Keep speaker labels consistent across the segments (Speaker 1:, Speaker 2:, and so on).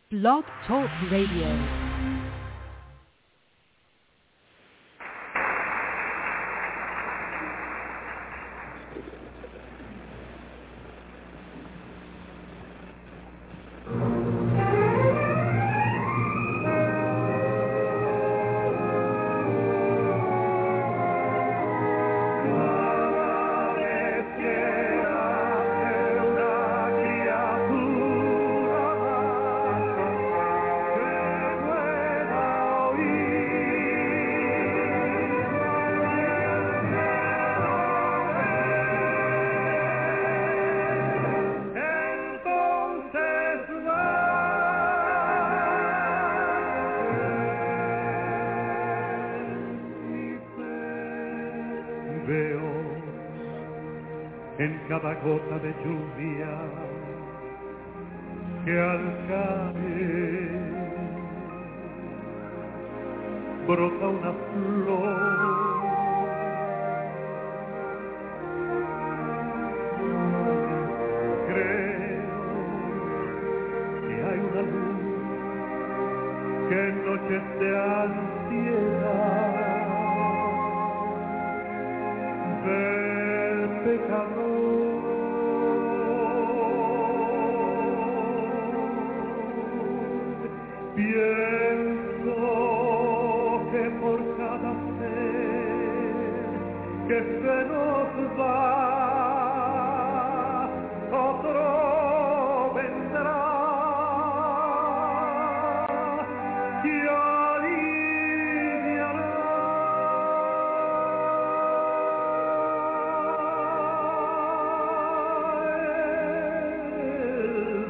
Speaker 1: Blog Talk Radio.
Speaker 2: Cada gota de lluvia que al caer brota una flor. Creo que hay una luz que en noches de ansiedad del pecador pienso que por cada ser que se nos va, otro vendrá y aliviará el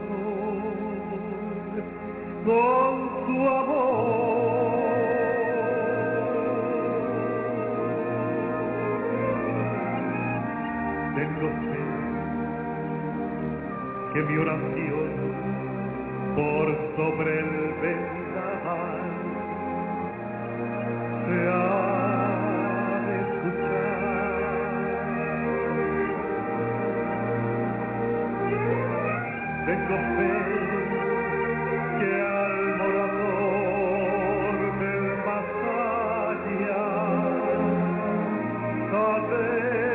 Speaker 2: dolor con su amor. Tengo fe que mi oración por sobre el vendaval se ha de escuchar. Tengo fe que al morador del más allá ha de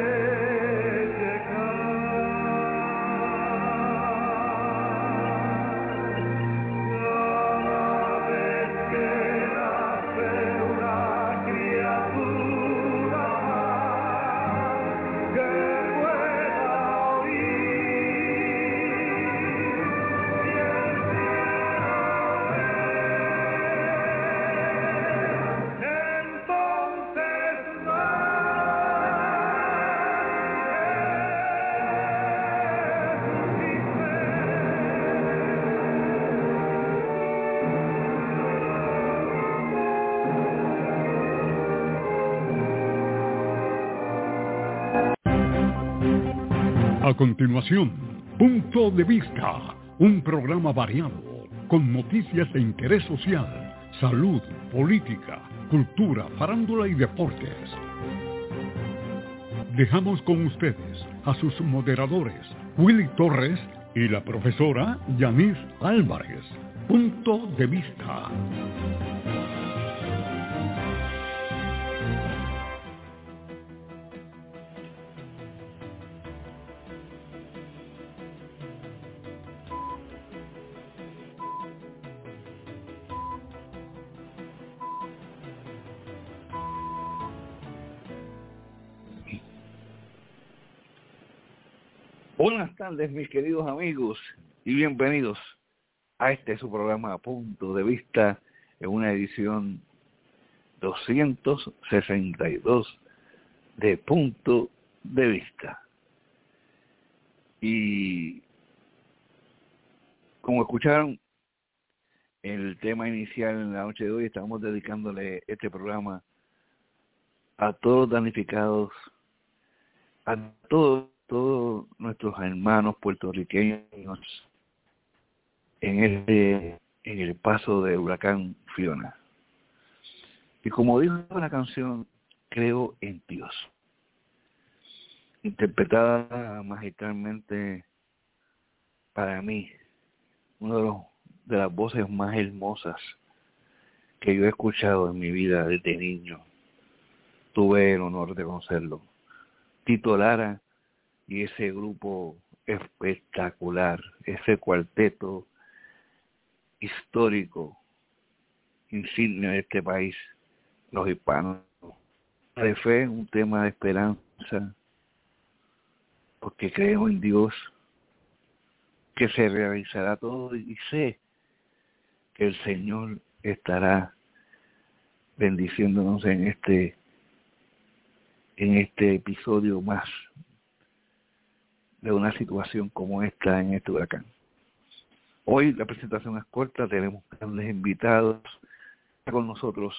Speaker 2: llegar. Cada vez que nace una criatura que pueda oír y el cielo entonces
Speaker 3: A continuación, Punto de Vista, un programa variado, con noticias de interés social, salud, política, cultura, farándula y deportes. Dejamos con ustedes a sus moderadores, Willy Torres y la profesora Yanis Álvarez. Punto de Vista.
Speaker 4: Buenas tardes, mis queridos amigos, y bienvenidos a este su programa Punto de Vista, en una edición 262 de Punto de Vista. Y como escucharon el tema inicial en la noche de hoy, estamos dedicándole este programa a todos los damnificados, a todos nuestros hermanos puertorriqueños en el paso del huracán Fiona. Y como dijo la canción, creo en Dios. interpretada magistralmente para mí, uno de las voces más hermosas que yo he escuchado en mi vida desde niño. Tuve el honor de conocerlo. Tito Lara y ese grupo espectacular, ese cuarteto histórico, insignia de este país, los hispanos. De fe, un tema de esperanza, porque creo en Dios, que se realizará todo, y sé que el Señor estará bendiciéndonos en este episodio más de una situación como esta en este huracán. Hoy la presentación es corta, tenemos grandes invitados con nosotros.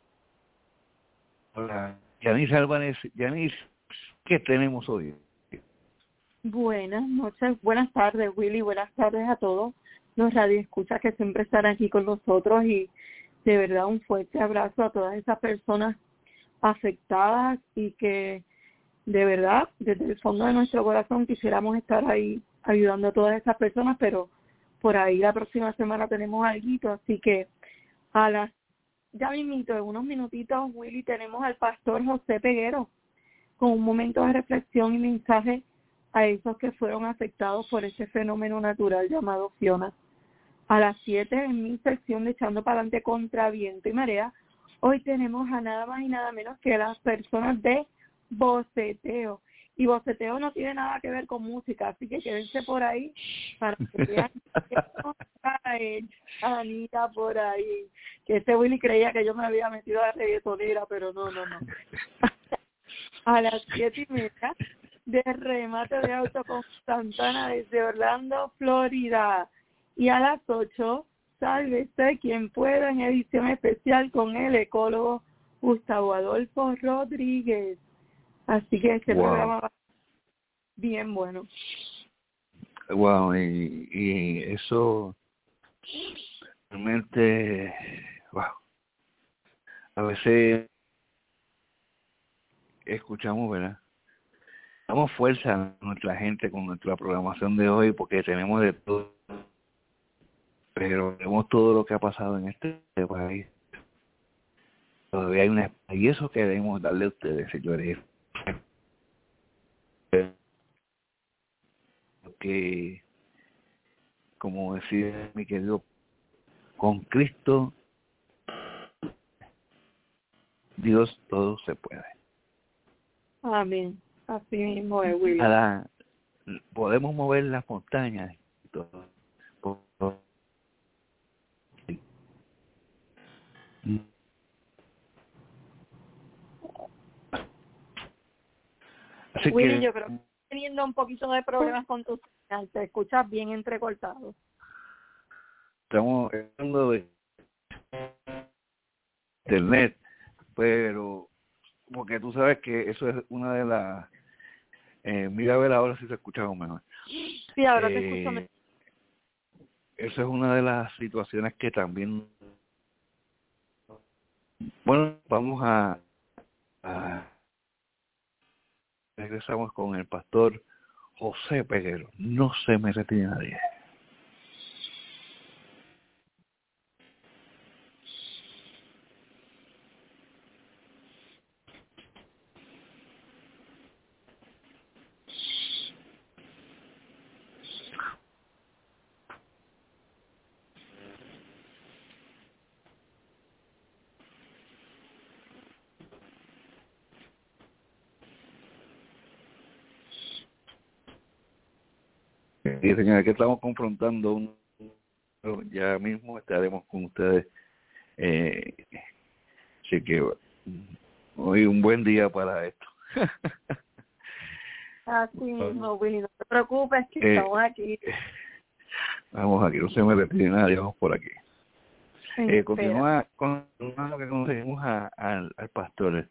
Speaker 4: Hola, Yanis Álvarez. Yanis, ¿qué tenemos hoy?
Speaker 5: Buenas noches, buenas tardes, Willy, buenas tardes a todos los radioescuchas que siempre están aquí con nosotros, y de verdad un fuerte abrazo a todas esas personas afectadas, y que de verdad desde el fondo de nuestro corazón quisiéramos estar ahí ayudando a todas esas personas, pero por ahí la próxima semana tenemos algo, así que ya mismito, en unos minutitos, Willy, tenemos al pastor José Peguero con un momento de reflexión y mensaje a esos que fueron afectados por este fenómeno natural llamado Fiona. A las 7, en mi sección de Echando para Adelante contra Viento y Marea, hoy tenemos a nada más y nada menos que las personas de Boceteo. Y Boceteo no tiene nada que ver con música, así que quédense por ahí para que vean que no trae Anita por ahí. Que este Willy creía que yo me había metido a reggaetonera, pero no. A las 7:30, de remate de auto con Santana desde Orlando, Florida. Y a las 8, sálvese quien pueda, en edición especial con el ecólogo Gustavo Adolfo Rodríguez. Así que este programa va bien bueno.
Speaker 4: Wow, y eso realmente, wow. A veces escuchamos, ¿verdad? Damos fuerza a nuestra gente con nuestra programación de hoy, porque tenemos de todo, pero vemos todo lo que ha pasado en este país. Todavía hay y eso queremos darle a ustedes, señores. Que, como decía mi querido, con Cristo, Dios todo se puede.
Speaker 5: Amén. Así mismo es, Willy.
Speaker 4: Podemos mover las montañas y todo. Así
Speaker 5: Willy,
Speaker 4: que
Speaker 5: yo creo que estás teniendo un poquito de problemas con tu señal, te escuchas bien entrecortado.
Speaker 4: estamos hablando de internet, pero porque tú sabes que eso es una de las mira a ver ahora si se escucha mejor.
Speaker 5: Sí, ahora te escucho mejor.
Speaker 4: Eso es una de las situaciones que también, bueno, vamos a regresamos con el pastor José Peguero. No se me retire nadie. Y señora, que estamos confrontando ya mismo estaremos con ustedes. Así que hoy un buen día para esto.
Speaker 5: Así mismo, Willy, no te preocupes, que estamos aquí.
Speaker 4: Vamos aquí, no se me retire nadie, vamos por aquí. Continúa con lo que conseguimos al pastor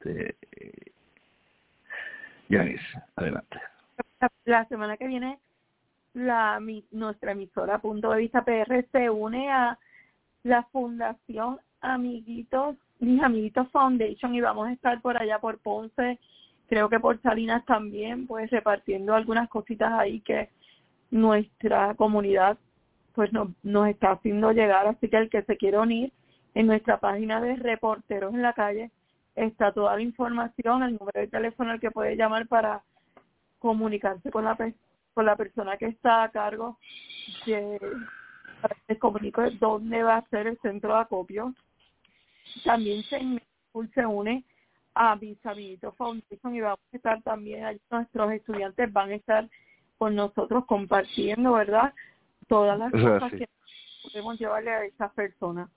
Speaker 4: Yanis, adelante.
Speaker 5: La semana que viene nuestra emisora Punto de Vista PR se une a la Fundación Mis Amiguitos Foundation, y vamos a estar por allá por Ponce, creo que por Salinas también, pues repartiendo algunas cositas ahí que nuestra comunidad pues nos está haciendo llegar. Así que el que se quiera unir, en nuestra página de Reporteros en la Calle está toda la información, el número de teléfono al que puede llamar para comunicarse con la persona que está a cargo para que se comunique dónde va a ser el centro de acopio. También se une a Mis Amiguitos Foundation y vamos a estar también, allí nuestros estudiantes van a estar con nosotros compartiendo, ¿verdad?, todas las cosas que podemos llevarle a esas personas.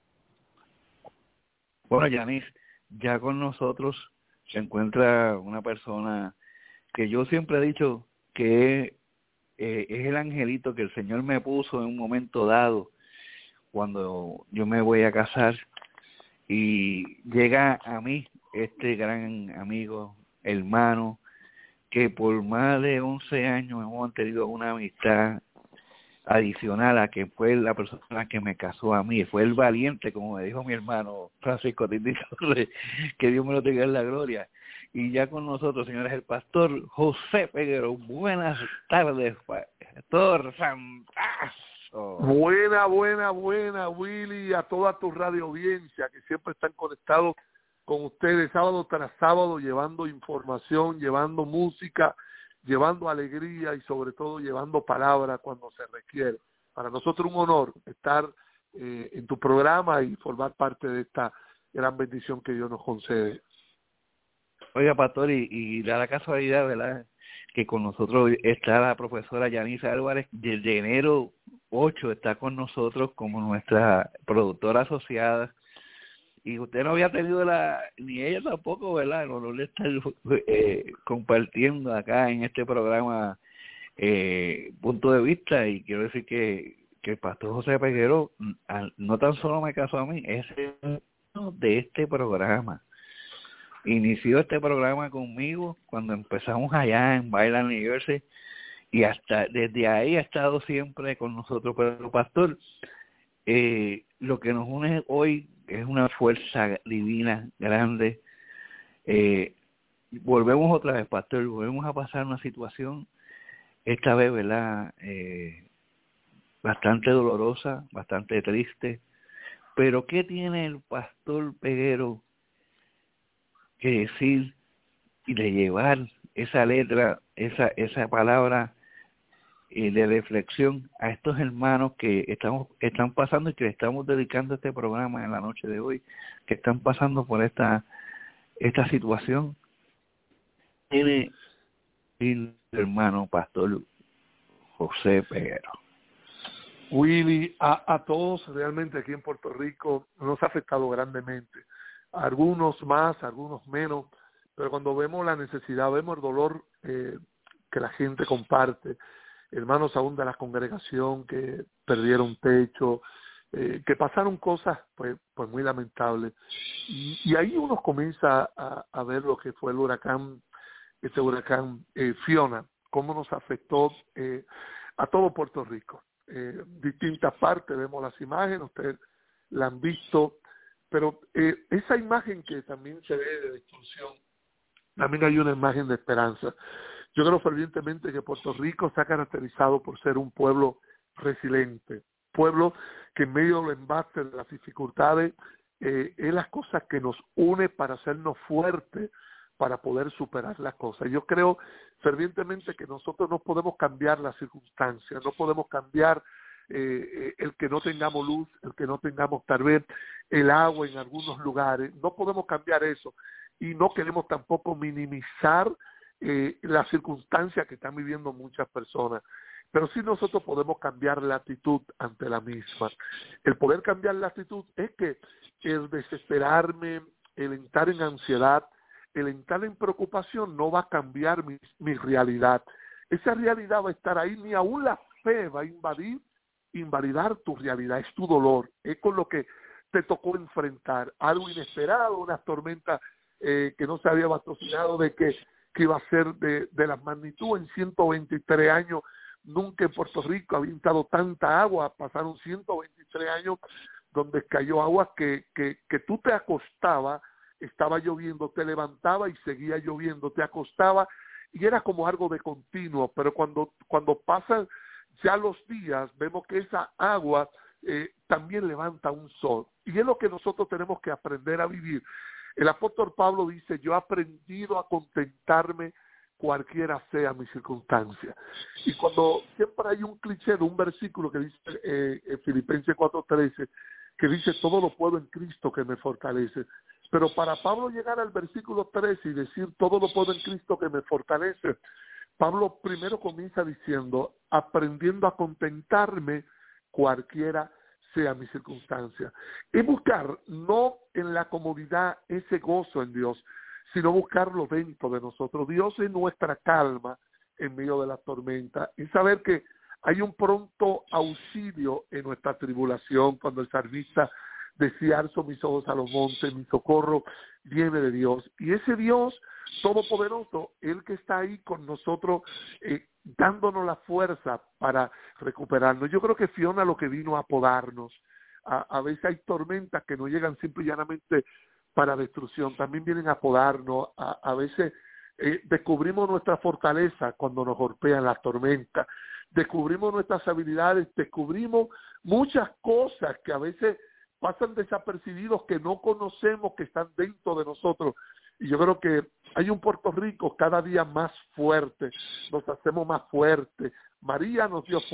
Speaker 4: Bueno, Yanis, ya con nosotros se encuentra una persona que yo siempre he dicho que es el angelito que el Señor me puso en un momento dado cuando yo me voy a casar, y llega a mí este gran amigo, hermano, que por más de 11 años hemos mantenido una amistad adicional a que fue la persona que me casó a mí, fue el valiente, como me dijo mi hermano Francisco Titi Torres, que Dios me lo tenga en la gloria. Y ya con nosotros, señores, el pastor José Peguero. Buenas tardes, pastor Santazo.
Speaker 6: Buena, Willy, a toda tu radio audiencia que siempre están conectados con ustedes sábado tras sábado, llevando información, llevando música, llevando alegría y sobre todo llevando palabra cuando se requiere. Para nosotros un honor estar en tu programa y formar parte de esta gran bendición que Dios nos concede.
Speaker 4: Oiga, pastor, y da la casualidad, ¿verdad?, que con nosotros está la profesora Yanis Álvarez, desde enero 8 está con nosotros como nuestra productora asociada, y usted no había tenido ni ella tampoco, ¿verdad?, el honor de estar compartiendo acá en este programa Punto de Vista. Y quiero decir que el pastor José Peguero no tan solo me casó a mí, es el de este programa. Inició este programa conmigo cuando empezamos allá en Bayland, New Jersey, y hasta desde ahí ha estado siempre con nosotros. Pero, pastor, lo que nos une hoy es una fuerza divina grande. Volvemos otra vez, pastor, volvemos a pasar una situación, esta vez, ¿verdad?, bastante dolorosa, bastante triste. Pero ¿qué tiene el pastor Peguero que decir y de llevar esa letra, esa palabra de reflexión a estos hermanos que están pasando y que le estamos dedicando este programa en la noche de hoy, que están pasando por esta situación? Tiene el hermano pastor José Peguero.
Speaker 6: Willy, a todos realmente aquí en Puerto Rico nos ha afectado grandemente. Algunos más, algunos menos, pero cuando vemos la necesidad, vemos el dolor que la gente comparte, hermanos aún de la congregación que perdieron techo, que pasaron cosas pues muy lamentables, y ahí uno comienza a ver lo que fue el huracán Fiona, cómo nos afectó a todo Puerto Rico. Distintas partes, vemos las imágenes, ustedes la han visto. Pero esa imagen que también se ve de destrucción, también hay una imagen de esperanza. Yo creo fervientemente que Puerto Rico se ha caracterizado por ser un pueblo resiliente, pueblo que en medio de los embates, de las dificultades, es las cosas que nos une para hacernos fuertes, para poder superar las cosas. Yo creo fervientemente que nosotros no podemos cambiar las circunstancias, no podemos cambiar el que no tengamos luz, el que no tengamos tal vez el agua en algunos lugares, no podemos cambiar eso, y no queremos tampoco minimizar las circunstancias que están viviendo muchas personas, pero sí nosotros podemos cambiar la actitud ante la misma. El poder cambiar la actitud es que el desesperarme, el entrar en ansiedad, el entrar en preocupación no va a cambiar mi realidad. Esa realidad va a estar ahí, ni aún la fe va a invalidar tu realidad, es tu dolor, es con lo que te tocó enfrentar, algo inesperado, una tormenta que no se había vaticinado de que iba a ser de la magnitud. En 123 años, nunca en Puerto Rico había entrado tanta agua, pasaron 123 años donde cayó agua que tú te acostabas, estaba lloviendo, te levantaba y seguía lloviendo, te acostaba y era como algo de continuo. Pero cuando pasan ya los días vemos que esa agua también levanta un sol. Y es lo que nosotros tenemos que aprender a vivir. El apóstol Pablo dice, yo he aprendido a contentarme cualquiera sea mi circunstancia. Y cuando siempre hay un cliché de un versículo que dice en Filipenses 4:13, que dice, todo lo puedo en Cristo que me fortalece. Pero para Pablo llegar al versículo 13 y decir, todo lo puedo en Cristo que me fortalece, Pablo primero comienza diciendo, aprendiendo a contentarme cualquiera sea mi circunstancia. Y buscar no en la comodidad ese gozo en Dios, sino buscarlo dentro de nosotros. Dios es nuestra calma en medio de la tormenta y saber que hay un pronto auxilio en nuestra tribulación. Cuando el salmista decía, alzo mis ojos a los montes, mi socorro viene de Dios. Y ese Dios todopoderoso, Él que está ahí con nosotros, dándonos la fuerza para recuperarnos. Yo creo que Fiona lo que vino a podarnos. A veces hay tormentas que no llegan simple y llanamente para destrucción, también vienen a podarnos. A veces descubrimos nuestra fortaleza cuando nos golpean las tormentas, descubrimos nuestras habilidades, descubrimos muchas cosas que a veces pasan desapercibidos, que no conocemos, que están dentro de nosotros. Y yo creo que hay un Puerto Rico cada día más fuerte, nos hacemos más fuertes. María nos dio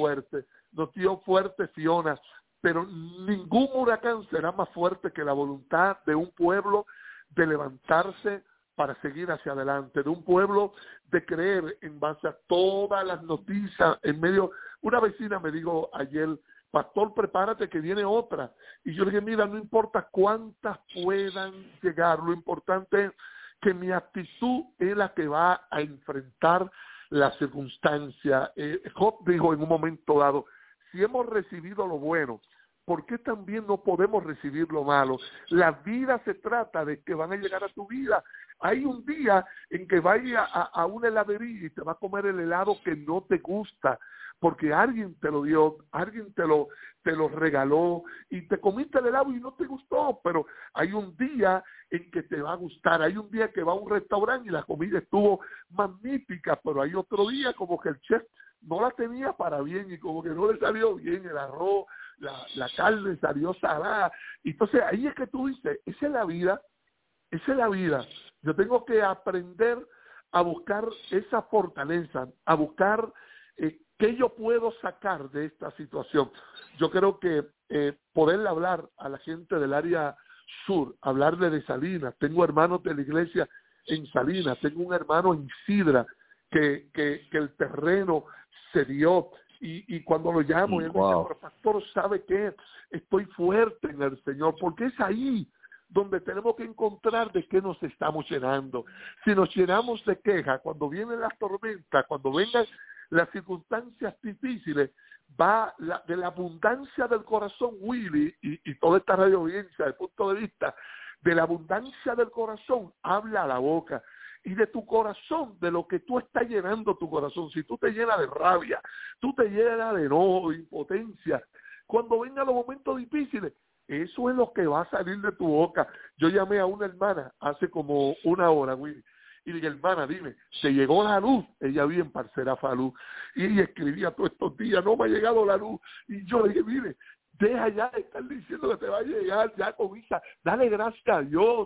Speaker 6: fuerte Fiona, pero ningún huracán será más fuerte que la voluntad de un pueblo de levantarse para seguir hacia adelante, de un pueblo de creer en base a todas las noticias. En medio, una vecina me dijo ayer, pastor, prepárate que viene otra. Y yo le dije, mira, no importa cuántas puedan llegar, lo importante es que mi actitud es la que va a enfrentar la circunstancia. Job dijo en un momento dado, si hemos recibido lo bueno, ¿por qué también no podemos recibir lo malo? La vida se trata de que van a llegar a tu vida. Hay un día en que vaya a una heladería y te va a comer el helado que no te gusta, porque alguien te lo dio, alguien te lo regaló y te comiste el helado y no te gustó, pero hay un día en que te va a gustar. Hay un día que va a un restaurante y la comida estuvo magnífica, pero hay otro día como que el chef no la tenía para bien y como que no le salió bien el arroz, la carne salió salada. Entonces ahí es que tú dices, esa es la vida, esa es la vida. Yo tengo que aprender a buscar esa fortaleza, a buscar qué yo puedo sacar de esta situación. Yo creo que poderle hablar a la gente del área sur, hablarle de Salinas. Tengo hermanos de la iglesia en Salinas, tengo un hermano en Sidra que el terreno se dio. Y cuando lo llamo, él me dice, pero pastor, ¿sabe qué? Estoy fuerte en el Señor, porque es ahí donde tenemos que encontrar de qué nos estamos llenando. Si nos llenamos de queja, cuando vienen las tormentas, cuando vengan las circunstancias difíciles, va de la abundancia del corazón, Willy, y toda esta radio audiencia, desde el punto de vista de la abundancia del corazón, habla a la boca. Y de tu corazón, de lo que tú estás llenando tu corazón, si tú te llenas de rabia, tú te llenas de enojo, de impotencia, cuando vengan los momentos difíciles, eso es lo que va a salir de tu boca. Yo llamé a una hermana hace como una hora, Willy, y dije, hermana, dime, ¿te llegó la luz? Ella vive en Parcera Falú, y ella escribía todos estos días, no me ha llegado la luz, y yo le dije, mire, deja ya de estar diciendo que te va a llegar, ya comienza, dale gracias a Dios,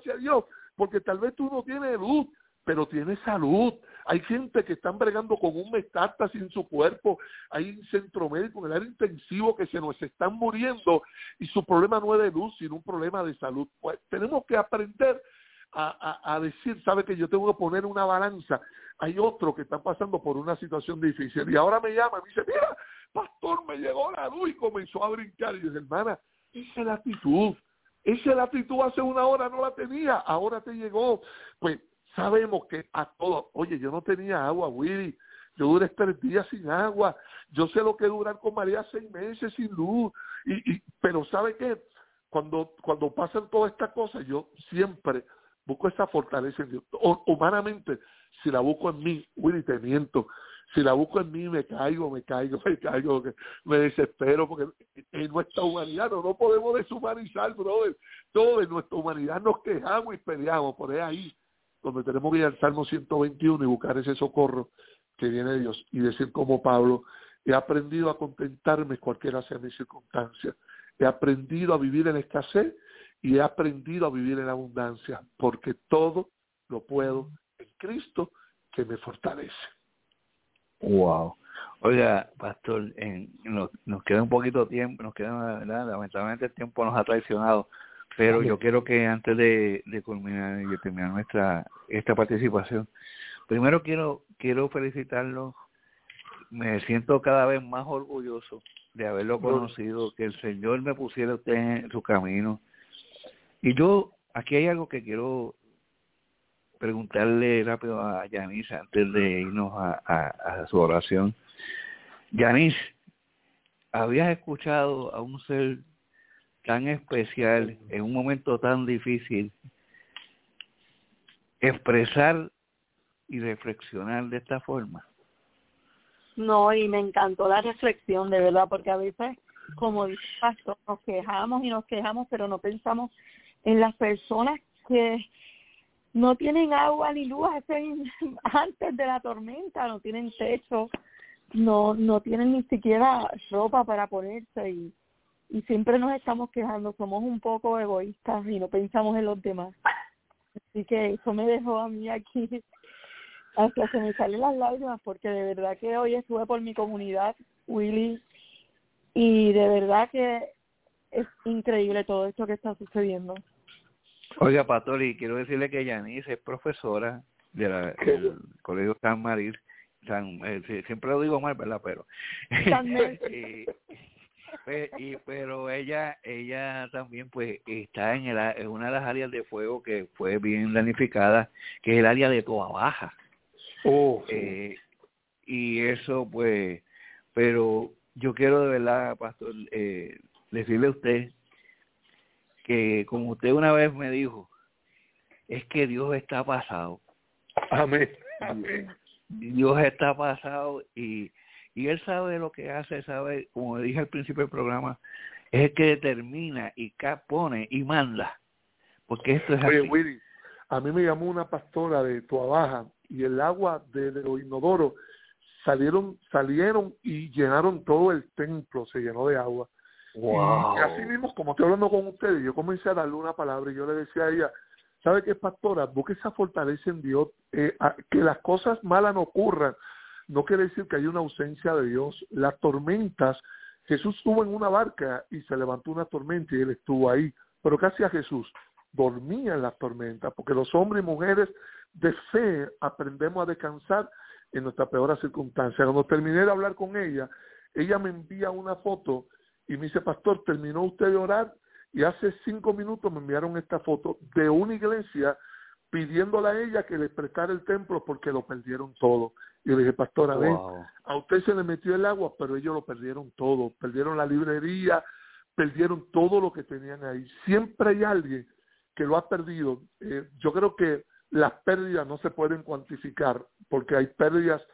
Speaker 6: porque tal vez tú no tienes luz, pero tienes salud. Hay gente que están bregando con un metástasis en su cuerpo, hay un centro médico, en el área intensivo, que se nos están muriendo, y su problema no es de luz, sino un problema de salud. Pues tenemos que aprender a decir, sabe que yo tengo que poner una balanza. Hay otros que están pasando por una situación difícil, y ahora me llama y me dice, mira, pastor, me llegó la luz, y comenzó a brincar, y dice, hermana, esa es la actitud. Esa es la actitud, hace una hora no la tenía, ahora te llegó. Pues sabemos que a todos, oye, yo no tenía agua, Willy, yo duré 3 días sin agua, yo sé lo que es durar con María 6 meses sin luz, pero ¿sabe qué? Cuando pasan todas estas cosas, yo siempre busco esa fortaleza en Dios. Humanamente, si la busco en mí, Willy, te miento. Si la busco en mí, me caigo, me desespero, porque en nuestra humanidad no podemos deshumanizar, brother. Todo en nuestra humanidad nos quejamos y peleamos, por ahí donde tenemos que ir al Salmo 121 y buscar ese socorro que viene de Dios y decir como Pablo, He aprendido a contentarme cualquiera sea mi circunstancia. He aprendido a vivir en escasez y he aprendido a vivir en abundancia, porque todo lo puedo en Cristo que me fortalece.
Speaker 4: Wow. Oiga, pastor, nos queda un poquito de tiempo, ¿verdad? Lamentablemente el tiempo nos ha traicionado, pero yo quiero que antes de culminar y de terminar esta participación, primero quiero felicitarlo. Me siento cada vez más orgulloso de haberlo conocido, que el Señor me pusiera usted en su camino. Y aquí hay algo que quiero preguntarle rápido a Yanis antes de irnos a su oración. Yanis, ¿habías escuchado a un ser tan especial en un momento tan difícil expresar y reflexionar de esta forma?
Speaker 5: No, y me encantó la reflexión, de verdad, porque a veces, como dice el pastor, nos quejamos, pero no pensamos en las personas que no tienen agua ni luz antes de la tormenta, no tienen techo, no tienen ni siquiera ropa para ponerse y siempre nos estamos quejando, somos un poco egoístas y no pensamos en los demás. Así que eso me dejó a mí aquí hasta se me salen las lágrimas, porque de verdad que hoy estuve por mi comunidad, Willy, y de verdad que es increíble todo esto que está sucediendo.
Speaker 4: Oiga, pastor, y quiero decirle que Yanis es profesora del Colegio San Maril, siempre lo digo mal, ¿verdad? Pero pero ella también pues está en una de las áreas de fuego que fue bien planificada, que es el área de Toa Baja. Y eso pues, pero yo quiero de verdad, pastor, decirle a usted que como usted una vez me dijo, es que Dios está pasado.
Speaker 6: Amén.
Speaker 4: Dios está pasado y Él sabe lo que hace, sabe, como dije al principio del programa, es el que determina y pone y manda, porque esto es
Speaker 6: así.
Speaker 4: Oye,
Speaker 6: Willy, a mí me llamó una pastora de Toa Baja y el agua de los inodoros salieron y llenaron todo el templo, se llenó de agua.
Speaker 4: Wow.
Speaker 6: Y así mismo, como estoy hablando con ustedes, yo comencé a darle una palabra y yo le decía a ella, ¿sabe qué, pastora? Busque esa fortaleza en Dios, que las cosas malas no ocurran. No quiere decir que haya una ausencia de Dios. Las tormentas, Jesús estuvo en una barca y se levantó una tormenta y Él estuvo ahí. Pero ¿qué hacía Jesús? Dormía en las tormentas, porque los hombres y mujeres de fe aprendemos a descansar en nuestra peor circunstancia. Cuando terminé de hablar con ella me envía una foto y me dice, pastor, ¿terminó usted de orar? Y hace 5 minutos me enviaron esta foto de una iglesia pidiéndole a ella que le prestara el templo porque lo perdieron todo. Y yo le dije, pastora, ven, a usted se le metió el agua, pero ellos lo perdieron todo. Perdieron la librería, perdieron todo lo que tenían ahí. Siempre hay alguien que lo ha perdido. Yo creo que las pérdidas no se pueden cuantificar, porque hay pérdidas,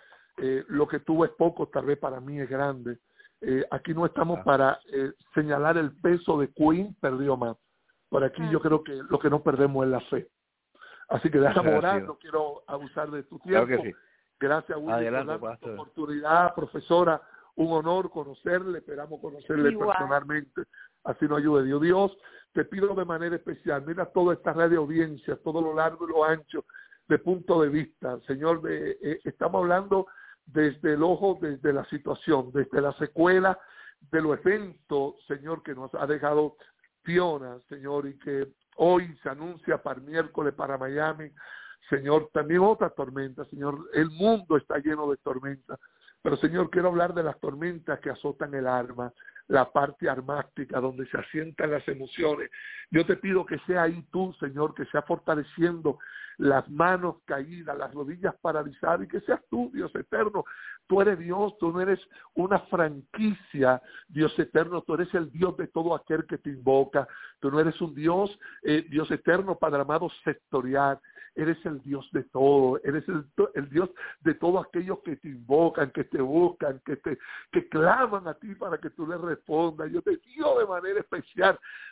Speaker 6: lo que tuvo es poco, tal vez para mí es grande. Aquí no estamos para señalar el peso de quién perdió más. Por aquí yo creo que lo que no perdemos es la fe. Así que déjame orar, no quiero abusar de tu tiempo.
Speaker 4: Claro que sí.
Speaker 6: Gracias, Willy,
Speaker 4: adelante,
Speaker 6: por
Speaker 4: pastor.
Speaker 6: la oportunidad, profesora. Un honor conocerle, esperamos conocerle personalmente. Así nos ayude Dios. Dios, te pido de manera especial, mira toda esta radio audiencia, todo lo largo y lo ancho, de punto de vista. Señor, estamos hablando desde el ojo, desde la situación, desde la secuela de los eventos, Señor, que nos ha dejado Fiona, Señor, y que hoy se anuncia para miércoles para Miami, Señor, también otra tormenta, Señor, el mundo está lleno de tormentas, pero Señor, quiero hablar de las tormentas que azotan el alma, la parte armástica, donde se asientan las emociones. Yo te pido que sea ahí tú, Señor, que sea fortaleciendo las manos caídas, las rodillas paralizadas, y que seas tú, Dios eterno. Tú eres Dios, tú no eres una franquicia, Dios eterno, tú eres el Dios de todo aquel que te invoca. Tú no eres un Dios, Dios eterno, Padre amado, sectorial. Eres el Dios de todo, eres el Dios de todos aquellos que te invocan, que te buscan, que claman a ti para que tú les respondas. Yo te pido de manera especial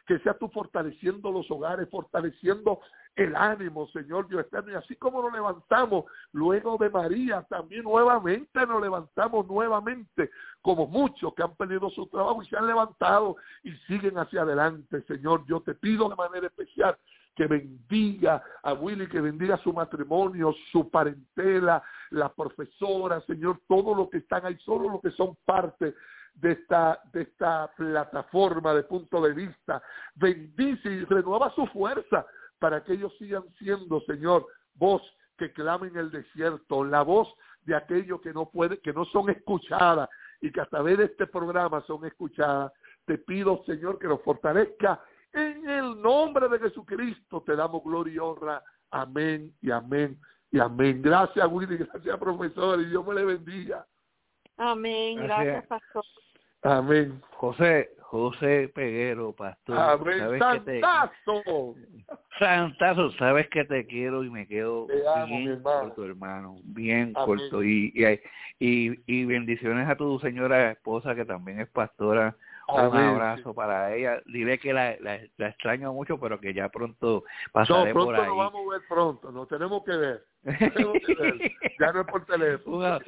Speaker 6: que seas tú fortaleciendo los hogares, fortaleciendo el ánimo, Señor Dios eterno. Y así como nos levantamos luego de María, también nuevamente nos levantamos nuevamente, como muchos que han perdido su trabajo y se han levantado y siguen hacia adelante, Señor. Yo te pido de manera especial que bendiga a Willy, que bendiga su matrimonio, su parentela, la profesora, Señor, todos los que están ahí, solo los que son parte de esta plataforma de punto de vista. Bendice y renueva su fuerza para que ellos sigan siendo, Señor, voz que clama en el desierto, la voz de aquellos que no pueden, que no son escuchadas y que a través de este programa son escuchadas. Te pido, Señor, que nos fortalezca. En el nombre de Jesucristo te damos gloria y honra. Amén y amén y amén. Gracias, Willy, gracias, profesor, y Dios me le bendiga.
Speaker 5: Amén, gracias, pastor.
Speaker 6: Amén.
Speaker 4: José Peguero, pastor.
Speaker 6: Amén. ¡Santazo!
Speaker 4: Santazo, sabes que te quiero y me quedo bien corto, hermano, bien corto. Y bendiciones a tu señora esposa, que también es pastora. Un abrazo para ella. Dile que la extraño mucho, pero que ya pronto pasaré por ahí.
Speaker 6: Pronto nos vamos a ver pronto, nos tenemos que ver. Ya no es por teléfono.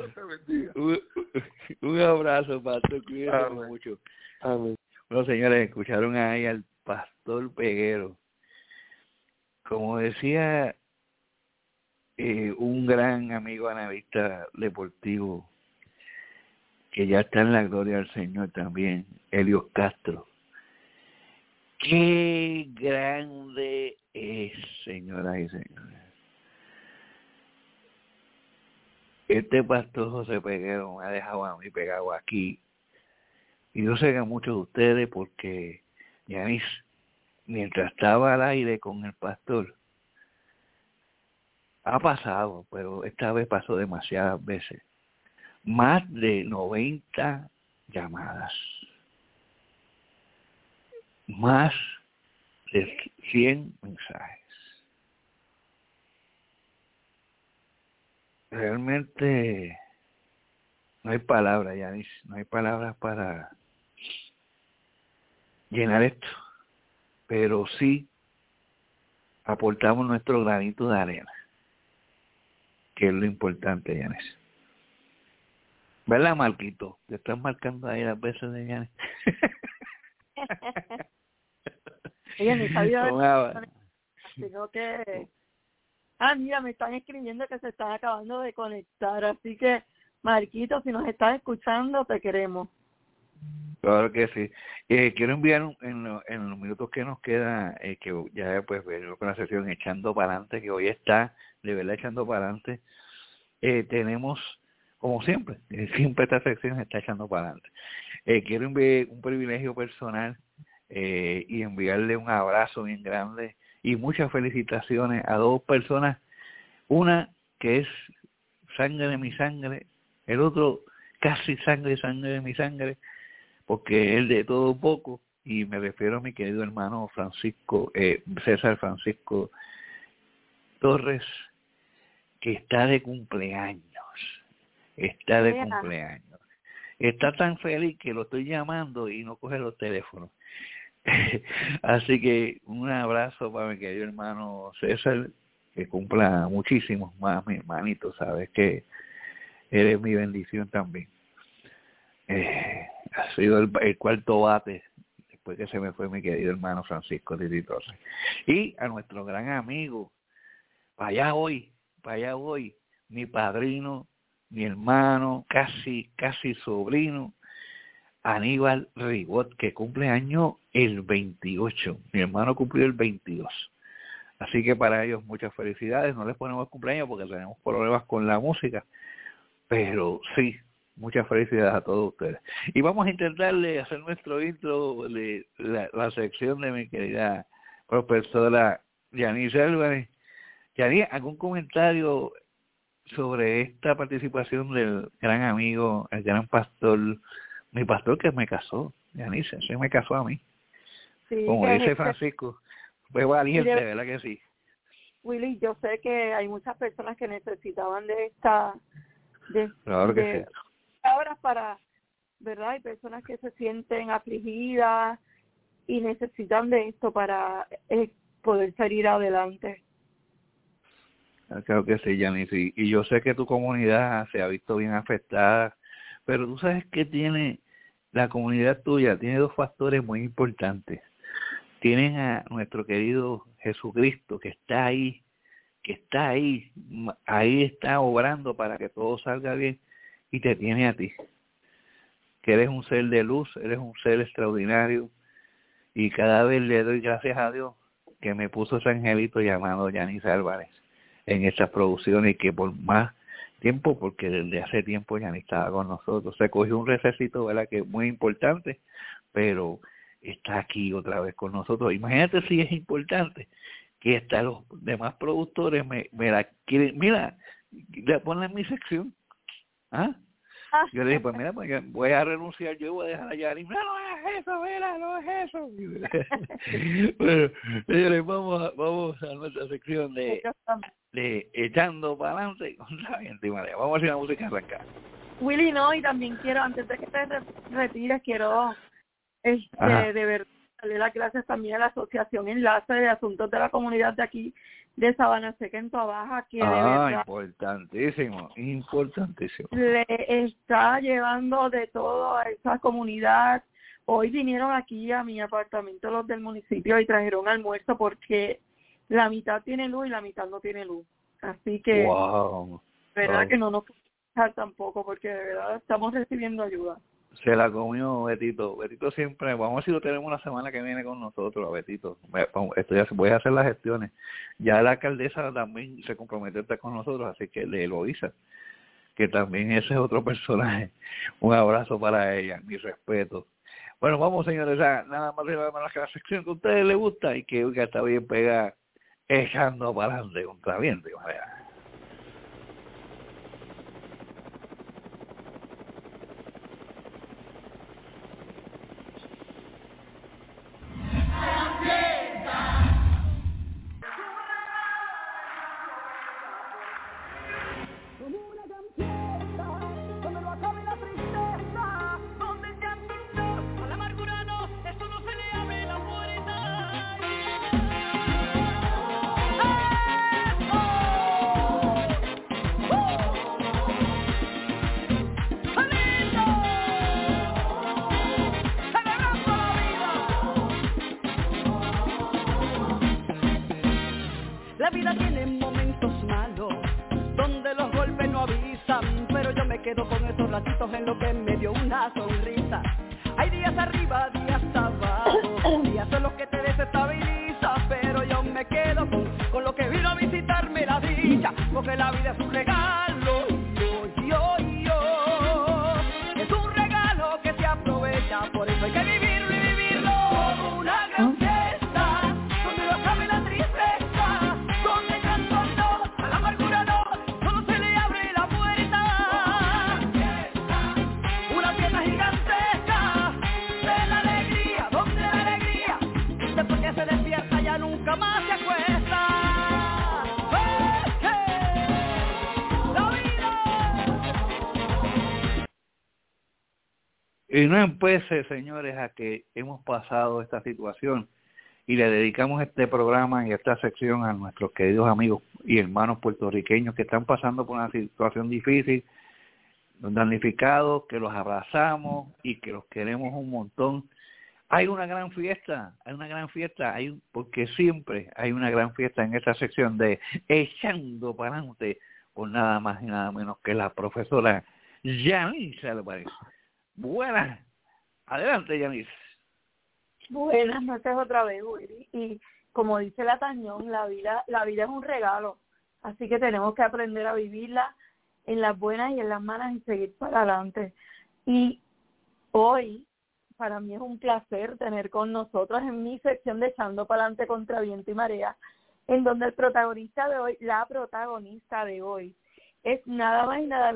Speaker 4: Un abrazo, pastor, cuídate mucho.
Speaker 6: Amén.
Speaker 4: Bueno, señores, escucharon ahí al pastor Peguero. Como decía un gran amigo analista deportivo, que ya está en la gloria del Señor también, Helios Castro. ¡Qué grande es, señoras y señores! Este pastor José Peguero me ha dejado a mí pegado aquí. Y yo sé que a muchos de ustedes, porque Yanis, mientras estaba al aire con el pastor, ha pasado, pero esta vez pasó demasiadas veces, más de 90 llamadas, más de 100 mensajes. Realmente no hay palabras, Yanis, no hay palabras para llenar esto, pero sí aportamos nuestro granito de arena, que es lo importante, Yanis. ¿Verdad, Marquito? Te estás marcando ahí las veces de Yanis.
Speaker 5: Ella ni sabía, sino que... mira, me están escribiendo que se están acabando de conectar, así que, Marquito, si nos estás escuchando, te queremos.
Speaker 4: Claro que sí. Quiero enviar en los minutos que nos queda, que ya pues venimos con la sesión Echando para Adelante, que hoy está de verdad echando para adelante. Tenemos, como siempre esta sección está echando para adelante. Quiero enviar un privilegio personal y enviarle un abrazo bien grande y muchas felicitaciones a dos personas, una que es sangre de mi sangre, el otro casi sangre de mi sangre, porque es de todo un poco, y me refiero a mi querido hermano César Francisco Torres, que está de cumpleaños. Está tan feliz que lo estoy llamando y no coge los teléfonos. Así que un abrazo para mi querido hermano César, que cumpla muchísimos más, mi hermanito, sabes que eres mi bendición también. Ha sido el cuarto bate después que se me fue mi querido hermano Francisco Titi Torres. Y a nuestro gran amigo, para allá voy, mi padrino, mi hermano, casi sobrino, Aníbal Ribot, que cumple año el 28. Mi hermano cumplió el 22. Así que para ellos muchas felicidades. No les ponemos cumpleaños porque tenemos problemas con la música, pero sí, muchas felicidades a todos ustedes. Y vamos a intentarle hacer nuestro intro de la sección de mi querida profesora Yanis Álvarez. Yanis, ¿algún comentario sobre esta participación del gran amigo, el gran pastor, mi pastor que me casó, Yanis, se me casó a mí? Sí, como dice Francisco, fue valiente, ¿verdad que sí?
Speaker 5: Willy, yo sé que hay muchas personas que necesitaban de esta...
Speaker 4: claro que sí.
Speaker 5: Ahora para, ¿verdad? Hay personas que se sienten afligidas y necesitan de esto para poder salir adelante.
Speaker 4: Creo que sí, Yanis, y yo sé que tu comunidad se ha visto bien afectada, pero tú sabes que tiene la comunidad tuya, tiene dos factores muy importantes. Tienen a nuestro querido Jesucristo que está ahí, ahí está obrando para que todo salga bien, y te tiene a ti, que eres un ser de luz, eres un ser extraordinario, y cada vez le doy gracias a Dios que me puso ese angelito llamado Yanis Álvarez en estas producciones, y que por más tiempo, porque desde hace tiempo Yanis estaba con nosotros, se cogió un recesito, ¿verdad?, que es muy importante, pero está aquí otra vez con nosotros. Imagínate si es importante, que hasta los demás productores me la quieren, mira, le ponen en mi sección. ¿Ah? Yo le dije, pues mira, pues voy a renunciar, yo voy a dejar allá. Y mira, no es eso, mira, no es eso. Bueno, señores, vamos a nuestra sección de Echando para adelante con la gente, María. Vamos a hacer una música arrancada.
Speaker 5: Willy, no, y también quiero, antes de que te retires, quiero de verdad darle las gracias también a la Asociación Enlace de Asuntos de la Comunidad de aquí de Sabana Seca en Toa Baja, que de verdad
Speaker 4: importantísimo
Speaker 5: le está llevando de todo a esa comunidad. Hoy vinieron aquí a mi apartamento los del municipio y trajeron almuerzo, porque la mitad tiene luz y la mitad no tiene luz, así que verdad que no nos podemos dejar tampoco, porque de verdad estamos recibiendo ayuda.
Speaker 4: Se la comió Betito siempre, vamos a ver si lo tenemos la semana que viene con nosotros, a Betito. Voy a hacer las gestiones. Ya la alcaldesa también se comprometió a estar con nosotros, así que de Eloísa, que también ese es otro personaje. Un abrazo para ella, mi respeto. Bueno, vamos, señores, nada más que la sección que a ustedes les gusta y que está bien pegada, echando para adelante contra viento.
Speaker 7: La vida tiene momentos malos, donde los golpes no avisan, pero yo me quedo con esos ratitos en lo que me dio una sonrisa. Hay días arriba, días abajo, días son los que te desestabilizan, pero yo me quedo con lo que vino a visitarme la dicha, porque la vida es un regalo, es un regalo que se aprovecha, por eso hay que vivirlo y vivirlo como una gran fiesta, donde no cabe la tristeza, donde canto no, a la amargura no, solo se le abre la puerta. Una fiesta gigantesca de la alegría, donde la alegría, después que se despierta ya nunca más se acuesta. La vida.
Speaker 4: Y no empecé, señores, a que hemos pasado esta situación y le dedicamos este programa y esta sección a nuestros queridos amigos y hermanos puertorriqueños que están pasando por una situación difícil, damnificados, que los abrazamos y que los queremos un montón. Hay una gran fiesta, porque siempre hay una gran fiesta en esta sección de Echando para adelante, con nada más y nada menos que la profesora Yanis Álvarez. Buenas, adelante, Yanis.
Speaker 5: Buenas noches otra vez, Willy. Y como dice la Tañón, la vida es un regalo, así que tenemos que aprender a vivirla en las buenas y en las malas y seguir para adelante. Y hoy, para mí es un placer tener con nosotros en mi sección de Echando para adelante contra viento y marea, en donde la protagonista de hoy es nada más y nada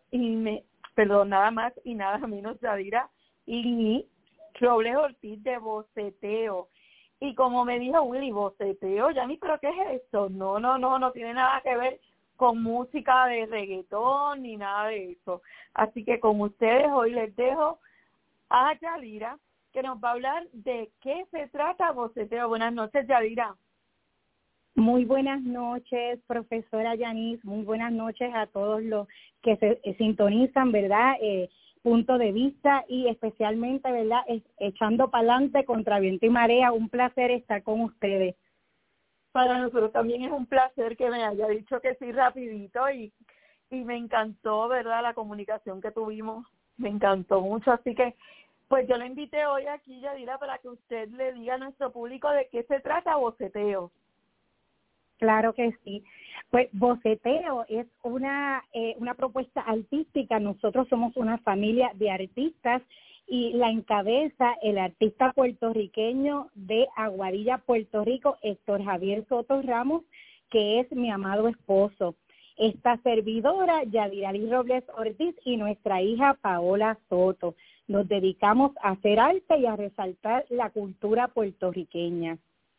Speaker 5: menos Yadira Lee Robles Ortiz, de Boceteo. Y como me dijo Willy, Boceteo, Yami, ¿pero qué es esto? No tiene nada que ver con música de reggaetón ni nada de eso. Así que con ustedes hoy les dejo a Yadira, que nos va a hablar de qué se trata Boceteo. Buenas noches, Yadira.
Speaker 8: Muy buenas noches, profesora Yanis. Muy buenas noches a todos los que se sintonizan, ¿verdad? Punto de vista y especialmente, ¿verdad? Echando para adelante contra viento y marea. Un placer estar con ustedes.
Speaker 5: Para nosotros también es un placer que me haya dicho que sí rapidito y me encantó, ¿verdad? La comunicación que tuvimos. Me encantó mucho. Así que, pues yo le invité hoy aquí, Yadira, para que usted le diga a nuestro público de qué se trata Boceteo.
Speaker 8: Claro que sí. Pues Boceteo es una propuesta artística. Nosotros somos una familia de artistas y la encabeza el artista puertorriqueño de Aguadilla, Puerto Rico, Héctor Javier Soto Ramos, que es mi amado esposo. Esta servidora, Yadirali Robles Ortiz, y nuestra hija Paola Soto. Nos dedicamos a hacer arte y a resaltar la cultura puertorriqueña.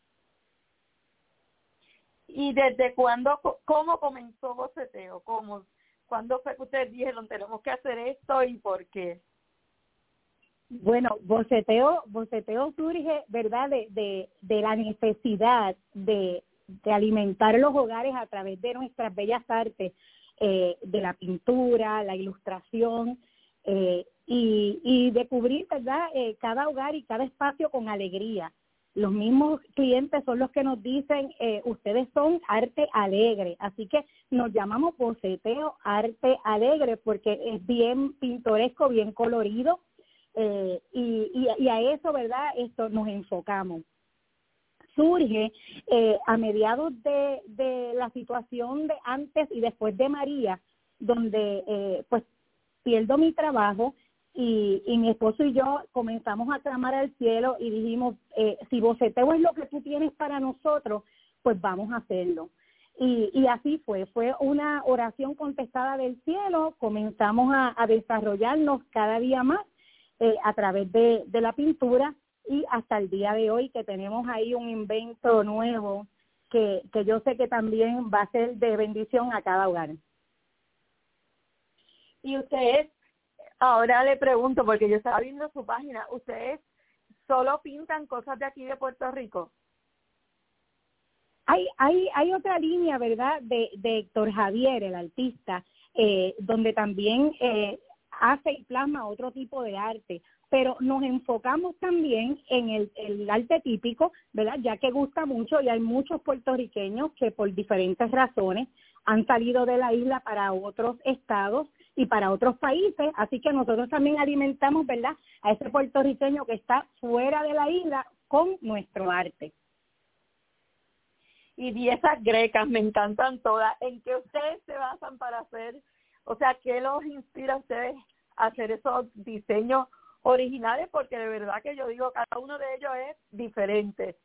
Speaker 5: ¿Y desde cuándo, cómo comenzó Boceteo? ¿Cuándo fue que ustedes dijeron tenemos que hacer esto y por qué?
Speaker 8: Bueno, Boceteo surge, ¿verdad?, de la necesidad de alimentar los hogares a través de nuestras bellas artes, de la pintura, la ilustración, y de cubrir, ¿verdad?, cada hogar y cada espacio con alegría. Los mismos clientes son los que nos dicen, ustedes son arte alegre, así que nos llamamos Boceteo Arte Alegre porque es bien pintoresco, bien colorido, y a eso, ¿verdad?, esto nos enfocamos. Surge a mediados de la situación de antes y después de María, donde pues pierdo mi trabajo. Y mi esposo y yo comenzamos a clamar al cielo y dijimos, si Boceteo es lo que tú tienes para nosotros, pues vamos a hacerlo. Y así fue una oración contestada del cielo. Comenzamos a desarrollarnos cada día más a través de la pintura y hasta el día de hoy que tenemos ahí un invento nuevo que yo sé que también va a ser de bendición a cada hogar.
Speaker 5: Y ustedes, ahora le pregunto, porque yo estaba viendo su página, ¿ustedes solo pintan cosas de aquí de Puerto Rico?
Speaker 8: Hay otra línea, ¿verdad?, de Héctor Javier, el artista, donde también hace y plasma otro tipo de arte, pero nos enfocamos también en el arte típico, ¿verdad?, ya que gusta mucho y hay muchos puertorriqueños que por diferentes razones han salido de la isla para otros estados y para otros países, así que nosotros también alimentamos, ¿verdad?, a ese puertorriqueño que está fuera de la isla con nuestro arte.
Speaker 5: Y piezas grecas, me encantan todas. ¿En qué ustedes se basan para hacer, o sea, qué los inspira a ustedes a hacer esos diseños originales? Porque de verdad que yo digo, cada uno de ellos es diferente.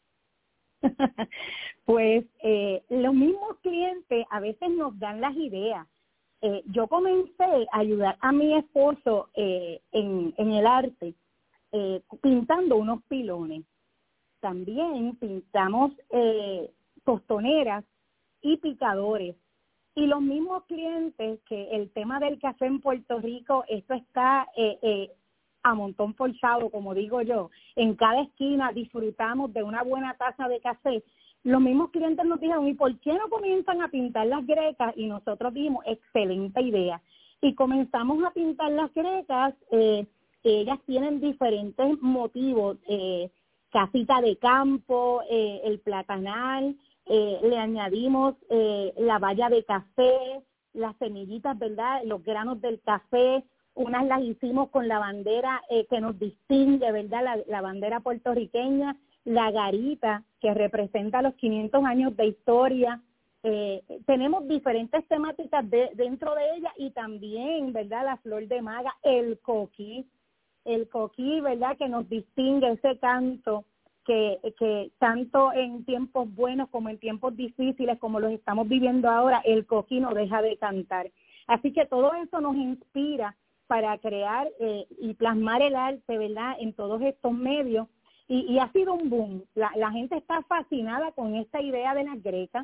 Speaker 8: Pues los mismos clientes a veces nos dan las ideas. Yo comencé a ayudar a mi esposo en el arte, pintando unos pilones. También pintamos tostoneras y picadores. Y los mismos clientes, que el tema del café en Puerto Rico, esto está a montón forzado, como digo yo. En cada esquina disfrutamos de una buena taza de café. Los mismos clientes nos dijeron, ¿y por qué no comienzan a pintar las grecas? Y nosotros dijimos, excelente idea. Y comenzamos a pintar las grecas. Ellas tienen diferentes motivos, casita de campo, el platanal, le añadimos la baya de café, las semillitas, ¿verdad?, los granos del café. Unas las hicimos con la bandera que nos distingue, ¿verdad?, la bandera puertorriqueña, la garita que representa los 500 años de historia. Tenemos diferentes temáticas dentro de ella y también, ¿verdad?, la flor de maga, el coquí, ¿verdad?, que nos distingue ese canto que tanto en tiempos buenos como en tiempos difíciles como los estamos viviendo ahora, el coquí no deja de cantar. Así que todo eso nos inspira para crear y plasmar el arte, ¿verdad?, en todos estos medios. Y ha sido un boom. La gente está fascinada con esta idea de las grecas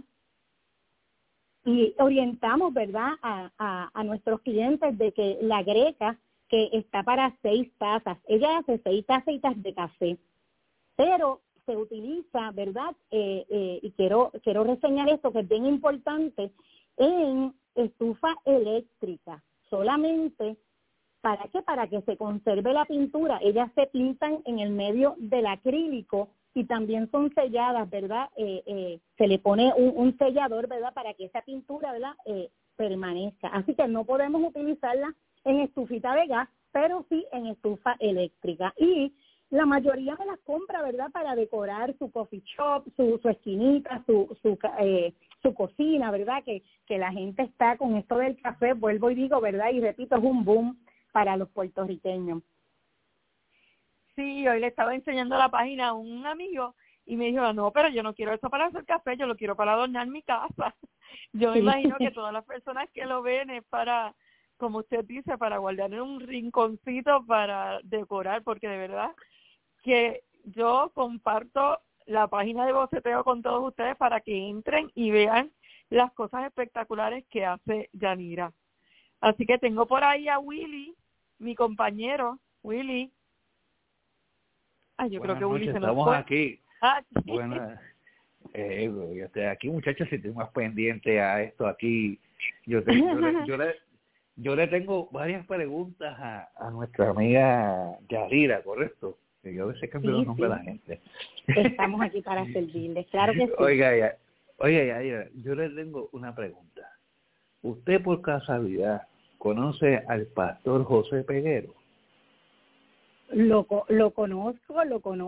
Speaker 8: y orientamos, ¿verdad?, a nuestros clientes de que la greca que está para 6 tazas. Ella hace 6 tacitas de café, pero se utiliza, ¿verdad? Y quiero reseñar esto que es bien importante, en estufa eléctrica, solamente. ¿Para qué? Para que se conserve la pintura. Ellas se pintan en el medio del acrílico y también son selladas, ¿verdad? Se le pone un sellador, ¿verdad? Para que esa pintura, ¿verdad? Permanezca. Así que no podemos utilizarla en estufita de gas, pero sí en estufa eléctrica. Y la mayoría me las compra, ¿verdad? Para decorar su coffee shop, su esquinita, su cocina, ¿verdad? Que la gente está con esto del café, vuelvo y digo, ¿verdad? Y repito, es un boom para los puertorriqueños.
Speaker 5: Sí, hoy le estaba enseñando la página a un amigo y me dijo, no, pero yo no quiero eso para hacer café, yo lo quiero para adornar mi casa. Yo me imagino que todas las personas que lo ven es para, como usted dice, para guardar en un rinconcito para decorar, porque de verdad que yo comparto la página de Boceteo con todos ustedes para que entren y vean las cosas espectaculares que hace Yanira. Así que tengo por ahí a Willy, mi compañero, Willy. Ay, yo
Speaker 4: Buenas
Speaker 5: creo que Willy
Speaker 4: noches,
Speaker 5: se nos
Speaker 4: estamos
Speaker 5: fue.
Speaker 4: aquí.
Speaker 5: Sí.
Speaker 4: Bueno, yo estoy aquí, muchachos, si estoy más pendiente a esto aquí. Yo le tengo varias preguntas a nuestra amiga Yanira, ¿correcto? Que yo a veces cambio los nombres de la gente.
Speaker 8: Estamos aquí para servirles, claro que sí.
Speaker 4: Oiga, Yanira, yo le tengo una pregunta. ¿Usted por casualidad conoce al pastor José Peguero?
Speaker 8: Lo conozco,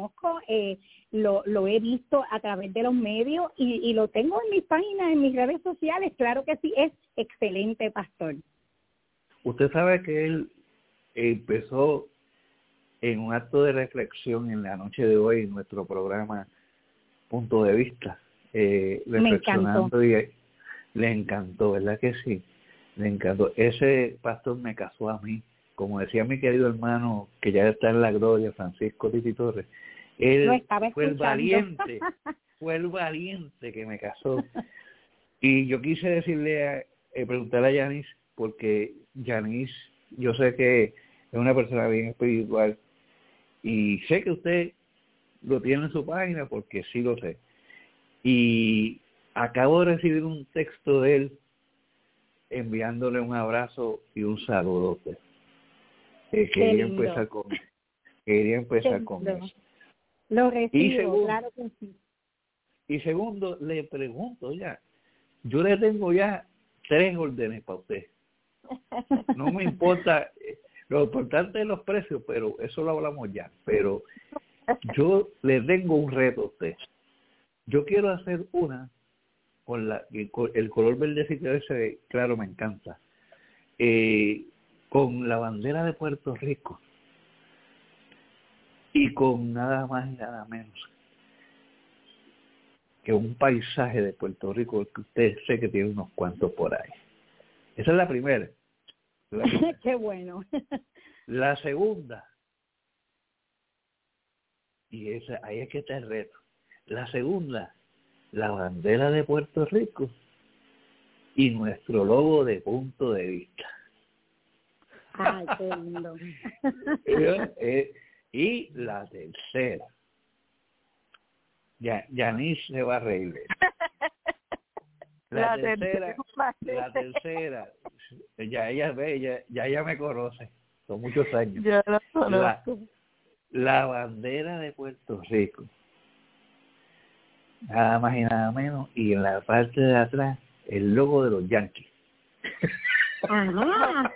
Speaker 8: lo he visto a través de los medios y lo tengo en mis páginas, en mis redes sociales, claro que sí, es excelente pastor.
Speaker 4: Usted sabe que él empezó en un acto de reflexión en la noche de hoy en nuestro programa Punto de Vista, reflexionando y le encantó, ¿verdad que sí? Le encantó. Ese pastor me casó a mí, como decía mi querido hermano, que ya está en la gloria, Francisco Titi Torres. Él fue el valiente que me casó. Y yo quise decirle, preguntarle a Yanis, porque Yanis, yo sé que es una persona bien espiritual, y sé que usted lo tiene en su página, porque sí lo sé. Y acabo de recibir un texto de él, enviándole un abrazo y un saludote. Quería empezar con eso.
Speaker 8: Lo recibo, claro que sí.
Speaker 4: Y segundo, le pregunto ya, yo le tengo ya 3 órdenes para usted. No me importa, lo importante es los precios, pero eso lo hablamos ya. Pero yo le tengo un reto a usted. Yo quiero hacer una con el color verdecito ese, claro, me encanta. Con la bandera de Puerto Rico y con nada más y nada menos que un paisaje de Puerto Rico que usted sé que tiene unos cuantos por ahí. Esa es la primera.
Speaker 8: Qué bueno.
Speaker 4: La segunda, y esa ahí es que está el reto. La segunda, la bandera de Puerto Rico y nuestro logo de Punto de Vista.
Speaker 8: Ay, qué lindo.
Speaker 4: Y la tercera, Yanis se va a reír. La tercera, ya ella ve, ya ella me conoce, son muchos años.
Speaker 5: Ya lo conozco.
Speaker 4: La bandera de Puerto Rico, nada más y nada menos, y en la parte de atrás el logo de los Yankees.
Speaker 8: Ajá.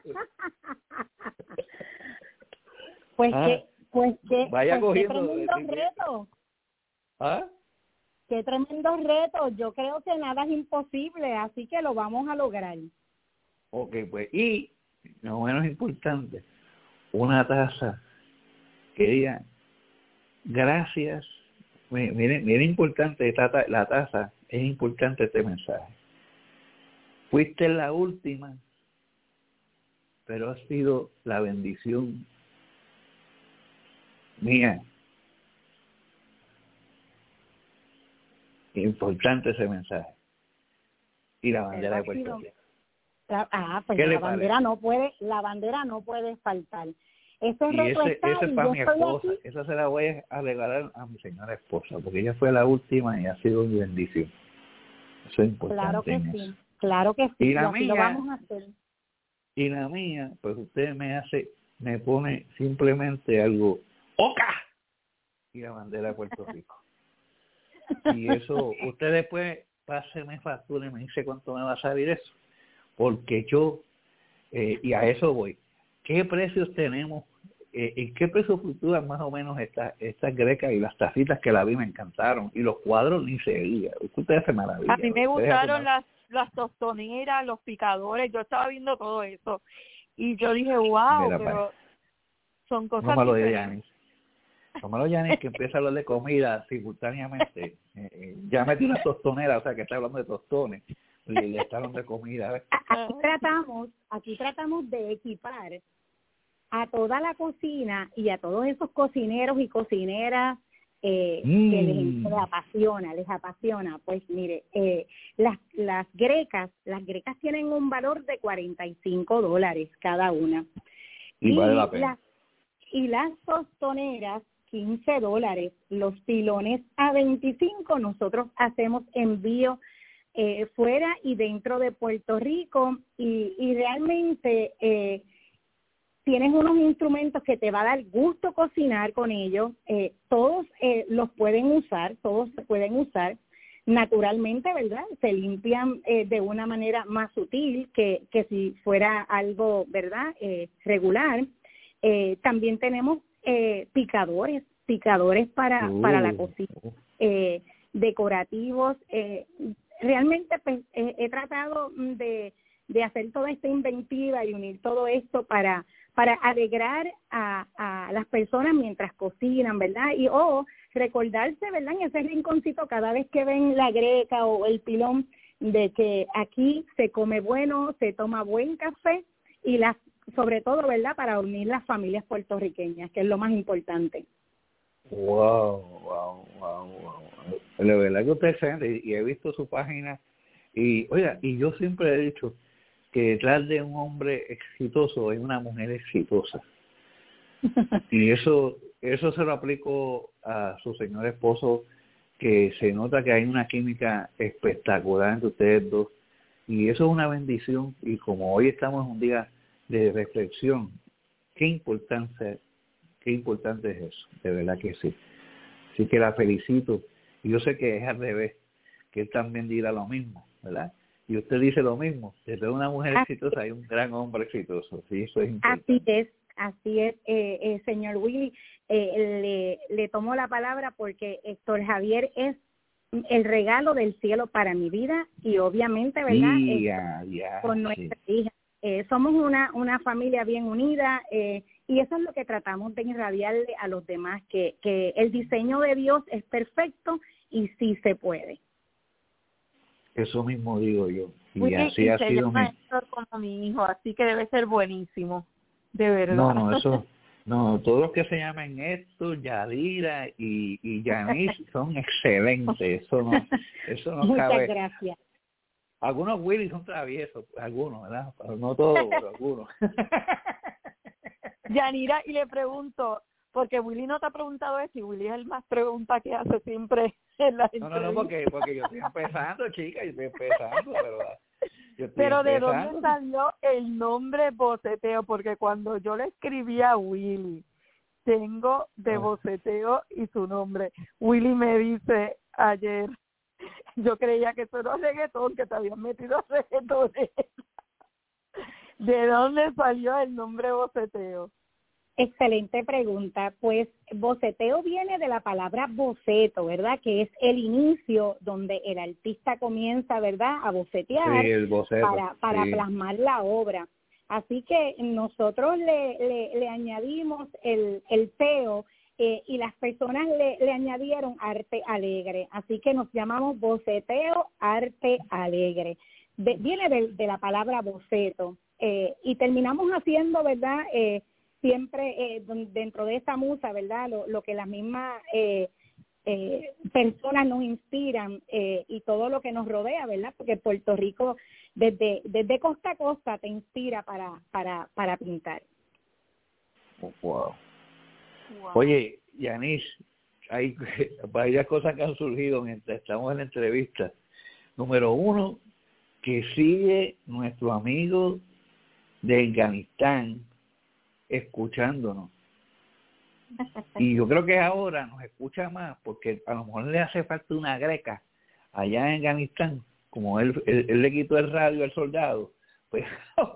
Speaker 8: Pues
Speaker 4: vaya cogiendo,
Speaker 8: qué tremendo reto.
Speaker 4: ¿Ah?
Speaker 8: Qué tremendo reto. Yo creo que nada es imposible, así que lo vamos a lograr.
Speaker 4: Ok, pues, y lo menos importante, una taza que diga gracias. Miren importante la taza, es importante este mensaje. Fuiste la última, pero has sido la bendición mía. Importante ese mensaje. Y la bandera de Puerto Rico.
Speaker 8: Pues la bandera no puede faltar. Eso es
Speaker 4: ese es para mi esposa. Aquí. Esa se la voy a regalar a mi señora esposa, porque ella fue la última y ha sido mi bendición. Eso es importante.
Speaker 8: Claro que sí.
Speaker 4: Y la mía,
Speaker 8: lo vamos a hacer.
Speaker 4: Y la mía, pues usted me pone simplemente algo, ¡oca! Y la bandera de Puerto Rico. Y eso, usted después páseme factura y me dice cuánto me va a salir eso. Porque yo, y a eso voy, ¿qué precios tenemos? ¿En qué precio fluctúan más o menos estas grecas y las tacitas que la vi me encantaron? Y los cuadros ni se diga. Ustedes hacen maravilla.
Speaker 5: A mí me gustaron las tostoneras, los picadores. Yo estaba viendo todo eso. Y yo dije, wow,
Speaker 4: mira,
Speaker 5: pero son cosas
Speaker 4: no malo de Yanis. No malo Yanis que empieza a hablar de comida simultáneamente. Ya metí una tostonera, o sea que está hablando de tostones. Y le está hablando de comida.
Speaker 8: Aquí tratamos de equipar a toda la cocina y a todos esos cocineros y cocineras que les apasiona. Pues mire, las grecas tienen un valor de $45 cada una.
Speaker 4: Y vale la pena.
Speaker 8: Y las tostoneras, $15. Los pilones a $25. Nosotros hacemos envío fuera y dentro de Puerto Rico y realmente tienes unos instrumentos que te va a dar gusto cocinar con ellos. Todos los pueden usar, todos se pueden usar naturalmente, ¿verdad? Se limpian de una manera más sutil que si fuera algo, ¿verdad? Regular. También tenemos picadores para la cocina, decorativos. Realmente pues, he tratado de hacer toda esta inventiva y unir todo esto para alegrar a las personas mientras cocinan, ¿verdad? Y recordarse, ¿verdad? En ese rinconcito cada vez que ven la greca o el pilón de que aquí se come bueno, se toma buen café y sobre todo, ¿verdad? Para unir las familias puertorriqueñas, que es lo más importante.
Speaker 4: Wow. La verdad que usted es excelente y he visto su página y, oiga, y yo siempre he dicho que detrás de un hombre exitoso hay una mujer exitosa. Y eso se lo aplico a su señor esposo, que se nota que hay una química espectacular entre ustedes dos. Y eso es una bendición. Y como hoy estamos en un día de reflexión, qué importante es eso, de verdad que sí. Así que la felicito. Y yo sé que es al revés, que él también dirá lo mismo, ¿verdad? Y usted dice lo mismo, desde una mujer exitosa hay un gran hombre exitoso. Sí, eso es importante.
Speaker 8: Así es, señor Willy. Le tomo la palabra porque Héctor Javier es el regalo del cielo para mi vida y obviamente, ¿verdad? Con nuestra hija. Somos una familia bien unida y eso es lo que tratamos de irradiarle a los demás, que el diseño de Dios es perfecto y sí se puede.
Speaker 4: Eso mismo digo yo. Y
Speaker 5: Willy,
Speaker 4: así ha sido
Speaker 5: como mi hijo, así que debe ser buenísimo, de verdad.
Speaker 4: No, todos los que se llaman Héctor, Yadira y Yanis son excelentes. Eso no
Speaker 8: Muchas
Speaker 4: cabe.
Speaker 8: Gracias.
Speaker 4: Algunos Willy son traviesos, algunos, ¿verdad? Pero no todos, pero algunos.
Speaker 5: Yanira, y le pregunto, porque Willy no te ha preguntado eso, y Willy es el más pregunta que hace siempre en la entrevista.
Speaker 4: No, porque yo estoy empezando, chica,
Speaker 5: pero ¿de dónde salió el nombre Boceteo? Porque cuando yo le escribí a Willy, tengo de Boceteo y su nombre. Willy me dice ayer, yo creía que eso era reggaetón, que te habían metido reggaetón. ¿De dónde salió el nombre Boceteo?
Speaker 8: Excelente pregunta. Pues boceteo viene de la palabra boceto, ¿verdad? Que es el inicio donde el artista comienza, ¿verdad?, a bocetear,
Speaker 4: sí, el boceto,
Speaker 8: para plasmar la obra. Así que nosotros le añadimos el teo y las personas le añadieron arte alegre. Así que nos llamamos Boceteo Arte Alegre. Viene de la palabra boceto. Y terminamos haciendo, ¿verdad?, siempre dentro de esa musa, ¿verdad?, lo que las mismas personas nos inspiran y todo lo que nos rodea, ¿verdad?, porque Puerto Rico desde costa a costa te inspira para pintar.
Speaker 4: Wow. Oye, Yanis, hay varias cosas que han surgido mientras estamos en la entrevista. Número 1, que sigue nuestro amigo de Afganistán escuchándonos. Y yo creo que ahora nos escucha más porque a lo mejor le hace falta una greca allá en Afganistán, como él le quitó el radio al soldado, pues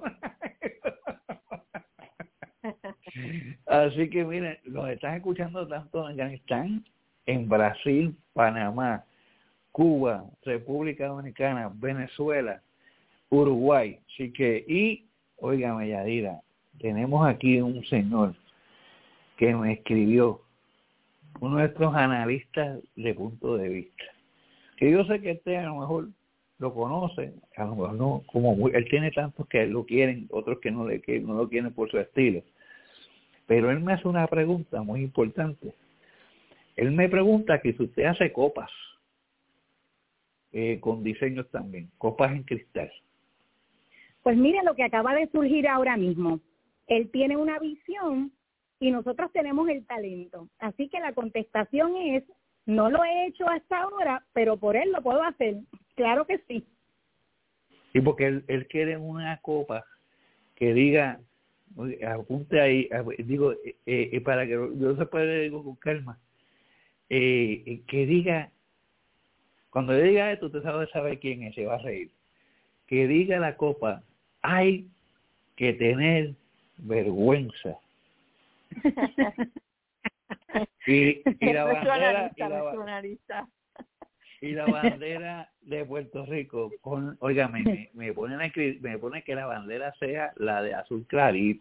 Speaker 4: así que miren, nos están escuchando tanto en Afganistán, en Brasil, Panamá, Cuba, República Dominicana, Venezuela, Uruguay. Así que, y, óigame, Yadira, tenemos aquí un señor que me escribió, uno de nuestros analistas de punto de vista, que yo sé que este a lo mejor lo conoce, a lo mejor no, él tiene tantos que lo quieren, otros que no lo quieren por su estilo, pero él me hace una pregunta muy importante. Él me pregunta que si usted hace copas, con diseños también, copas en cristal.
Speaker 8: Pues mire lo que acaba de surgir ahora mismo. Él tiene una visión y nosotros tenemos el talento. Así que la contestación es, no lo he hecho hasta ahora, pero por él lo puedo hacer. Claro que sí.
Speaker 4: Sí, porque él quiere una copa que diga, apunte ahí, digo, para que yo se pueda digo con calma, que diga, cuando le diga esto, usted sabe quién es, se va a reír. Que diga la copa, hay que tener vergüenza. y la bandera de Puerto Rico, óigame, me pone que la bandera sea la de azul clarito.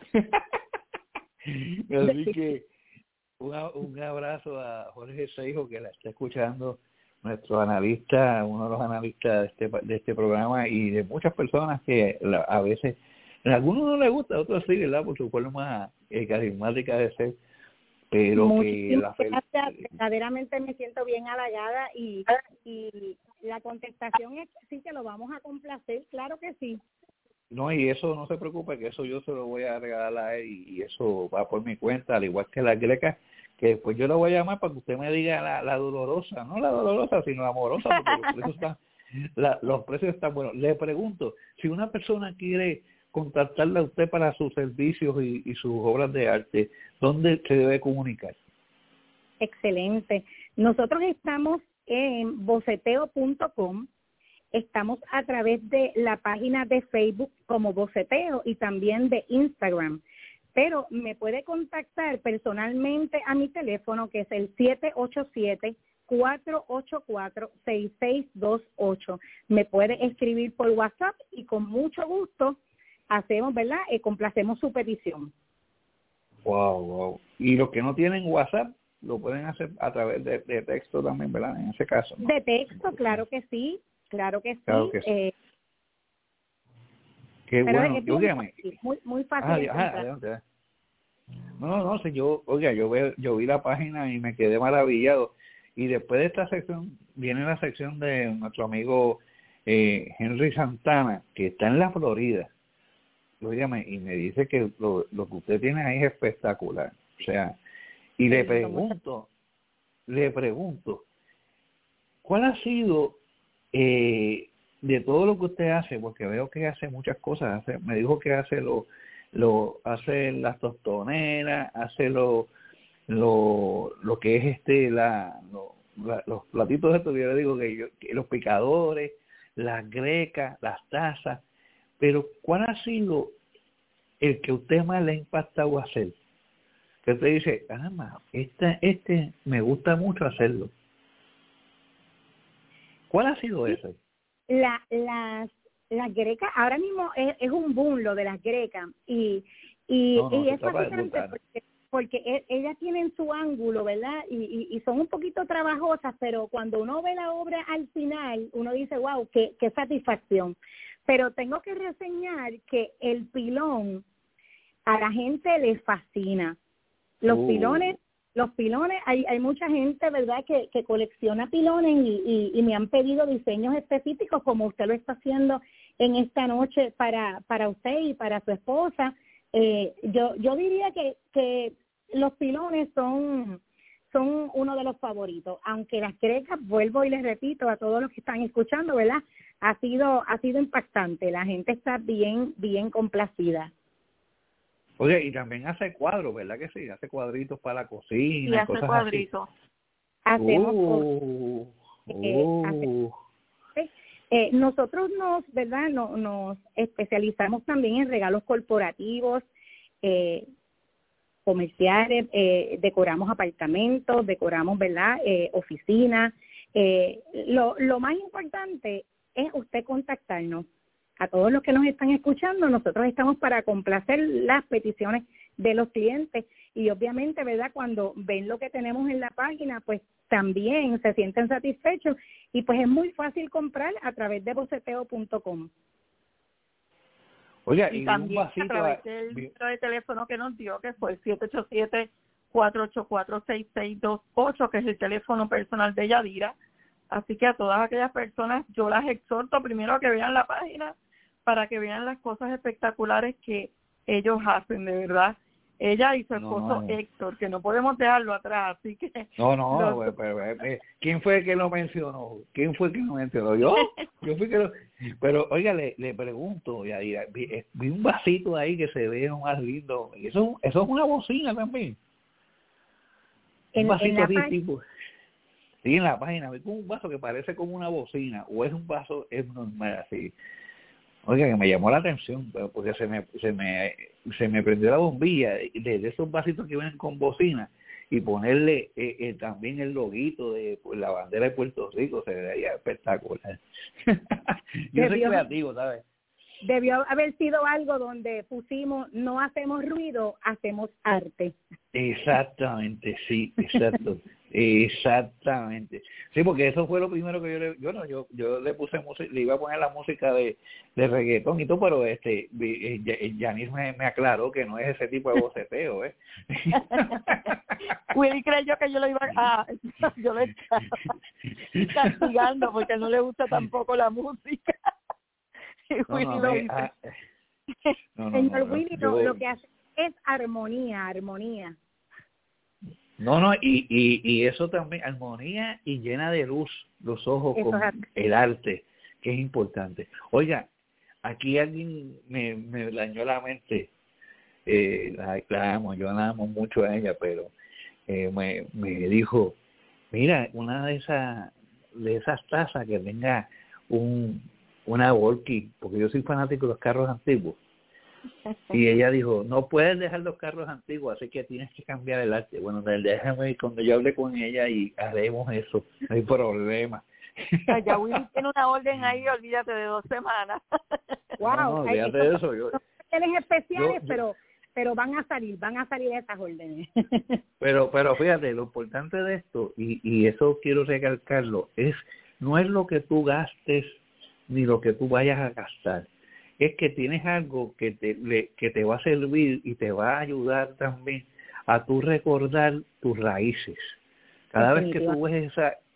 Speaker 4: Así que un abrazo a Jorge Seijo, que la está escuchando, nuestro analista, uno de los analistas de este programa, y de muchas personas que a veces, a algunos no les gusta, a otros sí, ¿verdad? Por su forma carismática de ser, pero
Speaker 8: muchísimas gracias, verdaderamente me siento bien halagada y la contestación es que sí, que lo vamos a complacer, claro que sí.
Speaker 4: No, y eso no se preocupe, que eso yo se lo voy a regalar a él y eso va por mi cuenta, al igual que la greca, que después yo la voy a llamar para que usted me diga la dolorosa, no la dolorosa, sino la amorosa, porque los precios están buenos. Le pregunto, si una persona quiere contactarla a usted para sus servicios y sus obras de arte, ¿dónde se debe comunicar?
Speaker 8: Excelente. Nosotros estamos en boceteo.com, estamos a través de la página de Facebook como Boceteo y también de Instagram. Pero me puede contactar personalmente a mi teléfono, que es el 787-484-6628. Me puede escribir por WhatsApp y con mucho gusto hacemos, ¿verdad? Complacemos su petición.
Speaker 4: Wow. Y los que no tienen WhatsApp lo pueden hacer a través de texto también, ¿verdad? En ese caso, ¿no?
Speaker 8: De texto, claro que sí.
Speaker 4: Claro que sí.
Speaker 8: Qué
Speaker 4: bueno.
Speaker 8: Es muy fácil.
Speaker 4: Adelante. No, si yo vi la página y me quedé maravillado. Y después de esta sección viene la sección de nuestro amigo Henry Santana, que está en la Florida. Óigame, y me dice que lo que usted tiene ahí es espectacular. O sea, y le pregunto, ¿cuál ha sido de todo lo que usted hace? Porque veo que hace muchas cosas. Me dijo que hace hace las tostoneras, hace lo que es los platitos estos, yo le digo que los picadores, las grecas, las tazas, pero ¿cuál ha sido el que usted más le ha impactado hacer? Que usted dice, caramba, este me gusta mucho hacerlo. ¿Cuál ha sido ese?
Speaker 8: Las grecas, ahora mismo es un boom lo de las grecas y es fascinante porque ellas tienen su ángulo, ¿verdad? Y son un poquito trabajosas, pero cuando uno ve la obra al final, uno dice, wow, qué satisfacción. Pero tengo que reseñar que el pilón a la gente les fascina. Los pilones Los pilones, hay mucha gente, ¿verdad?, que colecciona pilones y me han pedido diseños específicos como usted lo está haciendo en esta noche para usted y para su esposa. Yo diría que los pilones son uno de los favoritos, aunque las grecas, vuelvo y les repito a todos los que están escuchando, ¿verdad?, ha sido impactante. La gente está bien complacida.
Speaker 4: Oye, y también hace cuadros, ¿verdad que sí? Hace cuadritos para la cocina.
Speaker 5: Y hace
Speaker 4: cosas
Speaker 5: cuadritos.
Speaker 4: Así.
Speaker 8: Nosotros nos especializamos también en regalos corporativos, comerciales, decoramos apartamentos, decoramos, ¿verdad?, oficinas. Lo más importante es usted contactarnos. A todos los que nos están escuchando, nosotros estamos para complacer las peticiones de los clientes y obviamente, ¿verdad?, cuando ven lo que tenemos en la página, pues también se sienten satisfechos y pues es muy fácil comprar a través de boceteo.com.
Speaker 4: Oiga,
Speaker 5: y también a través del número de teléfono que nos dio, que fue el 787-484-6628, que es el teléfono personal de Yadira. Así que a todas aquellas personas yo las exhorto primero a que vean la página para que vean las cosas espectaculares que ellos hacen, de verdad. Ella y su esposo Héctor, que no podemos dejarlo atrás, así que...
Speaker 4: ¿Quién fue el que lo mencionó? ¿Yo? Yo fui que lo... Pero, oiga, le pregunto, Yadira, vi un vasito ahí que se ve más lindo. ¿Eso es una bocina también? Un vasito así, tipo... Sí, en la página, vi como un vaso que parece como una bocina, o es un vaso, es normal así. Oiga, que me llamó la atención, porque se me prendió la bombilla de esos vasitos que vienen con bocina y ponerle también el loguito de la bandera de Puerto Rico, se veía espectacular. Yo soy creativo, ¿sabes?
Speaker 8: Debió haber sido algo donde pusimos, no hacemos ruido, hacemos arte.
Speaker 4: Exactamente, sí, exacto. Exactamente. Sí, porque eso fue lo primero que yo le puse música, le iba a poner la música de reggaetón y todo, pero Yanis me aclaró que no es ese tipo de boceteo,
Speaker 5: Willy creyó que yo lo iba yo lo estaba castigando porque no le gusta tampoco la música. Y Willy lo dice.
Speaker 8: Señor Willy, lo que hace es armonía.
Speaker 4: Y eso también, armonía y llena de luz los ojos eso con el arte, que es importante. Oiga, aquí alguien me dañó la mente, la amo, yo la amo mucho a ella, pero me dijo, mira, una de esas tazas que tenga una Volky, porque yo soy fanático de los carros antiguos. Y ella dijo, no puedes dejar los carros antiguos, así que tienes que cambiar el arte. Bueno, déjame, cuando yo hable con ella y haremos eso, no hay problema.
Speaker 5: Ya Willy tiene una orden ahí, olvídate de 2 semanas.
Speaker 8: Wow,
Speaker 4: no, olvídate de eso.
Speaker 8: Órdenes especiales, pero van a salir esas órdenes.
Speaker 4: Pero fíjate, lo importante de esto, y eso quiero recalcarlo, no es lo que tú gastes ni lo que tú vayas a gastar. Es que tienes algo que te va a servir y te va a ayudar también a tú recordar tus raíces. Cada vez que tú ves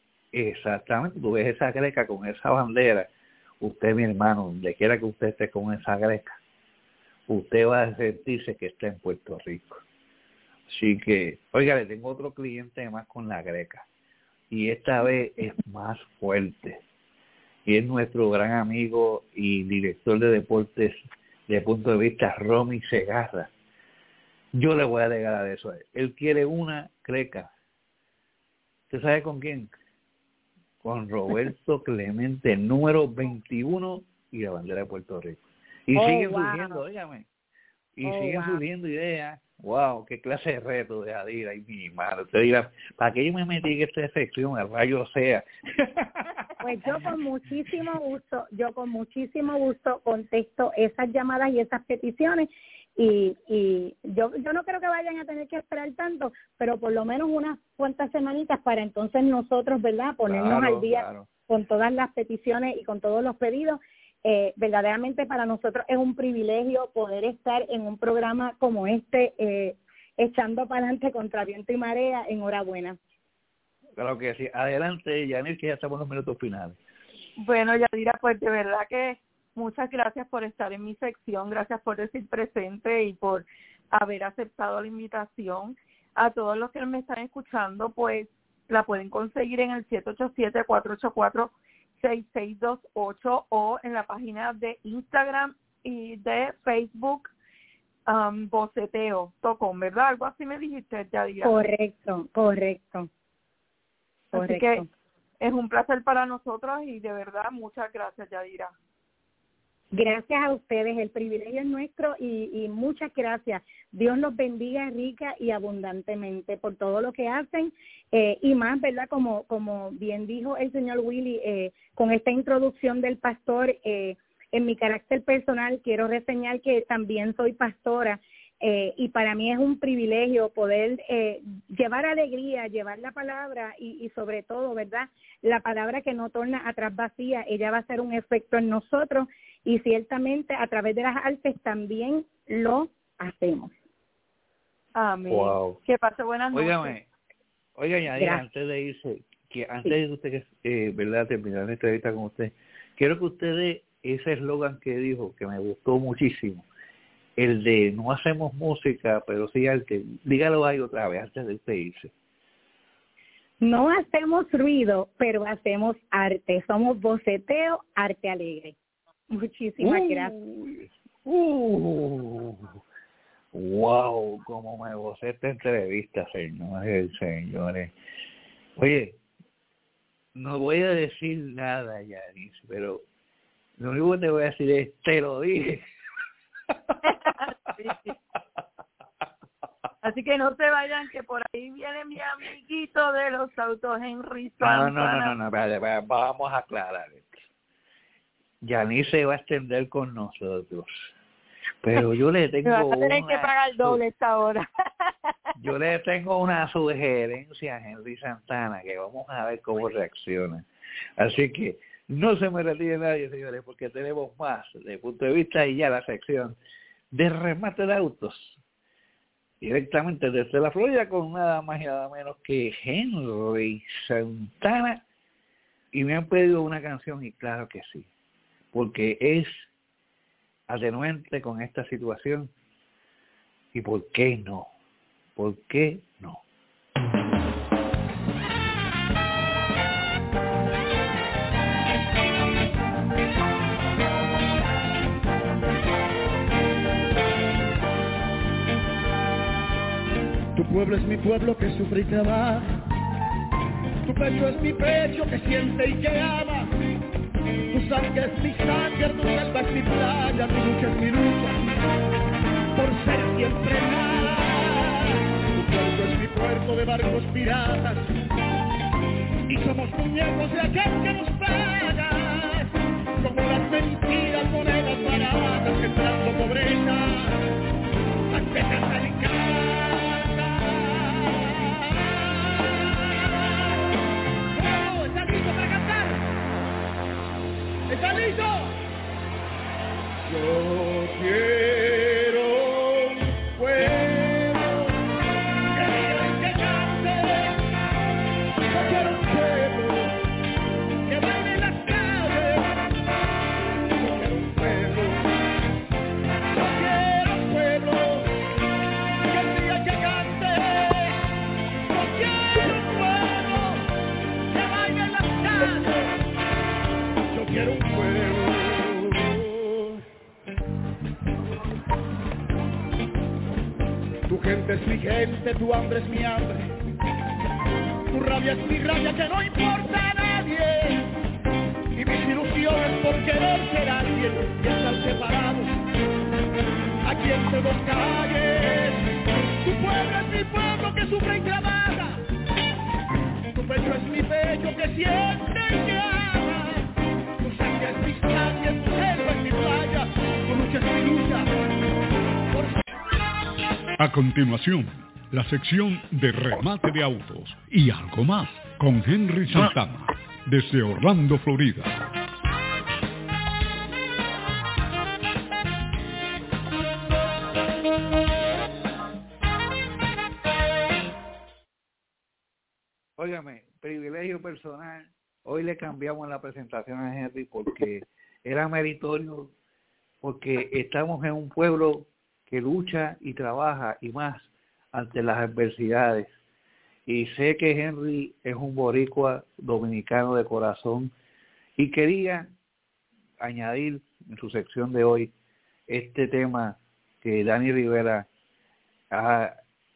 Speaker 4: tú ves esa greca con esa bandera, usted, mi hermano, donde quiera que usted esté con esa greca, usted va a sentirse que está en Puerto Rico. Así que, oiga, le tengo otro cliente más con la greca, y esta vez es más fuerte. Y es nuestro gran amigo y director de deportes de punto de vista, Romy Segarra. Yo le voy a regalar eso a él. Él quiere una greca. ¿Usted sabe con quién? Con Roberto Clemente, el número 21 y la bandera de Puerto Rico. Y siguen surgiendo, óigame. Siguen surgiendo ideas. Wow, qué clase de reto de Yadira y mi madre. Usted dirá, ¿para qué yo me metí en esta sección? El rayo sea.
Speaker 8: Pues yo con muchísimo gusto contesto esas llamadas y esas peticiones y yo no creo que vayan a tener que esperar tanto, pero por lo menos unas cuantas semanitas para entonces nosotros, ¿verdad?, ponernos al día con todas las peticiones y con todos los pedidos. Verdaderamente para nosotros es un privilegio poder estar en un programa como este echando para adelante contra viento y marea. Enhorabuena.
Speaker 4: Claro que sí. Adelante, Yanis, que ya estamos en los minutos finales.
Speaker 5: Bueno, Yadira, pues de verdad que muchas gracias por estar en mi sección, gracias por decir presente y por haber aceptado la invitación. A todos los que me están escuchando, pues la pueden conseguir en el 787-484-6628 o en la página de Instagram y de Facebook, boceteo.com, ¿verdad? Algo así me dijiste, Yadira.
Speaker 8: Correcto.
Speaker 5: Así que es un placer para nosotros y de verdad muchas gracias, Yadira.
Speaker 8: Gracias a ustedes, el privilegio es nuestro y muchas gracias. Dios los bendiga rica y abundantemente por todo lo que hacen y más, ¿verdad? Como bien dijo el señor Willy, con esta introducción del pastor, en mi carácter personal quiero reseñar que también soy pastora. Y para mí es un privilegio poder llevar alegría, llevar la palabra y sobre todo, ¿verdad? La palabra que no torna atrás vacía, ella va a hacer un efecto en nosotros y ciertamente a través de las artes también lo hacemos.
Speaker 5: Amén.
Speaker 4: Wow.
Speaker 5: Que pase buenas noches.
Speaker 4: Oigan, Yadira, antes de irse, antes de usted, ¿verdad?, terminar la entrevista con usted, quiero que usted dé ese eslogan que dijo, que me gustó muchísimo. El de no hacemos música, pero sí arte. Dígalo ahí otra vez antes de usted irse.
Speaker 8: No hacemos ruido, pero hacemos arte. Somos Boceteo, Arte Alegre. Muchísimas gracias.
Speaker 4: Wow, cómo me gocé esta entrevista, señores. Oye, no voy a decir nada, Yanis, pero lo único que te voy a decir es, te lo dije.
Speaker 5: Sí. Así que no se vayan, que por ahí viene mi amiguito de los autos, Henry Santana.
Speaker 4: No, vamos a aclarar esto. Yanis se va a extender con nosotros, pero yo le tengo
Speaker 5: vas a tener que pagar el doble esta hora.
Speaker 4: Yo le tengo una sugerencia a Henry Santana que vamos a ver cómo reacciona. Así que no se me retire nadie, señores, porque tenemos más desde el punto de vista y ya la sección de remate de autos directamente desde la Florida con nada más y nada menos que Henry Santana, y me han pedido una canción y claro que sí, porque es atenuante con esta situación. ¿Y por qué no? ¿Por qué no?
Speaker 9: Tu pueblo es mi pueblo que sufre y trabaja. Tu pecho es mi pecho que siente y que ama. Tu sangre es mi sangre, tu selva es mi playa, tu lucha es mi lucha, por ser siempre nada. Tu puerto es mi puerto de barcos piratas, y somos muñecos de aquel que nos paga, como las mentiras monedas baratas que entrando pobreza, manteca salicada. ¡Oh, está listo para cantar! ¿Está listo? Yo quiero un pueblo que viva y que cante. Yo quiero un pueblo que baile en las calles. Yo quiero un pueblo. Yo quiero un pueblo que viva y que cante. Yo quiero un pueblo que baile en las calles. Yo quiero un pueblo. Tu gente es mi gente, tu hambre es mi hambre. Tu rabia es mi rabia, que no importa a nadie. Y mis ilusiones por querer ser alguien y estar separados aquí entre dos calles. Tu pueblo es mi pueblo que sufre y trabaja. Tu pecho es mi pecho que siente y que ama. Tu sangre es mi sangre, tu selva es mi playa, tu lucha es mi lucha.
Speaker 3: A continuación, la sección de remate de autos y algo más con Henry Santana, desde Orlando, Florida.
Speaker 4: personal, hoy le cambiamos la presentación a Henry porque era meritorio, porque estamos en un pueblo que lucha y trabaja y más ante las adversidades. Y sé que Henry es un boricua dominicano de corazón y quería añadir en su sección de hoy este tema que Dani Rivera ha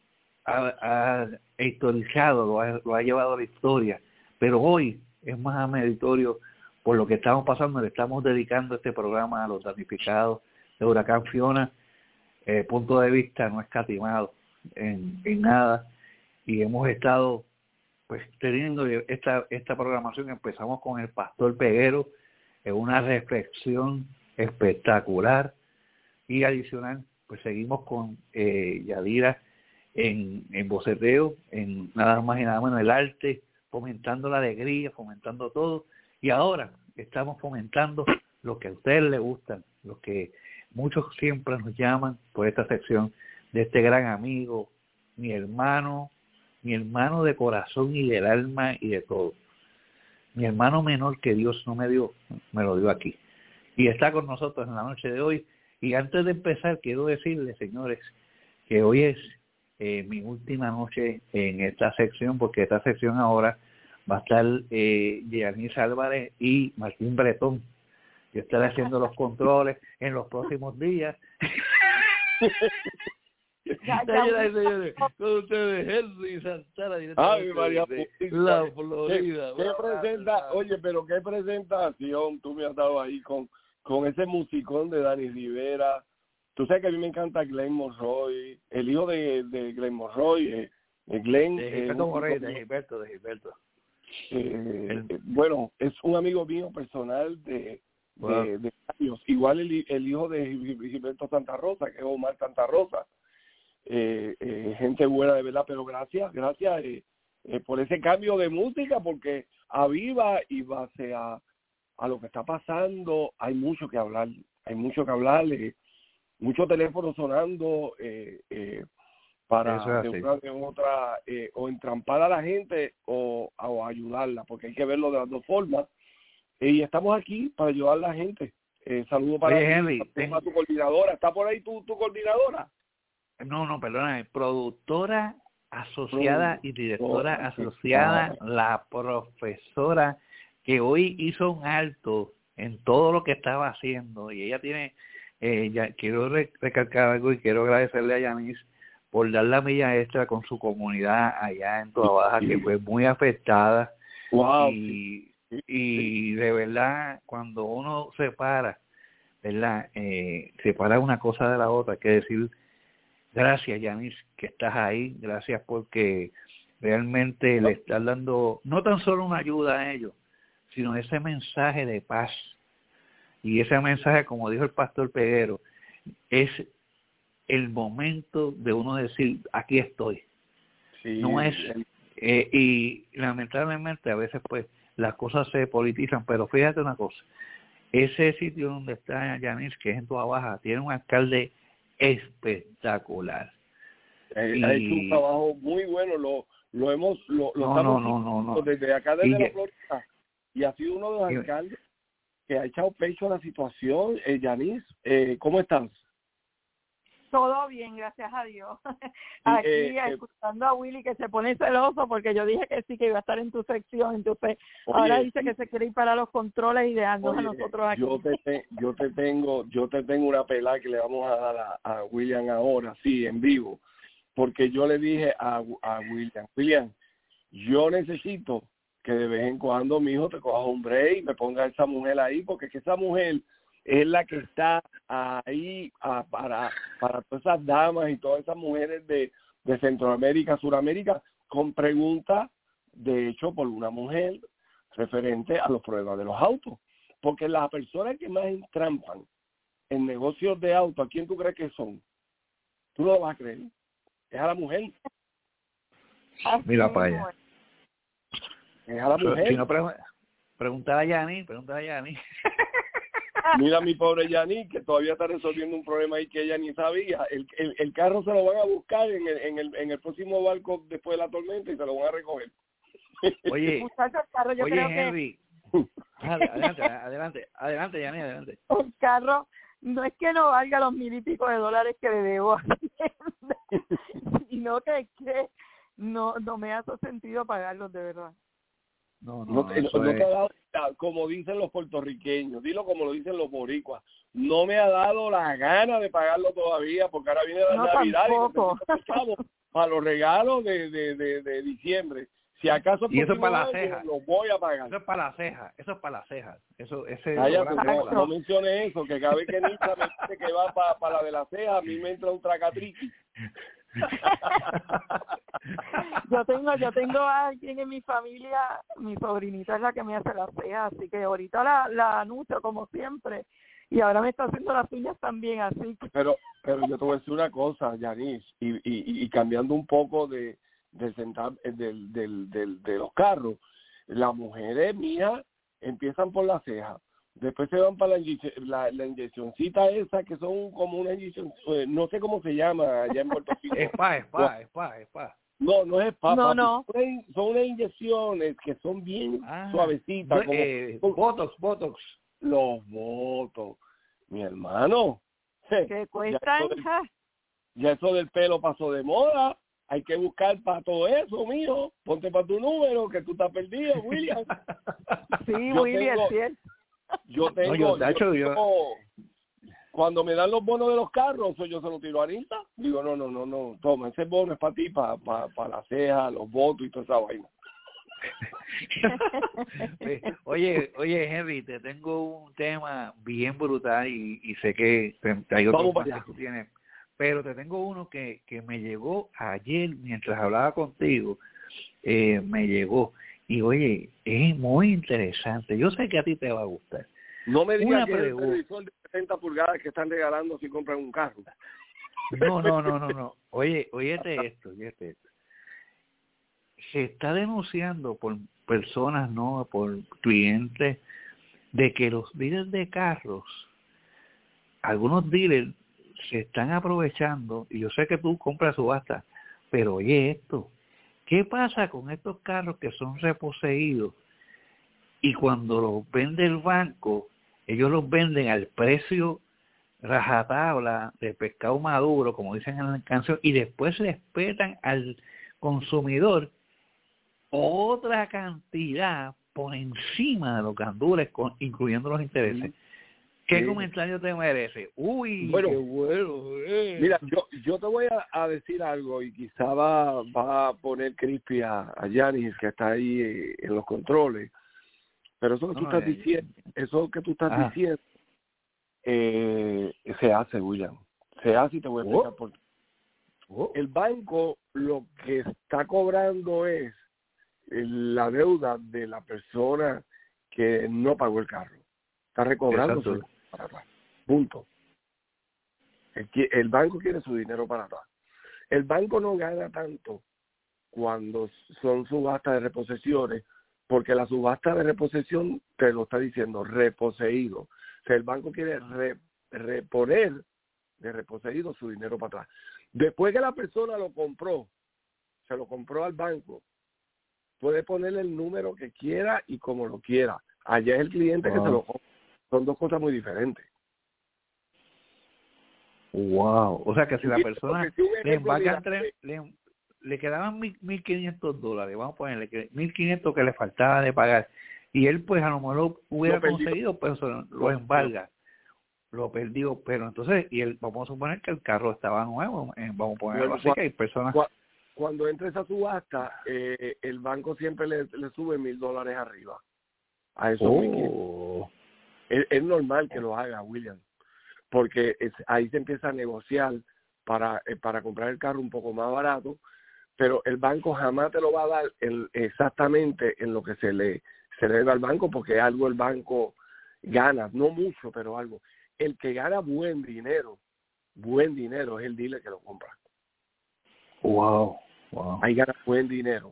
Speaker 4: historizado, lo ha llevado a la historia, pero hoy es más meritorio por lo que estamos pasando. Le estamos dedicando este programa a los damnificados de Huracán Fiona. Punto de vista no escatimado en nada, y hemos estado pues teniendo esta programación. Empezamos con el Pastor Peguero en una reflexión espectacular, y adicional pues seguimos con Yadira en boceteo, en nada más y nada menos el arte, fomentando la alegría, fomentando todo, y ahora estamos fomentando lo que a ustedes les gustan, lo que muchos siempre nos llaman por esta sección de este gran amigo, mi hermano de corazón y del alma y de todo, mi hermano menor que Dios no me dio, me lo dio aquí, y está con nosotros en la noche de hoy. Y antes de empezar, quiero decirles, señores, que hoy es mi última noche en esta sección, porque esta sección ahora va a estar Yanis Álvarez y Martín Bretón. Yo estaré haciendo los controles en los próximos días. Señoras y señores, con ustedes Henry Santana,
Speaker 10: Ay, María
Speaker 4: de la Florida.
Speaker 10: ¿Qué presenta? Oye, pero qué presentación tú me has dado ahí con ese musicón de Dani Rivera. Tú sabes que a mí me encanta Glenn Monroy, el hijo de Glenn Monroy, Glenn.
Speaker 4: De Gilberto.
Speaker 10: Bueno, es un amigo mío personal de años. Igual el hijo de Gilberto Santa Rosa, que es Omar Santa Rosa. Gente buena de verdad, pero gracias por ese cambio de música, porque aviva y base a lo que está pasando hay mucho que hablar, mucho teléfono sonando para de una de otra o entrampar a la gente o ayudarla, porque hay que verlo de las dos formas, y estamos aquí para ayudar a la gente. Saludo para
Speaker 4: Henry,
Speaker 10: tu coordinadora. ¿Está por ahí tu coordinadora?
Speaker 4: No, perdóname, productora asociada y directora asociada, la profesora que hoy hizo un alto en todo lo que estaba haciendo, y ella tiene, quiero recalcar algo, y quiero agradecerle a Yanis por dar la milla extra con su comunidad allá en Toa Baja, que fue muy afectada.
Speaker 10: Wow.
Speaker 4: Y de verdad, cuando uno separa, ¿verdad? Separa una cosa de la otra, hay que decir gracias, Yanis, que estás ahí, gracias porque realmente le estás dando no tan solo una ayuda a ellos, sino ese mensaje de paz. Y ese mensaje, como dijo el Pastor Peguero, es el momento de uno decir, aquí estoy. Sí, no es, y lamentablemente a veces pues las cosas se politizan, pero fíjate una cosa, ese sitio donde está Yanis, que es en Toa Baja, tiene un alcalde espectacular.
Speaker 10: Ha hecho un trabajo muy bueno, lo estamos desde acá, desde la Florida, y ha sido uno de los alcaldes que ha echado pecho a la situación. Yanis, ¿cómo estás?
Speaker 5: Todo bien, gracias a Dios. Aquí escuchando a Willy, que se pone celoso porque yo dije que sí, que iba a estar en tu sección, entonces ahora dice que se quiere ir para los controles y dejarnos a nosotros aquí.
Speaker 10: Yo te tengo una pelada que le vamos a dar a William ahora, sí, en vivo, porque yo le dije a William, yo necesito que de vez en cuando mi hijo te coja un break y me ponga a esa mujer ahí, porque es que esa mujer es la que está ahí para todas esas damas y todas esas mujeres de Centroamérica, Suramérica, con preguntas de hecho por una mujer referente a los problemas de los autos. Porque las personas que más entrampan en negocios de autos, ¿a quién tú crees que son? Tú no lo vas a creer. Es a la mujer.
Speaker 4: Mira para allá.
Speaker 10: Es a la mujer.
Speaker 4: Si no, preguntar a Yanni.
Speaker 10: Mira mi pobre Yanis, que todavía está resolviendo un problema ahí que ella ni sabía. El carro se lo van a buscar en el próximo barco después de la tormenta y se lo van a recoger.
Speaker 4: Oye,
Speaker 5: muchachos, el carro, yo
Speaker 4: oye,
Speaker 5: creo
Speaker 4: Henry. Adelante, Yanni, adelante.
Speaker 5: El carro no es que no valga los $1,000 y pico que le debo a Hacienda, sino que no me hace sentido pagarlos de verdad.
Speaker 10: No te ha dado, como dicen los puertorriqueños, dilo como lo dicen los boricuas, no me ha dado la gana de pagarlo todavía, porque ahora viene la Navidad
Speaker 5: tampoco.
Speaker 10: Y necesito para los regalos de diciembre. Si acaso
Speaker 4: y eso es para las cejas,
Speaker 10: lo voy a pagar.
Speaker 4: Eso es para las cejas,
Speaker 10: No mencione eso, que cada vez que Nita me dice que va para la de las cejas, a mí me entra un tracatriqui.
Speaker 5: Yo tengo a alguien en mi familia, mi sobrinita es la que me hace las cejas, así que ahorita la anuncio como siempre, y ahora me está haciendo las uñas también, así que...
Speaker 10: Pero yo te voy a decir una cosa, Yanis, y cambiando un poco de los carros, las mujeres mías empiezan por la ceja, después se van para la inyeccioncita esa, que son como una inyección, no sé cómo se llama allá en Puerto Rico.
Speaker 4: Spa.
Speaker 10: No es spa.
Speaker 5: No.
Speaker 10: Son unas inyecciones que son bien suavecitas.
Speaker 4: Botox.
Speaker 10: Los botox. Mi hermano.
Speaker 5: ¿Qué cuestan?
Speaker 10: Ya eso del pelo pasó de moda. Hay que buscar para todo eso, mijo. Ponte para tu número, que tú estás perdido, William.
Speaker 5: Sí, William, es cierto.
Speaker 10: Yo tengo... Cuando me dan los bonos de los carros, yo se los tiro a Anita. Digo, no, toma, ese bono es para ti, para la ceja, los votos y toda esa vaina.
Speaker 4: Oye, Henry, te tengo un tema bien brutal y sé que hay otros más que tú tienes, pero te tengo uno que me llegó ayer mientras hablaba contigo, me llegó, y oye, es muy interesante. Yo sé que a ti te va a gustar.
Speaker 10: No me digas que es el televisor de 60 pulgadas que están regalando si compran un carro.
Speaker 4: No. Óyete esto. Se está denunciando por personas, no, por clientes, de que los dealers de carros, algunos dealers se están aprovechando, y yo sé que tú compras subasta, pero oye esto, ¿qué pasa con estos carros que son reposeídos? Y cuando los vende el banco, ellos los venden al precio rajatabla de pescado maduro, como dicen en la canción, y después les petan al consumidor otra cantidad por encima de los gandules, incluyendo los intereses. ¿Qué comentario te merece? Uy,
Speaker 10: bueno,
Speaker 4: qué bueno.
Speaker 10: Mira, yo te voy a decir algo, y quizá va a poner crispy a Yanis, que está ahí en los controles. Pero eso que tú estás diciendo, se hace, William. Se hace, y te voy a explicar por qué. El banco lo que está cobrando es la deuda de la persona que no pagó el carro. Está recobrando su dinero para atrás. Punto. El banco quiere su dinero para atrás. El banco no gana tanto cuando son subastas de reposesiones, porque la subasta de reposesión te lo está diciendo, reposeído. O sea, el banco quiere reponer de reposeído su dinero para atrás. Después que la persona lo compró, se lo compró al banco, puede ponerle el número que quiera y como lo quiera. Allá es el cliente que se lo compra. Son dos cosas muy diferentes.
Speaker 4: Wow. O sea que si la persona le embarcan le quedaban $1,500, vamos a ponerle que 1,500 que le faltaba de pagar, y él pues a lo mejor lo hubiera conseguido, pues lo embarga, lo perdió, pero entonces, vamos a suponer que el carro estaba nuevo, vamos a ponerlo así, que hay personas...
Speaker 10: Cuando entra esa subasta, el banco siempre le sube $1,000 arriba a esos 1,500. Es normal que lo haga, William, porque ahí se empieza a negociar para comprar el carro un poco más barato, pero el banco jamás te lo va a dar exactamente en lo que se le debe al banco, porque algo el banco gana, no mucho, pero algo. El que gana buen dinero es el dealer que lo compra.
Speaker 4: Wow.
Speaker 10: Ahí gana buen dinero.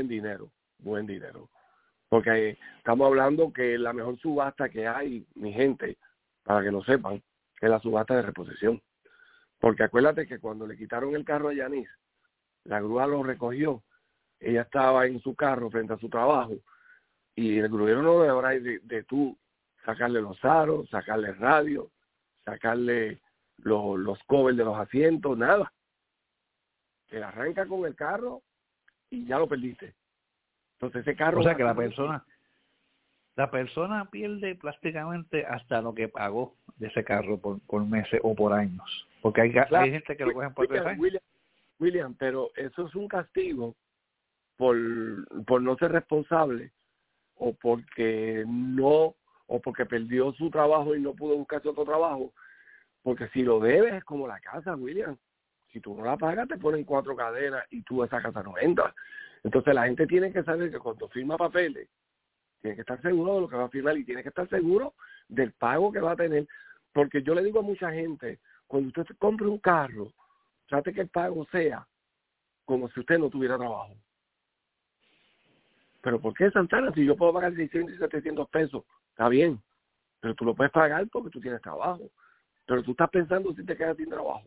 Speaker 10: Porque estamos hablando que la mejor subasta que hay, mi gente, para que lo sepan, es la subasta de reposición. Porque acuérdate que cuando le quitaron el carro a Yanis, la grúa lo recogió, ella estaba en su carro frente a su trabajo y el gruero no debe hora de tú sacarle los aros, sacarle el radio, sacarle los covers de los asientos, nada. Te arranca con el carro y ya lo perdiste. Entonces ese carro...
Speaker 4: O sea que la persona pierde prácticamente hasta lo que pagó de ese carro por meses o por años. Porque hay gente que lo cogen por 3 años.
Speaker 10: William, pero eso es un castigo por no ser responsable o porque perdió su trabajo y no pudo buscarse otro trabajo. Porque si lo debes es como la casa, William. Si tú no la pagas, te ponen 4 cadenas y tú esa casa no entras. Entonces la gente tiene que saber que cuando firma papeles, tiene que estar seguro de lo que va a firmar y tiene que estar seguro del pago que va a tener. Porque yo le digo a mucha gente, cuando usted compre un carro, trate que el pago sea como si usted no tuviera trabajo. ¿Pero por qué, Santana? Si yo puedo pagar 600 y 700 pesos, está bien. Pero tú lo puedes pagar porque tú tienes trabajo. Pero tú estás pensando si te quedas sin trabajo.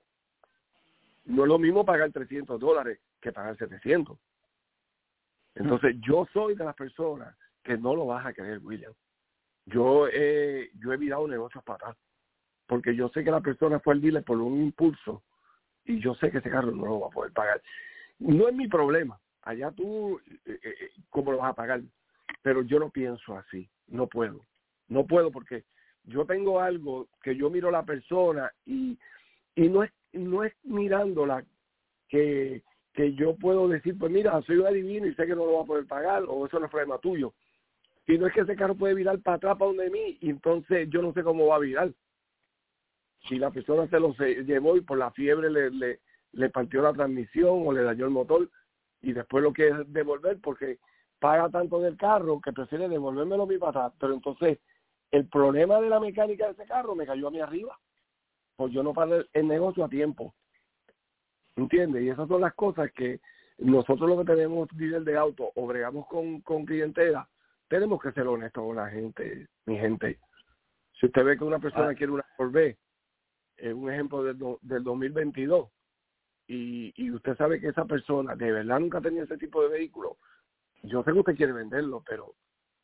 Speaker 10: No es lo mismo pagar $300 que pagar 700. Entonces, yo soy de las personas que no lo vas a creer, William. Yo he virado negocios para atrás. Porque yo sé que la persona fue al dealer por un impulso y yo sé que ese carro no lo va a poder pagar. No es mi problema. Allá tú, ¿cómo lo vas a pagar? Pero yo no pienso así. No puedo. No puedo porque yo tengo algo que yo miro a la persona y no es mirándola que yo puedo decir, pues mira, soy un adivino y sé que no lo va a poder pagar, o eso no es problema tuyo. Sino es que ese carro puede virar para atrás, para donde mí, y entonces yo no sé cómo va a virar. Si la persona se lo llevó y por la fiebre le partió la transmisión o le dañó el motor y después lo quiere devolver porque paga tanto del carro que prefiere devolvérmelo a mi para atrás. Pero entonces el problema de la mecánica de ese carro me cayó a mí arriba. Pues yo no pagué el negocio a tiempo. ¿Entiendes? Y esas son las cosas que nosotros lo que tenemos dealer de auto o bregamos con clientela, tenemos que ser honestos con la gente, mi gente. Si usted ve que una persona quiere una Corvette, un ejemplo del 2022, y usted sabe que esa persona de verdad nunca tenía ese tipo de vehículo, yo sé que usted quiere venderlo, pero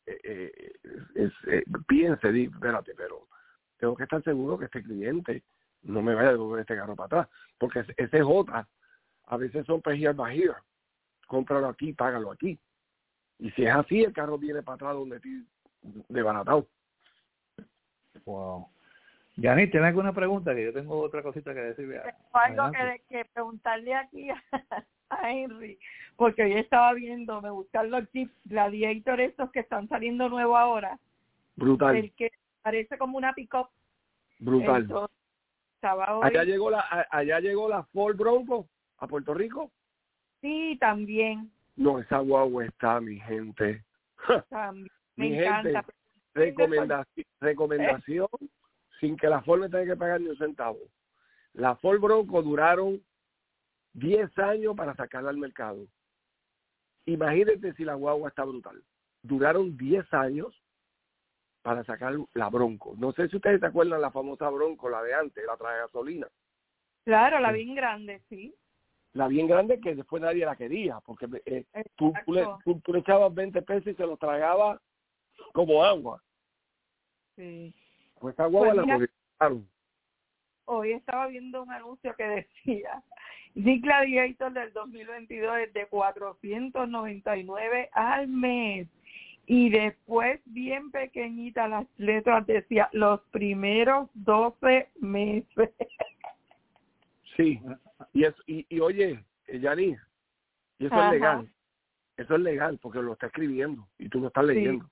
Speaker 10: piense, espérate, pero tengo que estar seguro que este cliente no me vaya a devolver este carro para atrás, porque esa es otra. A veces son pay here by here, cómpralo aquí, págalo aquí, y si es así el carro viene para atrás donde ti desbaratado.
Speaker 4: Wow. Yanis, ¿tienes alguna pregunta? Que yo tengo otra cosita que decirle.
Speaker 5: Tengo algo que preguntarle aquí a Henry, porque hoy estaba viendo, me gustan los Jeep Gladiator estos que están saliendo nuevo ahora.
Speaker 10: Brutal.
Speaker 5: El que parece como una pick-up.
Speaker 10: Brutal.
Speaker 5: Entonces, estaba hoy...
Speaker 10: allá llegó la Ford Bronco a Puerto Rico.
Speaker 5: Sí, también.
Speaker 10: No, esa guagua está, mi gente.
Speaker 5: También.
Speaker 10: Me
Speaker 5: Me encanta.
Speaker 10: Recomendación, sin que la Ford le tenga que pagar ni un centavo. La Ford Bronco duraron 10 años para sacarla al mercado. Imagínate si la guagua está brutal. Duraron 10 años para sacar la Bronco. No sé si ustedes se acuerdan la famosa Bronco, la de antes, la trae gasolina.
Speaker 5: Claro, la bien grande, sí.
Speaker 10: La bien grande que después nadie la quería, porque tú le echabas 20 pesos y se los tragaba como agua.
Speaker 5: Sí.
Speaker 10: Pues esa guagua la modificaron.
Speaker 5: Hoy estaba viendo un anuncio que decía Jeep Gladiator del 2022 es de $499 al mes. Y después, bien pequeñita, las letras decía los primeros 12 meses.
Speaker 10: Sí, y oye, Yanis, y eso es legal. Eso es legal porque lo está escribiendo y tú lo estás leyendo.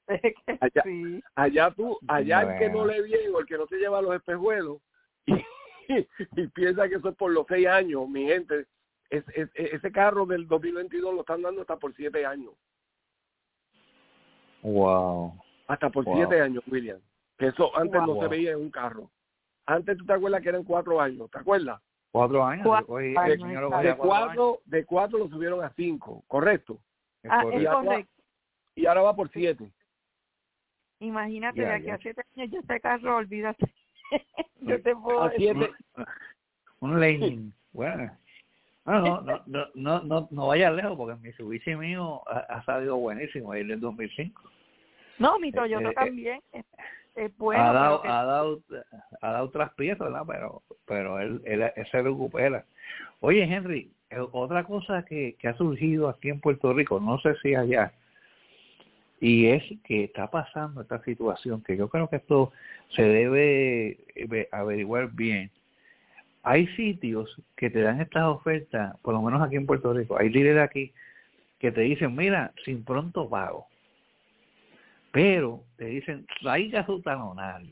Speaker 10: Allá el que no lee bien o el que no se lleva los espejuelos y piensa que eso es por los 6 años, mi gente, ese carro del 2022 lo están dando hasta por 7 años.
Speaker 4: Wow.
Speaker 10: Hasta por 7 años, William. Que eso antes no se veía en un carro. Antes tú te acuerdas que eran 4 años, ¿te acuerdas?
Speaker 4: 4 años.
Speaker 10: De 4 lo subieron a 5, ¿correcto?
Speaker 5: Es correcto.
Speaker 10: Y ahora va por 7.
Speaker 5: Imagínate, de aquí a 7 años ya este carro, olvídate. Yo te puedo decir.
Speaker 4: Un Lenin. Bueno. No vaya lejos, porque mi Mitsubishi mío ha salido buenísimo, el del 2005.
Speaker 5: No, mi Toyota también es bueno.
Speaker 4: Ha dado traspiés, ¿verdad? Pero él se recupera. Oye, Henry, otra cosa que ha surgido aquí en Puerto Rico, no sé si allá, y es que está pasando esta situación, que yo creo que esto se debe averiguar bien. Hay sitios que te dan estas ofertas, por lo menos aquí en Puerto Rico, hay líderes aquí que te dicen, mira, sin pronto pago, pero te dicen, traiga su talonario.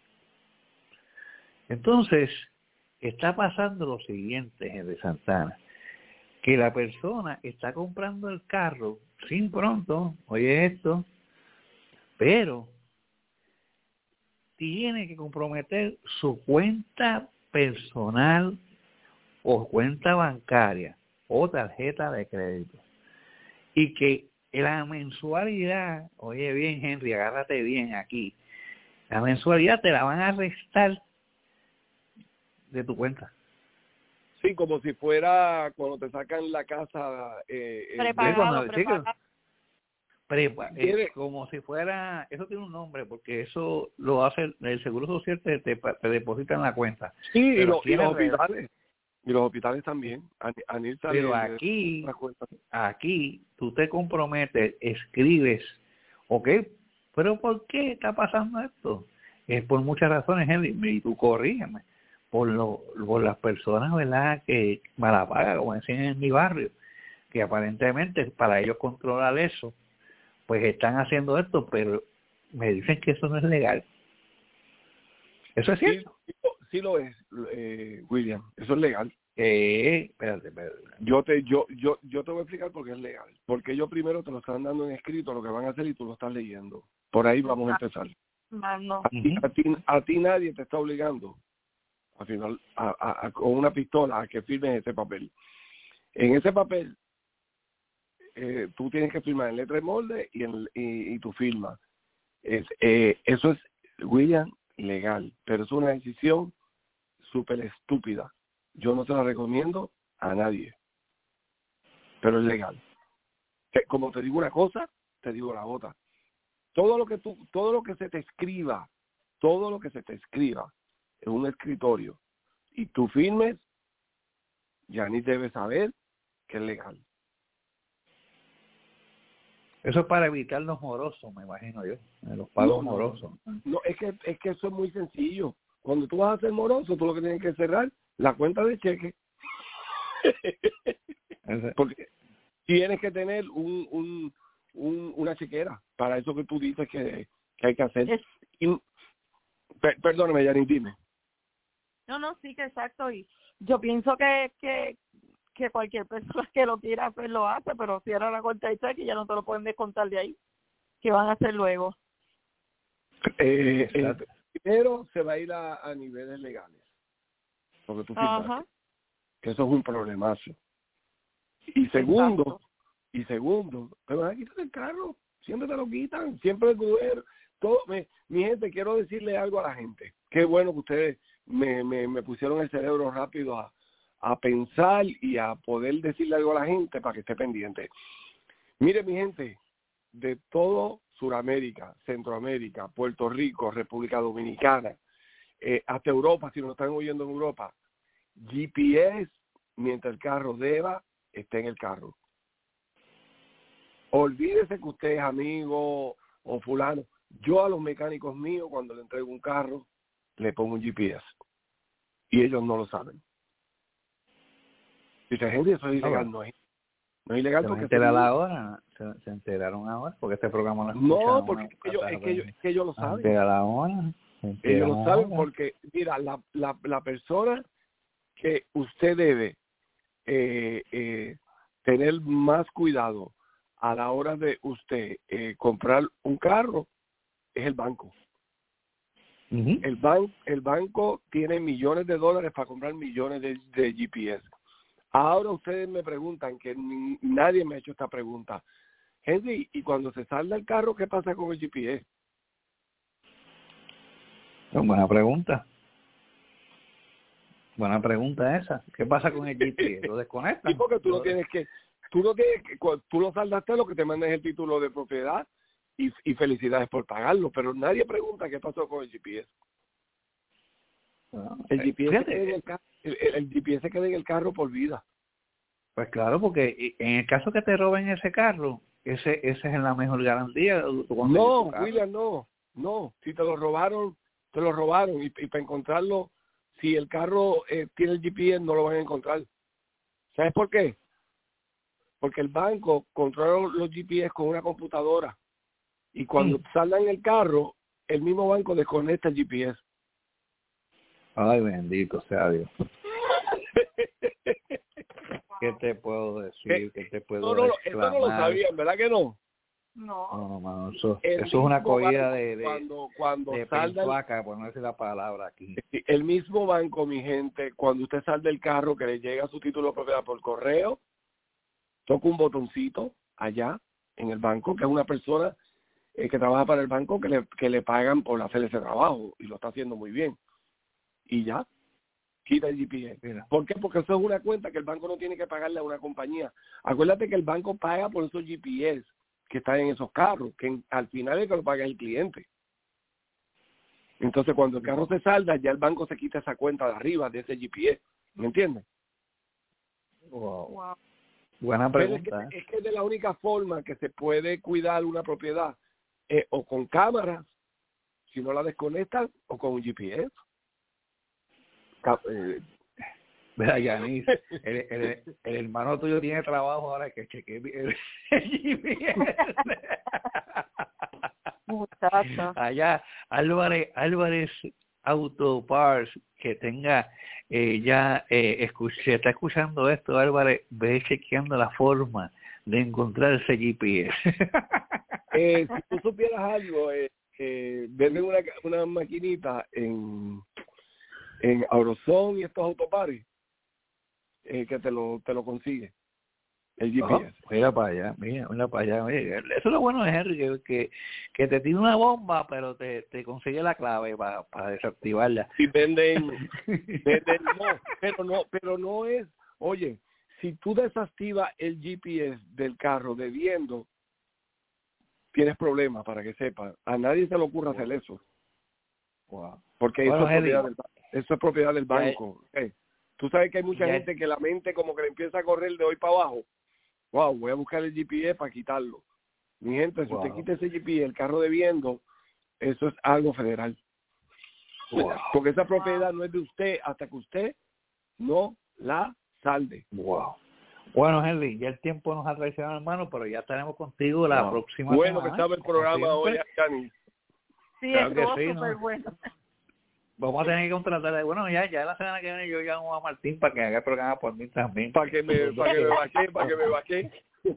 Speaker 4: Entonces, está pasando lo siguiente, Henry Santana, que la persona está comprando el carro sin pronto, oye esto, pero tiene que comprometer su cuenta personal o cuenta bancaria o tarjeta de crédito, y que la mensualidad, oye bien, Henry, agárrate bien aquí, la mensualidad te la van a restar de tu cuenta.
Speaker 10: Sí, como si fuera cuando te sacan la casa.
Speaker 4: Como si fuera, eso tiene un nombre, porque eso lo hace el Seguro Social, te deposita en la cuenta.
Speaker 10: Sí, y los hospitales. Y los hospitales también.
Speaker 4: Pero aquí tú te comprometes, escribes, ¿ok? Pero ¿por qué está pasando esto? Es por muchas razones, Henry, y tú corrígeme. Por las personas, ¿verdad?, que mala paga, como decían en mi barrio, que aparentemente para ellos controlar eso, pues están haciendo esto, pero me dicen que eso no es legal. ¿Eso es cierto?
Speaker 10: Sí lo es, William, eso es legal.
Speaker 4: Espérate.
Speaker 10: Yo te voy a explicar por qué es legal. Porque ellos primero te lo están dando en escrito lo que van a hacer y tú lo estás leyendo. Por ahí vamos a empezar.
Speaker 5: No.
Speaker 10: A ti nadie te está obligando al final con una pistola a que firmes ese papel. En ese papel tú tienes que firmar en letra y molde y tu firma. Eso es, William, legal, pero es una decisión súper estúpida. Yo no se la recomiendo a nadie, pero es legal. Como te digo una cosa, te digo la otra. Todo lo que se te escriba en un escritorio y tú firmes, ya ni debes saber que es legal.
Speaker 4: Eso es para evitar los morosos, me imagino yo, los pagos morosos.
Speaker 10: No, es que eso es muy sencillo. Cuando tú vas a ser moroso, tú lo que tienes que cerrar la cuenta de cheque. Porque tienes que tener una chequera para eso que tú dices que hay que hacer. Perdóname, Yanin, dime.
Speaker 5: No, sí, que exacto. Y yo pienso que cualquier persona que lo quiera hacer lo hace, pero cierra la cuenta de cheque y ya no te lo pueden descontar de ahí. ¿Qué van a hacer luego?
Speaker 10: Primero se va a ir a niveles legales, porque tú firmaste, que eso es un problemazo. Y segundo, te van a quitar el carro, siempre te lo quitan, siempre el gobierno. Mi gente, quiero decirle algo a la gente. Qué bueno que ustedes me pusieron el cerebro rápido a pensar y a poder decirle algo a la gente para que esté pendiente. Mire, mi gente, de todo Sudamérica, Centroamérica, Puerto Rico, República Dominicana, hasta Europa, si nos están oyendo en Europa, GPS, mientras el carro deba, esté en el carro. Olvídese que usted es amigo o fulano. Yo a los mecánicos míos, cuando le entrego un carro, le pongo un GPS. Y ellos no lo saben. Dice, gente, eso es ilegal. No es ilegal porque
Speaker 4: se enteraron ahora, porque este programa no escucha.
Speaker 10: No, porque es que ellos lo saben. Ellos lo saben porque, mira, la persona que usted debe tener más cuidado a la hora de usted comprar un carro es el banco. El banco tiene millones de dólares para comprar millones de GPS. Ahora ustedes me preguntan, que nadie me ha hecho esta pregunta. Henry, y cuando se salda el carro, ¿qué pasa con el GPS?
Speaker 4: Es buena pregunta. Buena pregunta esa. ¿Qué pasa con el GPS? ¿Lo desconectan?
Speaker 10: Sí, porque tú lo saldaste, lo que te mandas es el título de propiedad y felicidades por pagarlo, pero nadie pregunta qué pasó con el GPS. El GPS queda en el carro, el GPS queda en el carro por vida.
Speaker 4: Pues claro, porque en el caso que te roben ese carro, ese es la mejor garantía.
Speaker 10: No, William, no. Si te lo robaron. Y para encontrarlo, si el carro tiene el GPS, no lo van a encontrar. ¿Sabes por qué? Porque el banco controla los GPS con una computadora. Y cuando saldan el carro, el mismo banco desconecta el GPS.
Speaker 4: Ay, bendito sea Dios. ¿Qué te puedo decir? ¿Qué te puedo decir?
Speaker 10: Eso no lo sabían, ¿verdad que no?
Speaker 4: No, eso es una cogida de
Speaker 10: salda
Speaker 4: placa, por no decir la palabra aquí.
Speaker 10: El mismo banco, mi gente, cuando usted salda el carro, que le llega su título de propiedad por correo, toca un botoncito allá en el banco, que es una persona que trabaja para el banco que le pagan por hacer ese trabajo y lo está haciendo muy bien. Y ya, quita el GPS.
Speaker 4: Mira.
Speaker 10: ¿Por qué? Porque eso es una cuenta que el banco no tiene que pagarle a una compañía. Acuérdate que el banco paga por esos GPS que están en esos carros, que al final es que lo paga el cliente. Entonces, cuando el carro se salda, ya el banco se quita esa cuenta de arriba de ese GPS. ¿Me entiendes?
Speaker 4: Wow. Buena pregunta.
Speaker 10: Pero es que de la única forma que se puede cuidar una propiedad o con cámaras, si no la desconectan, o con un GPS.
Speaker 4: Mira, Yanis, el hermano tuyo tiene trabajo ahora que chequee el GPS.
Speaker 5: Muchacha.
Speaker 4: Allá, Álvarez Auto Parts, que tenga se está escuchando esto, Álvarez, ve chequeando la forma de encontrar ese GPS.
Speaker 10: Si tú supieras algo, venden una maquinita en Aurizon y estos autopares que te lo consigue el GPS.
Speaker 4: Mira para allá. Mira, eso es lo bueno de Henry, que te tiene una bomba, pero te consigue la clave para desactivarla.
Speaker 10: Y venden pero no es, oye, si tú desactivas el GPS del carro debiendo, tienes problemas, para que sepas. A nadie se le ocurre hacer eso.
Speaker 4: Wow.
Speaker 10: Porque eso es propiedad del banco. Tú sabes que hay mucha gente que la mente como que le empieza a correr de hoy para abajo. Wow, voy a buscar el GPS para quitarlo. Mi gente, si usted quita ese GPS, el carro debiendo, eso es algo federal.
Speaker 4: Wow.
Speaker 10: Porque esa propiedad no es de usted hasta que usted no la salde.
Speaker 4: Wow. Bueno, Henry, ya el tiempo nos ha traicionado, hermano, pero ya estaremos contigo la próxima semana.
Speaker 10: Bueno, que estaba el programa hoy, Yanis.
Speaker 5: Sí,
Speaker 4: claro
Speaker 5: estuvo
Speaker 4: que sí,
Speaker 5: súper
Speaker 4: ¿no?
Speaker 5: bueno.
Speaker 4: Vamos a tener que contratar. Bueno, ya la semana que viene yo llamo a Martín para que haga el programa por mí también.
Speaker 10: Para que me vaque.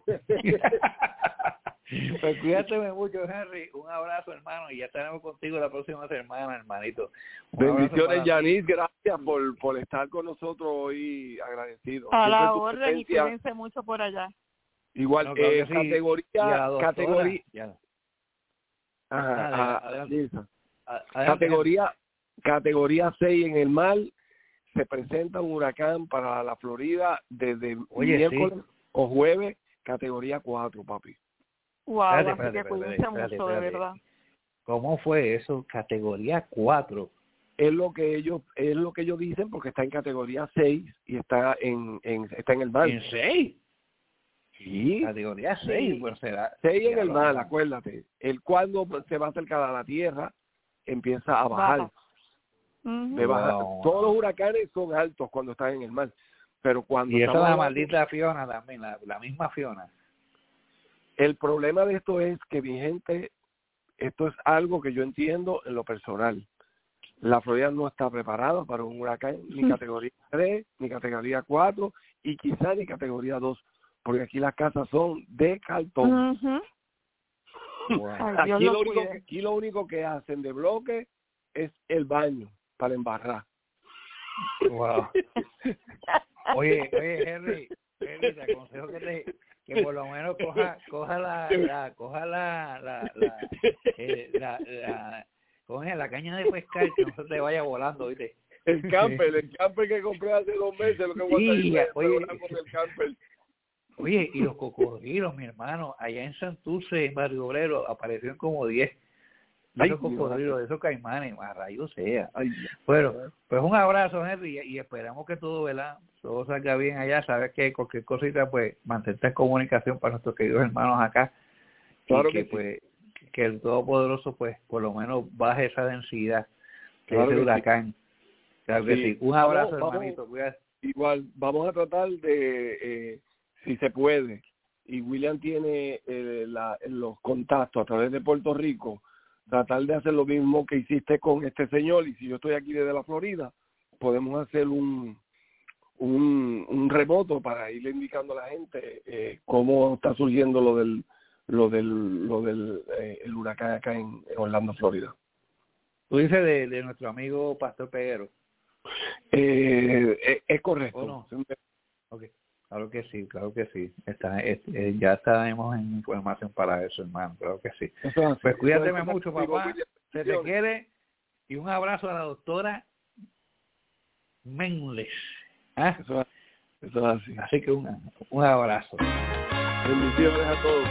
Speaker 4: Pues cuídate mucho, Henry. Un abrazo, hermano, y ya estaremos contigo la próxima semana, hermanito.
Speaker 10: Bendiciones, Yanis. Gracias por estar con nosotros hoy, agradecido.
Speaker 5: A la orden y cuídense mucho por allá.
Speaker 10: Igual,
Speaker 4: no, claro sí.
Speaker 10: Categoría 6 en el mar. Se presenta un huracán para la Florida desde miércoles o jueves, categoría 4, papi.
Speaker 5: Wow, así que cuídense mucho, de verdad.
Speaker 4: ¿Cómo fue eso? Categoría 4.
Speaker 10: Es lo que ellos dicen, porque está en categoría 6 y está en el mar.
Speaker 4: ¿En 6?
Speaker 10: Sí.
Speaker 4: Categoría 6, sí. Pues será
Speaker 10: 6 en el mar, acuérdate. Cuando se va a acercar a la tierra, empieza a bajar.
Speaker 4: Wow.
Speaker 10: Todos los huracanes son altos cuando están en el mar, pero cuando
Speaker 4: y esa es la maldita Fiona también, la misma Fiona.
Speaker 10: El problema de esto es que, mi gente, esto es algo que yo entiendo en lo personal. La Florida no está preparada para un huracán ni categoría 3, ni categoría 4 y quizá ni categoría 2, porque aquí las casas son de cartón.
Speaker 5: Wow.
Speaker 10: Aquí lo único que hacen de bloque es el baño para embarrar.
Speaker 4: Wow. Oye, Henry, te aconsejo que por lo menos coja la caña de pescar, que no se te vaya volando, ¿viste?
Speaker 10: El camper que compré hace 2 meses, lo que voy a salir con el camper.
Speaker 4: Oye, y los cocodrilos, mi hermano, allá en Santurce, en Barrio Obrero, aparecieron como 10. Esos cocodrilos, esos caimanes, más rayos sea. Bueno, pues un abrazo, Henry, y esperamos que todo, ¿verdad? Todo salga bien allá. Sabes que cualquier cosita, pues, mantente en comunicación para nuestros queridos hermanos acá.
Speaker 10: Claro
Speaker 4: y que, pues, que el Todopoderoso, pues, por lo menos baje esa densidad de ese huracán. Claro que sí. Un abrazo, hermanito. Cuídate.
Speaker 10: Igual, vamos a tratar de, si se puede, y William tiene los contactos a través de Puerto Rico, tratar de hacer lo mismo que hiciste con este señor, y si yo estoy aquí desde la Florida, podemos hacer un remoto para irle indicando a la gente cómo está surgiendo lo del el huracán acá en Orlando, Florida.
Speaker 4: Tú dices de nuestro amigo Pastor Peguero.
Speaker 10: Es correcto.
Speaker 4: ¿O no? Okay. Claro que sí. Ya estaremos en información para eso, hermano. Claro que sí. Pues cuídate mucho, papá. Se te quiere. Y un abrazo a la doctora Menles. ¿Ah?
Speaker 10: Eso es así.
Speaker 4: Así que un abrazo.
Speaker 10: Bendiciones a todos.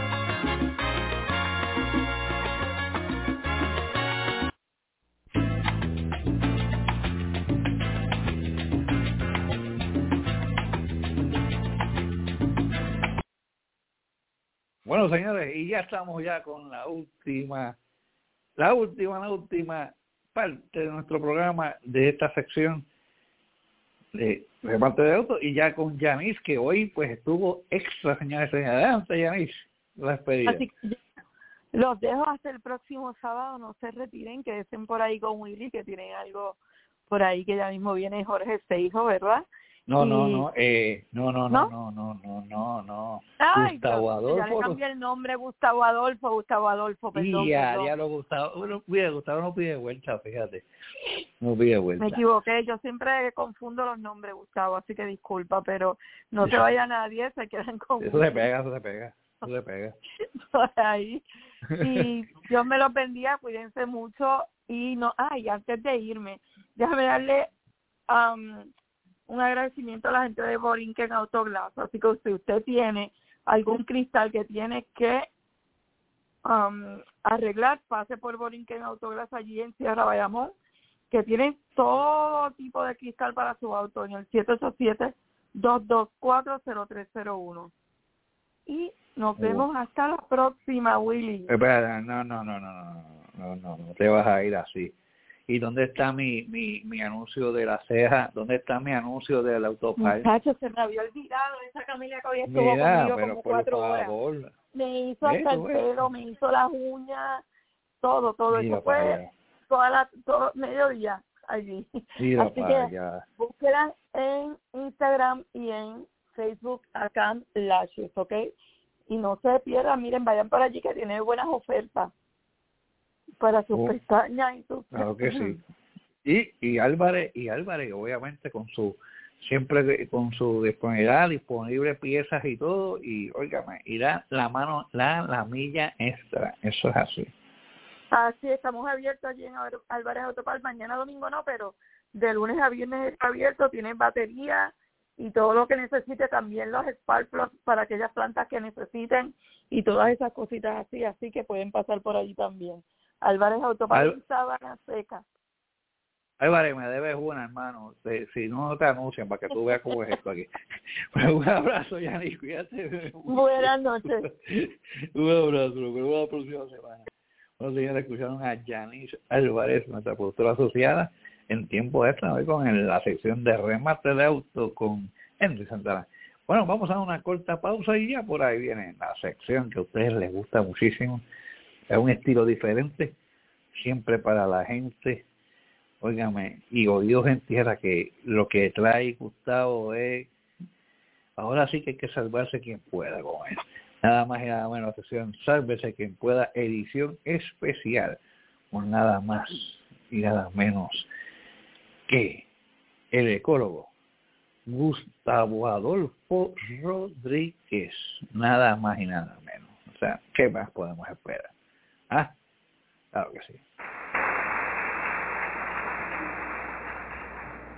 Speaker 4: Bueno, señores, y ya estamos ya con la última parte de nuestro programa de esta sección de parte de auto, y ya con Yanis, que hoy pues estuvo extra, señores. Adelante, Yanis, la despedida.
Speaker 5: Así que los dejo hasta el próximo sábado, no se retiren, que estén por ahí con Willy, que tienen algo por ahí, que ya mismo viene Jorge Seijo, ¿verdad?
Speaker 4: No.
Speaker 5: Ay,
Speaker 4: Gustavo Adolfo.
Speaker 5: Ya le cambié el nombre, Gustavo Adolfo, perdón.
Speaker 4: Ya lo Gustavo. Bueno, Gustavo no pide vuelta, fíjate. No pide vuelta.
Speaker 5: Me equivoqué, yo siempre confundo los nombres, Gustavo, así que disculpa, pero no se vaya nadie, se quedan con...
Speaker 4: Eso se pega.
Speaker 5: Por ahí. Y Dios me los bendiga, cuídense mucho. Y antes de irme, déjame darle un agradecimiento a la gente de Borinquen Autoglass. Así que si usted tiene algún cristal que tiene que arreglar, pase por Borinquen Autoglass allí en Sierra Bayamón, que tienen todo tipo de cristal para su auto en el 787-224-0301. Y nos vemos hasta la próxima, Willy.
Speaker 4: Espera, no te vas a ir así. ¿Y dónde está mi anuncio de la ceja? ¿Dónde está mi anuncio del autopar?
Speaker 5: Muchachos, se me había olvidado esa Camila que hoy estuvo conmigo como 4 horas. Me hizo hasta el pelo, me hizo las uñas, todo. Mira, eso fue todo mediodía allí.
Speaker 4: Mira,
Speaker 5: así que búsquela en Instagram y en Facebook a Cam Lashes, ¿ok? Y no se pierdan, miren, vayan para allí que tiene buenas ofertas para sus pestañas y sus...
Speaker 4: Claro que sí. Y Álvarez, obviamente siempre con su disponibilidad, disponible piezas y todo, y óigame, irá la milla extra, eso es así.
Speaker 5: Así, estamos abiertos allí en Álvarez Autopar, mañana domingo no, pero de lunes a viernes está abierto, tienen batería y todo lo que necesite, también los spark plugs para aquellas plantas que necesiten y todas esas cositas así que pueden pasar por allí también. Álvarez Autopar en Sabana Seca.
Speaker 4: Álvarez, me debes una, hermano. Si no te anuncian para que tú veas cómo es esto aquí. Bueno, un abrazo, Yanis, cuídate.
Speaker 5: Buenas noches.
Speaker 4: Un abrazo, nos vemos la próxima semana. Bueno, señores, escucharon a Yanis Álvarez, nuestra productora asociada, en tiempo extra, hoy con la sección de remate de auto con Henry Santana. Bueno, vamos a una corta pausa y ya por ahí viene la sección que a ustedes les gusta muchísimo. Es un estilo diferente, siempre para la gente, óigame, y oídos en tierra, que lo que trae Gustavo es, ahora sí que hay que salvarse quien pueda con él. Nada más y nada menos, la sección Sálvese quien pueda, edición especial, con nada más y nada menos que el ecólogo Gustavo Adolfo Rodríguez, nada más y nada menos. O sea, ¿qué más podemos esperar? Claro que sí.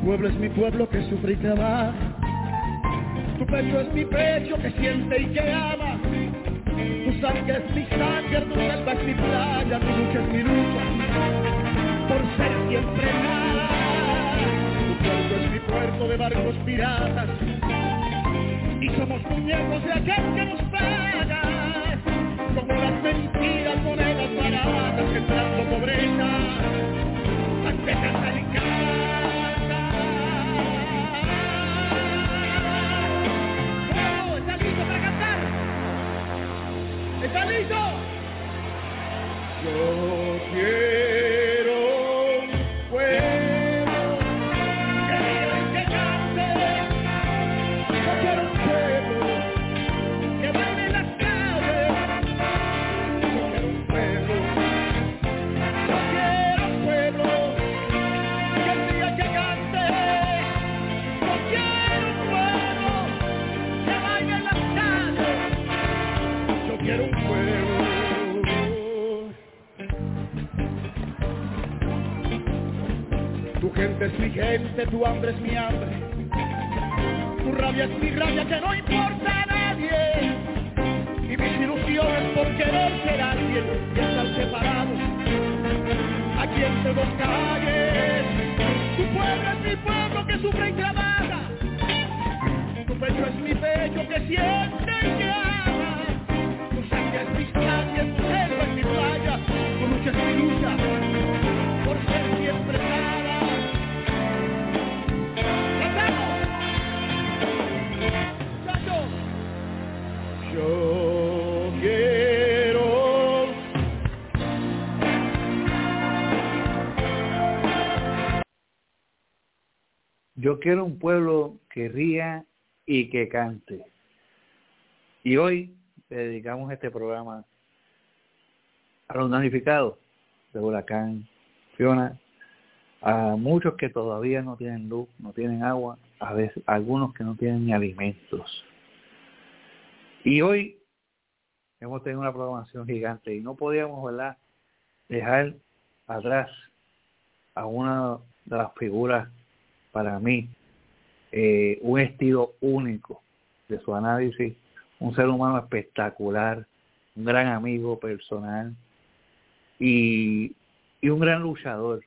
Speaker 9: pueblo es mi pueblo que sufre y trabaja. Tu pecho es mi pecho que siente y que ama. Tu sangre es mi sangre, tu selva es mi playa, tu lucha es mi lucha, por ser siempre nada. Tu puerto es mi puerto de barcos piratas, y somos muñecos de aquel que nos paga, como las mentiras monedas baratas, entrando pobreza, bandejas delicadas. ¡Oh, está listo para cantar! ¿Está listo? Yo quiero un pueblo que viva y que cante. Yo quiero un pueblo que baile en las calles. Yo quiero un pueblo. Yo quiero un pueblo que viva y que cante. Yo quiero un pueblo que baile en las calles. Yo quiero un pueblo. Tu gente es mi gente, tu hambre es mi hambre. Tu rabia es mi rabia que no importa a nadie. Y mis ilusiones por querer ser alguien y estar separados aquí entre dos calles. Tu pueblo es mi pueblo que sufre y trabaja. Tu pecho es mi pecho que siente y que ama. Tu sangre es mi sangre, tu selva es mi playa. Tu lucha es mi lucha por ser siempre nada. Yo quiero.
Speaker 4: Yo quiero un pueblo que ría y que cante. Y hoy le dedicamos este programa a los damnificados del huracán Fiona, a muchos que todavía no tienen luz, no tienen agua, a veces algunos que no tienen ni alimentos. Y hoy hemos tenido una programación gigante y no podíamos, ¿verdad?, dejar atrás a una de las figuras, para mí, un estilo único de su análisis, un ser humano espectacular, un gran amigo personal y un gran luchador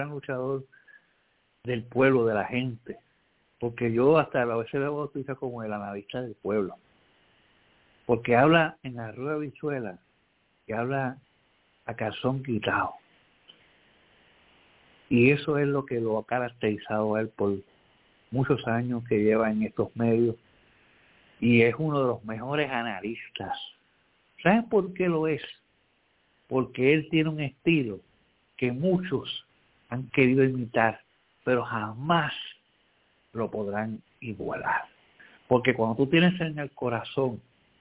Speaker 4: del pueblo, de la gente, porque yo hasta a veces lo utilizo como el analista del pueblo, porque habla en arroz de habichuela y habla a calzón quitado. Y eso es lo que lo ha caracterizado a él por muchos años que lleva en estos medios. Y es uno de los mejores analistas. ¿Saben por qué lo es? Porque él tiene un estilo que muchos han querido imitar, pero jamás lo podrán igualar. Porque cuando tú tienes en el corazón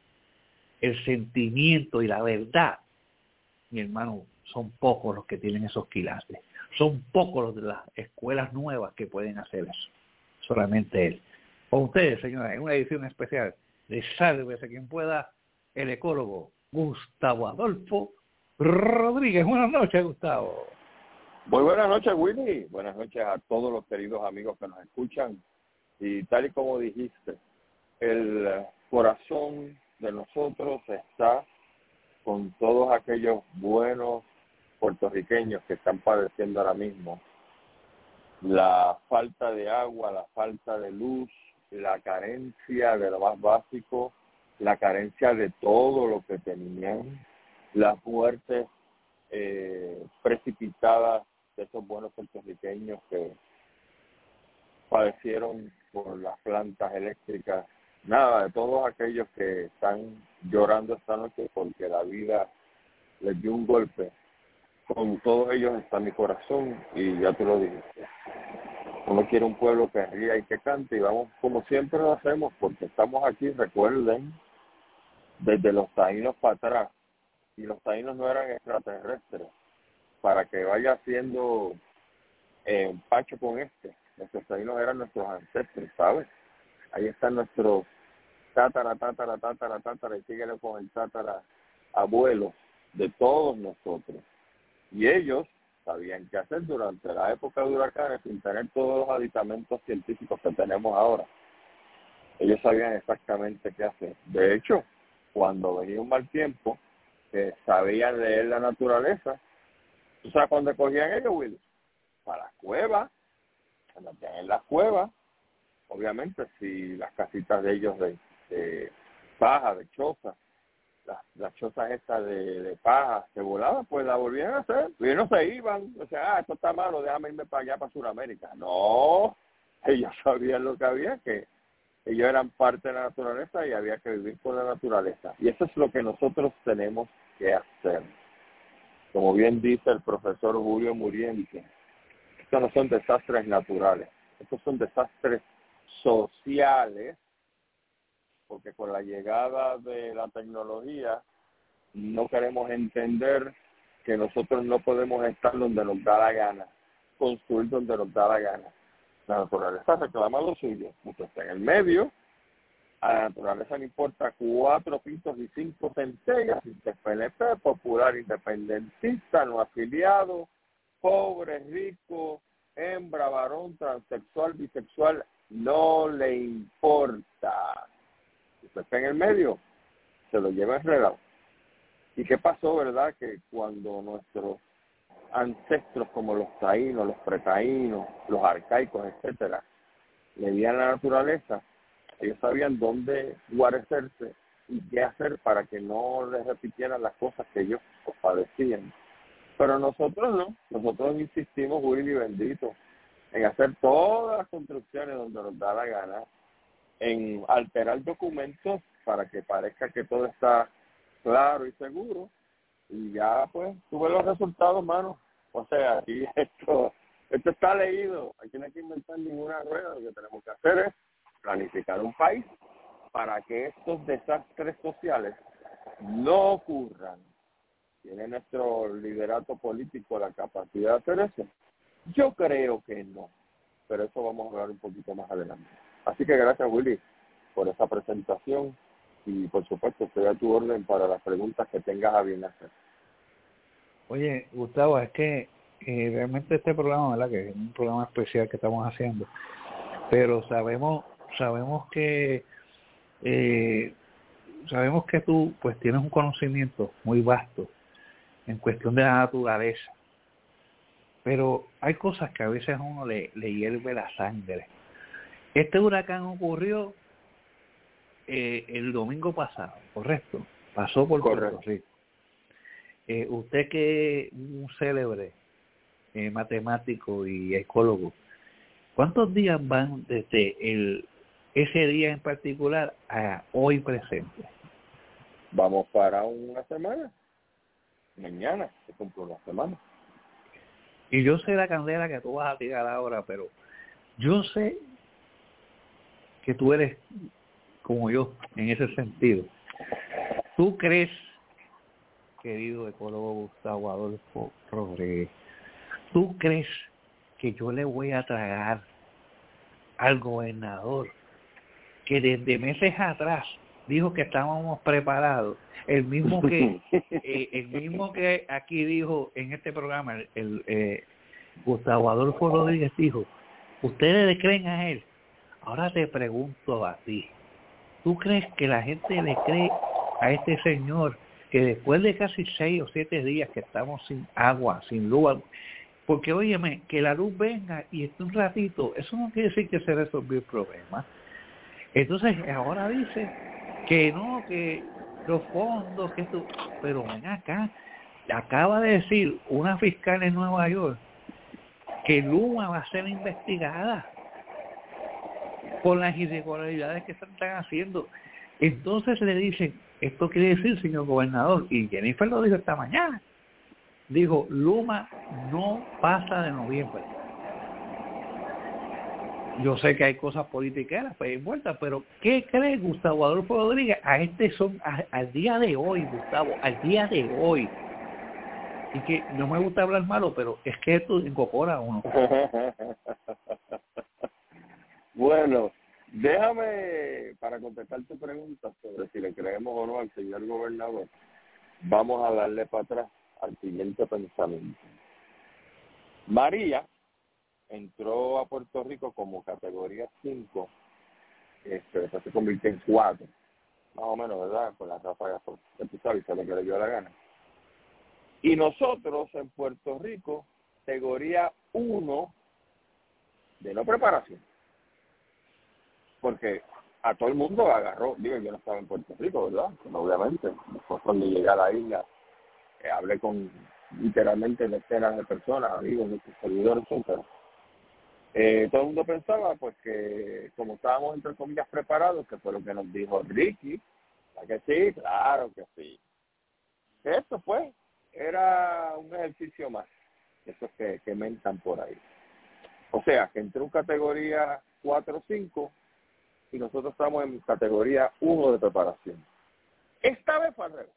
Speaker 4: el sentimiento y la verdad, mi hermano, son pocos los que tienen esos quilates. Son pocos los de las escuelas nuevas que pueden hacer eso. Solamente él. Con ustedes, señora, en una edición especial de Sálvese quien pueda, el ecólogo Gustavo Adolfo Rodríguez. Buenas noches, Gustavo.
Speaker 10: Muy buenas noches, Willy. Buenas noches a todos los queridos amigos que nos escuchan. Y tal y como dijiste, el corazón de nosotros está con todos aquellos buenos puertorriqueños que están padeciendo ahora mismo la falta de agua, la falta de luz, la carencia de lo más básico, la carencia de todo lo que tenían, las muertes precipitadas de esos buenos puertorriqueños que padecieron por las plantas eléctricas, nada, de todos aquellos que están llorando esta noche porque la vida les dio un golpe. Con todos ellos está mi corazón y ya tú lo dijiste. Uno quiere un pueblo que ría y que cante y vamos como siempre lo hacemos porque estamos aquí, recuerden, desde los taínos para atrás. Y los taínos no eran extraterrestres para que vaya haciendo empacho con este. Nuestros taínos eran nuestros ancestros, ¿sabes? Ahí están nuestros tatara, y síguele con el tatara abuelo de todos nosotros. Y ellos sabían qué hacer durante la época de huracanes sin tener todos los aditamentos científicos que tenemos ahora. Ellos sabían exactamente qué hacer. De hecho, cuando venía un mal tiempo, sabían leer la naturaleza. ¿Tú sabes cuándo cogían ellos, Willy? Para las cuevas, se metían en las cuevas. Obviamente, si las casitas de ellos de paja, de choza, las chozas estas de paja que volaban, pues la volvían a hacer. Y ellos no se iban, o sea, esto está malo, déjame irme para allá, para Sudamérica. No, ellos sabían lo que había, que ellos eran parte de la naturaleza y había que vivir con la naturaleza. Y eso es lo que nosotros tenemos que hacer. Como bien dice el profesor Julio Muriente, estos no son desastres naturales, estos son desastres sociales, porque con la llegada de la tecnología no queremos entender que nosotros no podemos estar donde nos da la gana, construir donde nos da la gana. La naturaleza reclama lo suyo, usted está en el medio, a la naturaleza le importa 4 pitos y 5 centellas, si usted es PNP, popular, independentista, no afiliado, pobre, rico, hembra, varón, transexual, bisexual, no le importa. Si usted está en el medio, se lo lleva enredado. ¿Y qué pasó, verdad? Que cuando nuestros ancestros como los taínos, los pretaínos, los arcaicos, etcétera, leían la naturaleza, ellos sabían dónde guarecerse y qué hacer para que no les repitieran las cosas que ellos padecían. Pero nosotros no, nosotros insistimos, Willy bendito, en hacer todas las construcciones donde nos da la gana, en alterar documentos para que parezca que todo está claro y seguro, y ya pues tuve los resultados, mano. O sea, aquí esto está leído, aquí no hay que inventar ninguna rueda, lo que tenemos que hacer es planificar un país para que estos desastres sociales no ocurran. ¿Tiene nuestro liderato político la capacidad de hacer eso? Yo creo que no, pero eso vamos a hablar un poquito más adelante. Así que gracias, Willy, por esa presentación y por supuesto estoy a tu orden para las preguntas que tengas a bien hacer.
Speaker 11: Oye, Gustavo, es que realmente este programa, ¿verdad? Que es un programa especial que estamos haciendo, pero sabemos que tú pues tienes un conocimiento muy vasto en cuestión de la naturaleza, pero hay cosas que a veces a uno le hierve la sangre. Este huracán ocurrió el domingo pasado, ¿correcto? Pasó por Puerto Rico. Usted que es un célebre matemático y ecólogo, ¿cuántos días van desde ese día en particular a hoy presente?
Speaker 10: Vamos para una semana. Mañana se cumple una semana.
Speaker 11: Y yo sé la candela que tú vas a tirar ahora, pero yo sé que tú eres como yo en ese sentido. ¿Tú crees, querido ecólogo Gustavo Adolfo Rodríguez, tú crees que yo le voy a tragar al gobernador que desde meses atrás dijo que estábamos preparados, el mismo que aquí dijo en este programa, Gustavo Adolfo Rodríguez dijo, ustedes le creen a él? Ahora te pregunto a ti, ¿tú crees que la gente le cree a este señor que después de casi 6 o 7 días que estamos sin agua, sin luz, porque óyeme, que la luz venga y esté un ratito, eso no quiere decir que se resolvió el problema? Entonces ahora dice que no, que los fondos, que esto, pero ven acá, acaba de decir una fiscal en Nueva York que Luma va a ser investigada por las irregularidades que se están haciendo. Entonces le dicen, esto quiere decir, señor gobernador, y Jennifer lo dijo esta mañana, dijo, Luma no pasa de noviembre. Yo sé que hay cosas politiqueras pues envueltas, pero ¿qué cree Gustavo Adolfo Rodríguez al día de hoy, Gustavo, al día de hoy? Y que no me gusta hablar malo, pero es que esto incorpora a uno.
Speaker 10: Bueno, déjame, para contestar tu pregunta sobre si le creemos o no al señor gobernador, vamos a darle para atrás al siguiente pensamiento. María entró a Puerto Rico como categoría 5, después se convirtió en 4, más o menos, ¿verdad? Con las ráfagas, tú sabes, lo que le dio la gana. Y nosotros en Puerto Rico, categoría 1 de no preparación. Porque a todo el mundo agarró, digo, yo no estaba en Puerto Rico, ¿verdad? Pero obviamente, después cuando llegué a la isla, hablé con literalmente decenas de personas, amigos, nuestros servidores, etc. Todo el mundo pensaba pues que como estábamos entre comillas preparados, que fue lo que nos dijo Ricky, que sí, claro que sí. Esto pues era un ejercicio más, esos que mentan por ahí. O sea, que entró en categoría 4 o 5 y nosotros estamos en categoría 1 de preparación. Esta vez fue al revés.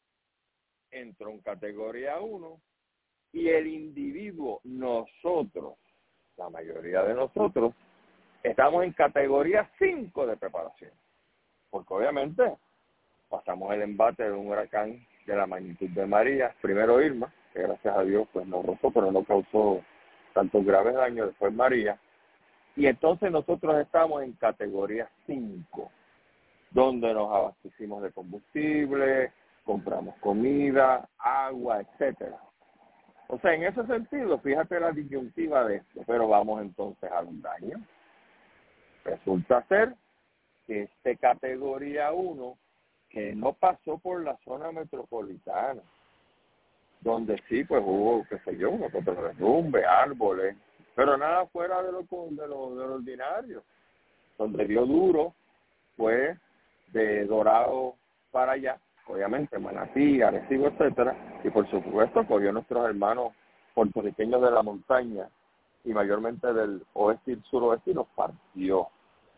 Speaker 10: Entró en categoría 1 y el individuo, nosotros, la mayoría de nosotros, estamos en categoría 5 de preparación. Porque obviamente pasamos el embate de un huracán de la magnitud de María, primero Irma, que gracias a Dios pues nos rozó, pero no causó tantos graves daños, después María, y entonces nosotros estamos en categoría 5, donde nos abastecimos de combustible, compramos comida, agua, etcétera. O sea, en ese sentido, fíjate la disyuntiva de esto, pero vamos entonces a los daños. Resulta ser que categoría 1, que no pasó por la zona metropolitana, donde sí, pues hubo, qué sé yo, unos otros derrumbes, árboles, pero nada fuera de lo ordinario. Donde dio duro fue de Dorado para allá, obviamente Manatí, Arecibo, etcétera, y por supuesto cogió a nuestros hermanos puertorriqueños de la montaña y mayormente del oeste y suroeste y los partió.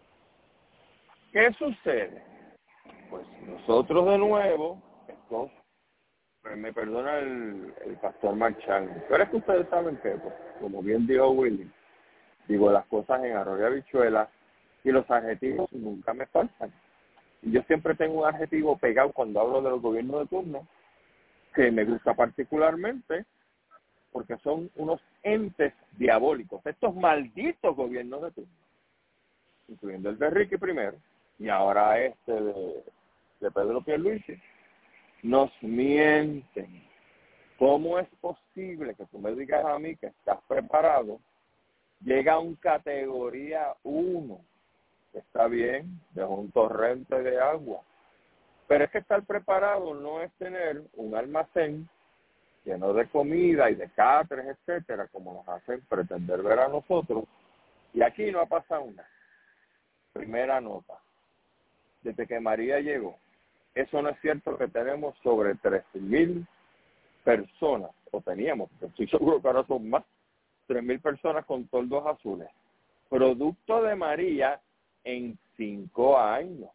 Speaker 10: ¿Qué sucede? Pues nosotros de nuevo, esto, me perdona el pastor Marchán, pero es que ustedes saben que, pues, como bien dijo Willy, digo las cosas en arroz y habichuela y los adjetivos nunca me faltan. Y yo siempre tengo un adjetivo pegado cuando hablo de los gobiernos de turno, que me gusta particularmente, porque son unos entes diabólicos, estos malditos gobiernos de turno, incluyendo el de Ricky primero, y ahora de Pedro Pierluisi, nos mienten. ¿Cómo es posible que tú me digas a mí que estás preparado? Llega a un categoría 1, está bien, de un torrente de agua. Pero es que estar preparado no es tener un almacén lleno de comida y de cáteres, etcétera, como nos hacen pretender ver a nosotros. Y aquí no ha pasado nada. Primera nota. Desde que María llegó, eso no es cierto que tenemos sobre 3,000 personas, o teníamos, estoy seguro que ahora son más, 3,000 personas con toldos azules. Producto de María en 5 años.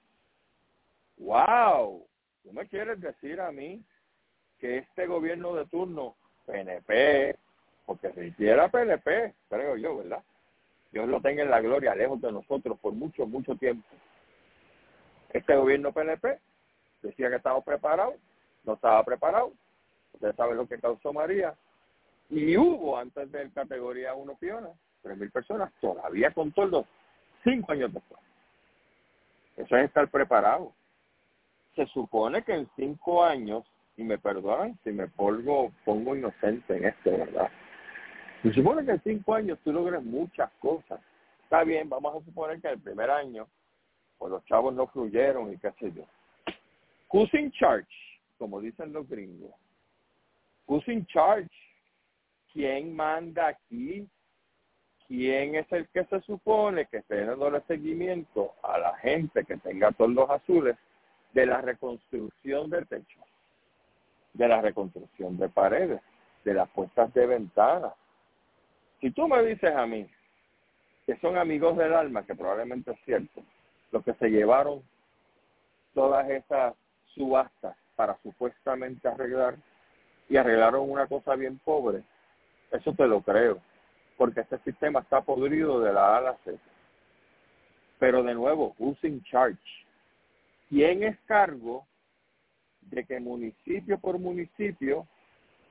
Speaker 10: ¡Wow! ¿Tú me quieres decir a mí que este gobierno de turno, PNP, porque si hiciera PNP, creo yo, ¿verdad? Dios lo tenga en la gloria, lejos de nosotros por mucho, mucho tiempo. Este gobierno PNP decía que estaba preparado, no estaba preparado. Ustedes saben lo que causó María. Y hubo, antes de categoría 1 Fiona, 3,000 personas todavía con toldos 5 años después. Eso es estar preparado. Se supone que en 5 años, y me perdonan si me pongo inocente en esto, ¿verdad? Se supone que en 5 años tú logres muchas cosas. Está bien, vamos a suponer que el primer año, pues los chavos no fluyeron y qué sé yo. Who's in charge, como dicen los gringos. Who's in charge? ¿Quién manda aquí? ¿Quién es el que se supone que esté dándole seguimiento a la gente que tenga toldos azules de la reconstrucción de techos, de la reconstrucción de paredes, de las puestas de ventanas? Si tú me dices a mí que son amigos del alma, que probablemente es cierto, los que se llevaron todas esas subastas para supuestamente arreglar y arreglaron una cosa bien pobre, eso te lo creo, porque este sistema está podrido de la A a la Z. Pero de nuevo, who's in charge? ¿Quién es cargo de que municipio por municipio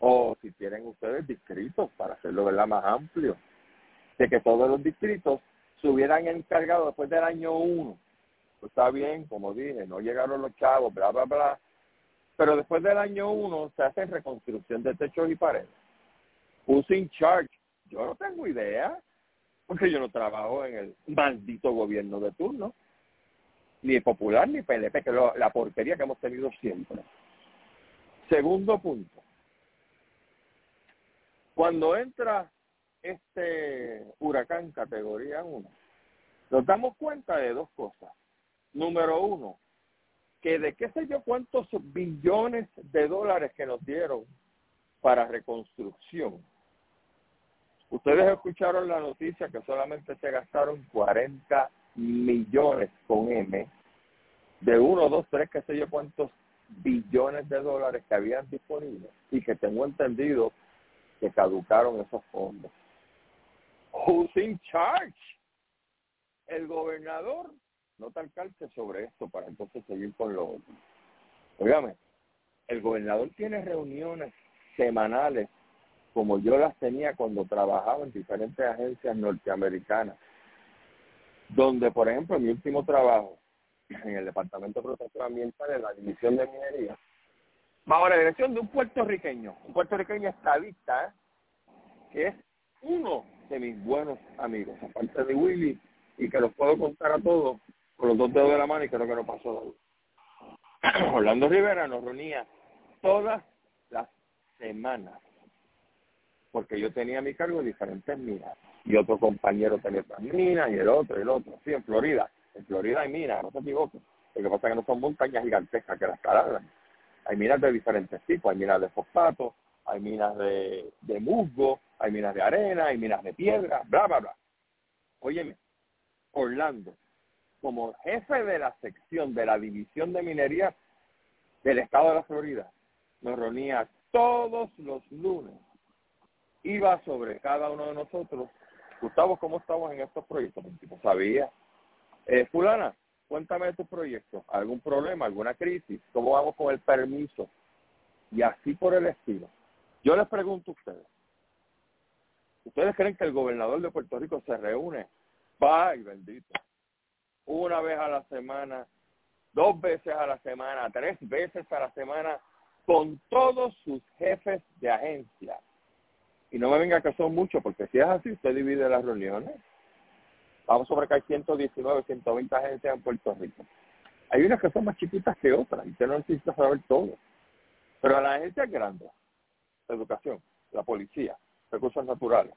Speaker 10: O si tienen ustedes distritos, para hacerlo, ¿verdad?, más amplio, de que todos los distritos se hubieran encargado después del año 1. Pues está bien, como dije, no llegaron los chavos, bla, bla, bla. Pero después del año 1 se hace reconstrucción de techos y paredes. Who's in charge? Yo no tengo idea, porque yo no trabajo en el maldito gobierno de turno, ni popular ni PNP, que es la porquería que hemos tenido siempre. Segundo punto. Cuando entra este huracán categoría 1, nos damos cuenta de dos cosas. Número 1, que de qué sé yo cuántos billones de dólares que nos dieron para reconstrucción. Ustedes escucharon la noticia que solamente se gastaron 40 millones con M, de 1, 2, 3, qué sé yo cuántos billones de dólares que habían disponibles y que tengo entendido que caducaron esos fondos. Who's in charge? El gobernador. No te alcance sobre esto para entonces seguir con lo otro. Óigame, el gobernador tiene reuniones semanales como yo las tenía cuando trabajaba en diferentes agencias norteamericanas, donde, por ejemplo, en mi último trabajo, en el Departamento de Protección Ambiental, en la División de Minería, bajo la dirección de un puertorriqueño estadista, que es uno de mis buenos amigos, aparte de Willy, y que los puedo contar a todos con los 2 dedos de la mano y creo que no pasó nada. Orlando Rivera nos reunía todas las semanas, porque yo tenía a mi cargo diferentes minas, y otro compañero tenía otras minas, y el otro. Sí, en Florida hay minas, no se equivoquen. Lo que pasa es que no son montañas gigantescas que las taladran. Hay minas de diferentes tipos, hay minas de fosfato, hay minas de musgo, hay minas de arena, hay minas de piedra, bla, bla, bla. Óyeme, Orlando, como jefe de la sección de la División de Minería del Estado de la Florida, nos reunía todos los lunes. Iba sobre cada uno de nosotros. Gustavo, ¿cómo estamos en estos proyectos? El tipo sabía. Fulana, cuéntame de tu proyecto. ¿Algún problema, alguna crisis? ¿Cómo vamos con el permiso? Y así por el estilo. Yo les pregunto a ustedes. ¿Ustedes creen que el gobernador de Puerto Rico se reúne? ¡Ay, bendito! Una vez a la semana, 2 veces a la semana, 3 veces a la semana, con todos sus jefes de agencia. Y no me venga que son muchos, porque si es así, usted divide las reuniones. Vamos sobre que hay 119, 120 agencias en Puerto Rico. Hay unas que son más chiquitas que otras, y usted no necesita saber todo. Pero a las agencias grandes, la educación, la policía, recursos naturales,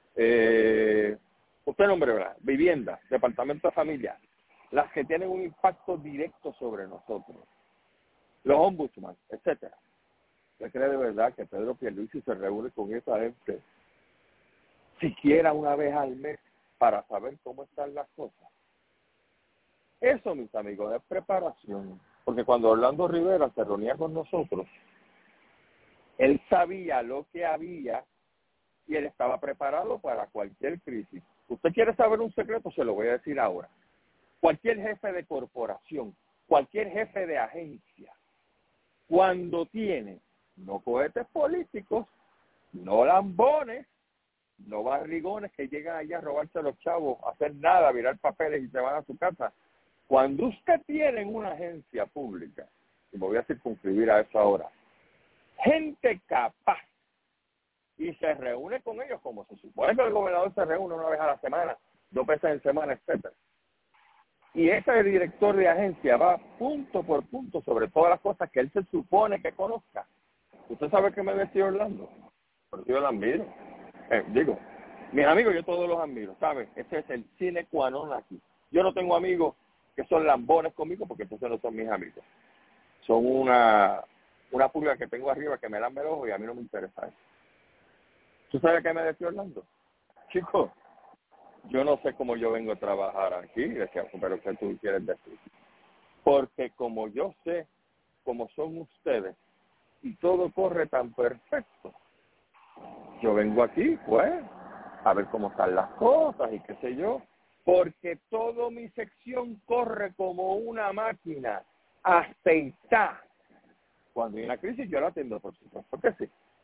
Speaker 10: usted nombre, ¿verdad? Vivienda, departamento de familia, las que tienen un impacto directo sobre nosotros, los ombudsman, etcétera. ¿Usted cree de verdad que Pedro Pierluisi se reúne con esa gente siquiera una vez al mes para saber cómo están las cosas? Eso, mis amigos, es preparación. Porque cuando Orlando Rivera se reunía con nosotros, él sabía lo que había y él estaba preparado para cualquier crisis. ¿Usted quiere saber un secreto? Se lo voy a decir ahora. Cualquier jefe de corporación, cualquier jefe de agencia, cuando tiene no cohetes políticos, no lambones, no barrigones que llegan allá a robarse a los chavos, a hacer nada, a virar papeles y se van a su casa. Cuando usted tiene en una agencia pública, y me voy a circunscribir a eso ahora, gente capaz, y se reúne con ellos como se supone que el gobernador se reúne una vez a la semana, 2 veces en semana, etcétera. Y ese director de agencia va punto por punto sobre todas las cosas que él se supone que conozca. ¿Usted sabe qué me decía Orlando? Porque yo lo admiro. Digo, mis amigos yo todos los admiro, ¿sabe? Ese es el sine qua non aquí. Yo no tengo amigos que son lambones conmigo porque entonces no son mis amigos. Son una pulga que tengo arriba que me lambe el ojo y a mí no me interesa eso. ¿Tú sabes qué me decía Orlando? Chicos, yo no sé cómo yo vengo a trabajar aquí, decía, pero ¿qué tú quieres decir? Porque como yo sé cómo son ustedes y todo corre tan perfecto, yo vengo aquí, pues, a ver cómo están las cosas y qué sé yo, porque toda mi sección corre como una máquina aceitada. Cuando hay una crisis yo la atiendo, por supuesto que sí.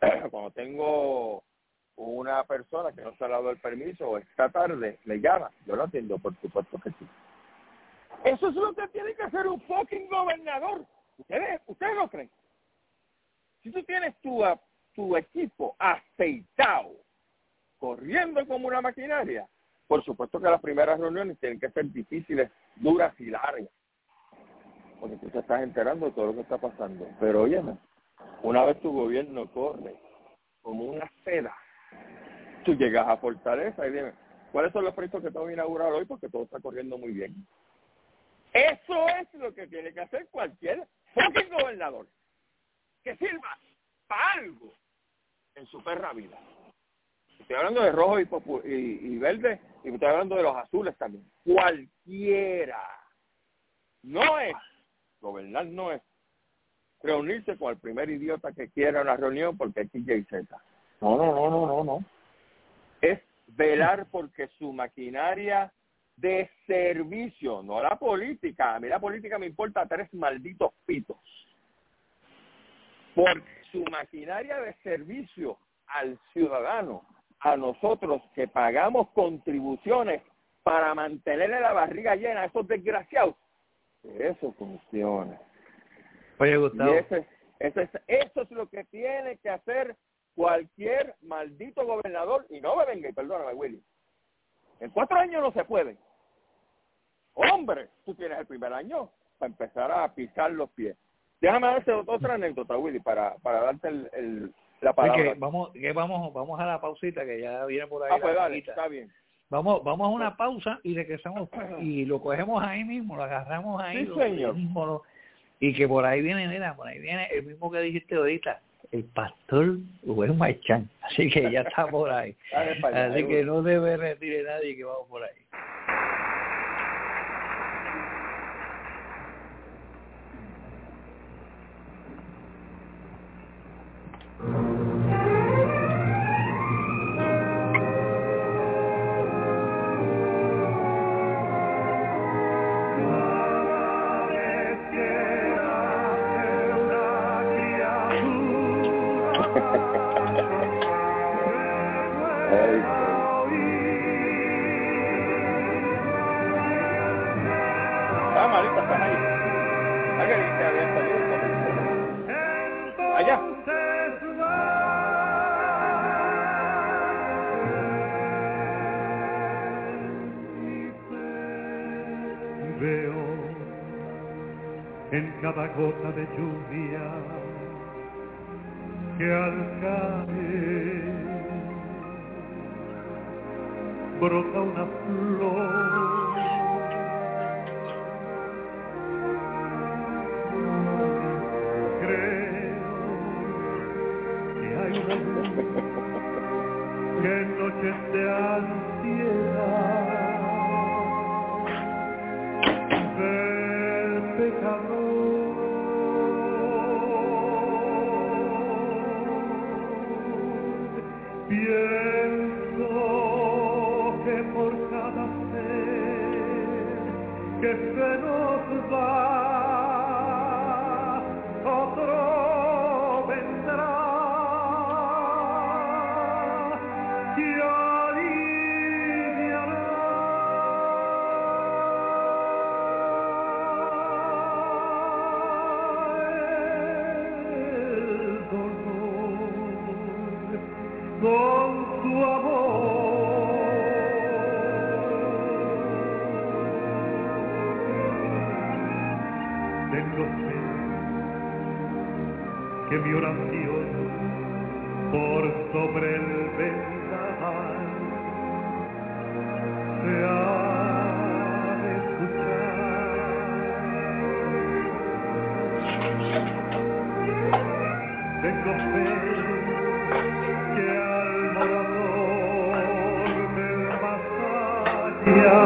Speaker 10: cuando tengo una persona que no se ha dado el permiso o esta tarde, me llama, yo lo atiendo, por supuesto que sí. Eso es lo que tiene que hacer un fucking gobernador. ¿Ustedes lo creen? Si tú tienes tu equipo aceitado, corriendo como una maquinaria, por supuesto que las primeras reuniones tienen que ser difíciles, duras y largas, porque tú te estás enterando de todo lo que está pasando. Pero óyeme, una vez tu gobierno corre como una seda, tú llegas a Fortaleza y dime, ¿cuáles son los proyectos que tengo que inaugurar hoy? Porque todo está corriendo muy bien. Eso es lo que tiene que hacer cualquier fucking gobernador, que sirva para algo en su perra vida. Estoy hablando de rojo y verde, y estoy hablando de los azules también. Cualquiera. No es, gobernar no es reunirse con el primer idiota que quiera una reunión porque es X, Y, Z. No. Es velar porque su maquinaria de servicio, no la política. A mí la política me importa 3 malditos pitos. Porque su maquinaria de servicio al ciudadano, a nosotros que pagamos contribuciones para mantenerle la barriga llena a esos desgraciados, que eso funcione.
Speaker 11: Oye, Gustavo.
Speaker 10: Y eso es lo que tiene que hacer cualquier maldito gobernador. Y no me venga, y perdóname, Willy, en 4 años no se puede. Hombre, tú tienes el primer año para empezar a pisar los pies. Déjame darte otra anécdota, Willy, para darte la palabra.
Speaker 11: Vamos a la pausita que ya viene por ahí.
Speaker 10: Pues dale, está bien.
Speaker 11: Vamos a una pausa y regresamos y lo cogemos ahí mismo, lo agarramos ahí.
Speaker 10: Sí, señor.
Speaker 11: Mismo, y que por ahí viene el mismo que dijiste ahorita, el pastor Rubén Marchán. Así que ya está por ahí. Así que no debe retire nadie que vamos por ahí.
Speaker 2: Cada gota de lluvia que al caer brota una flor. Creo que hay una luz que en noches de ansiedad del pecador pienso que por cada ser que se nos va, otro vendrá y aliviará el dolor con su amor. Tengo fe que mi oración por sobre el vendaval se ha de escuchar. Tengo fe que al morador del más allá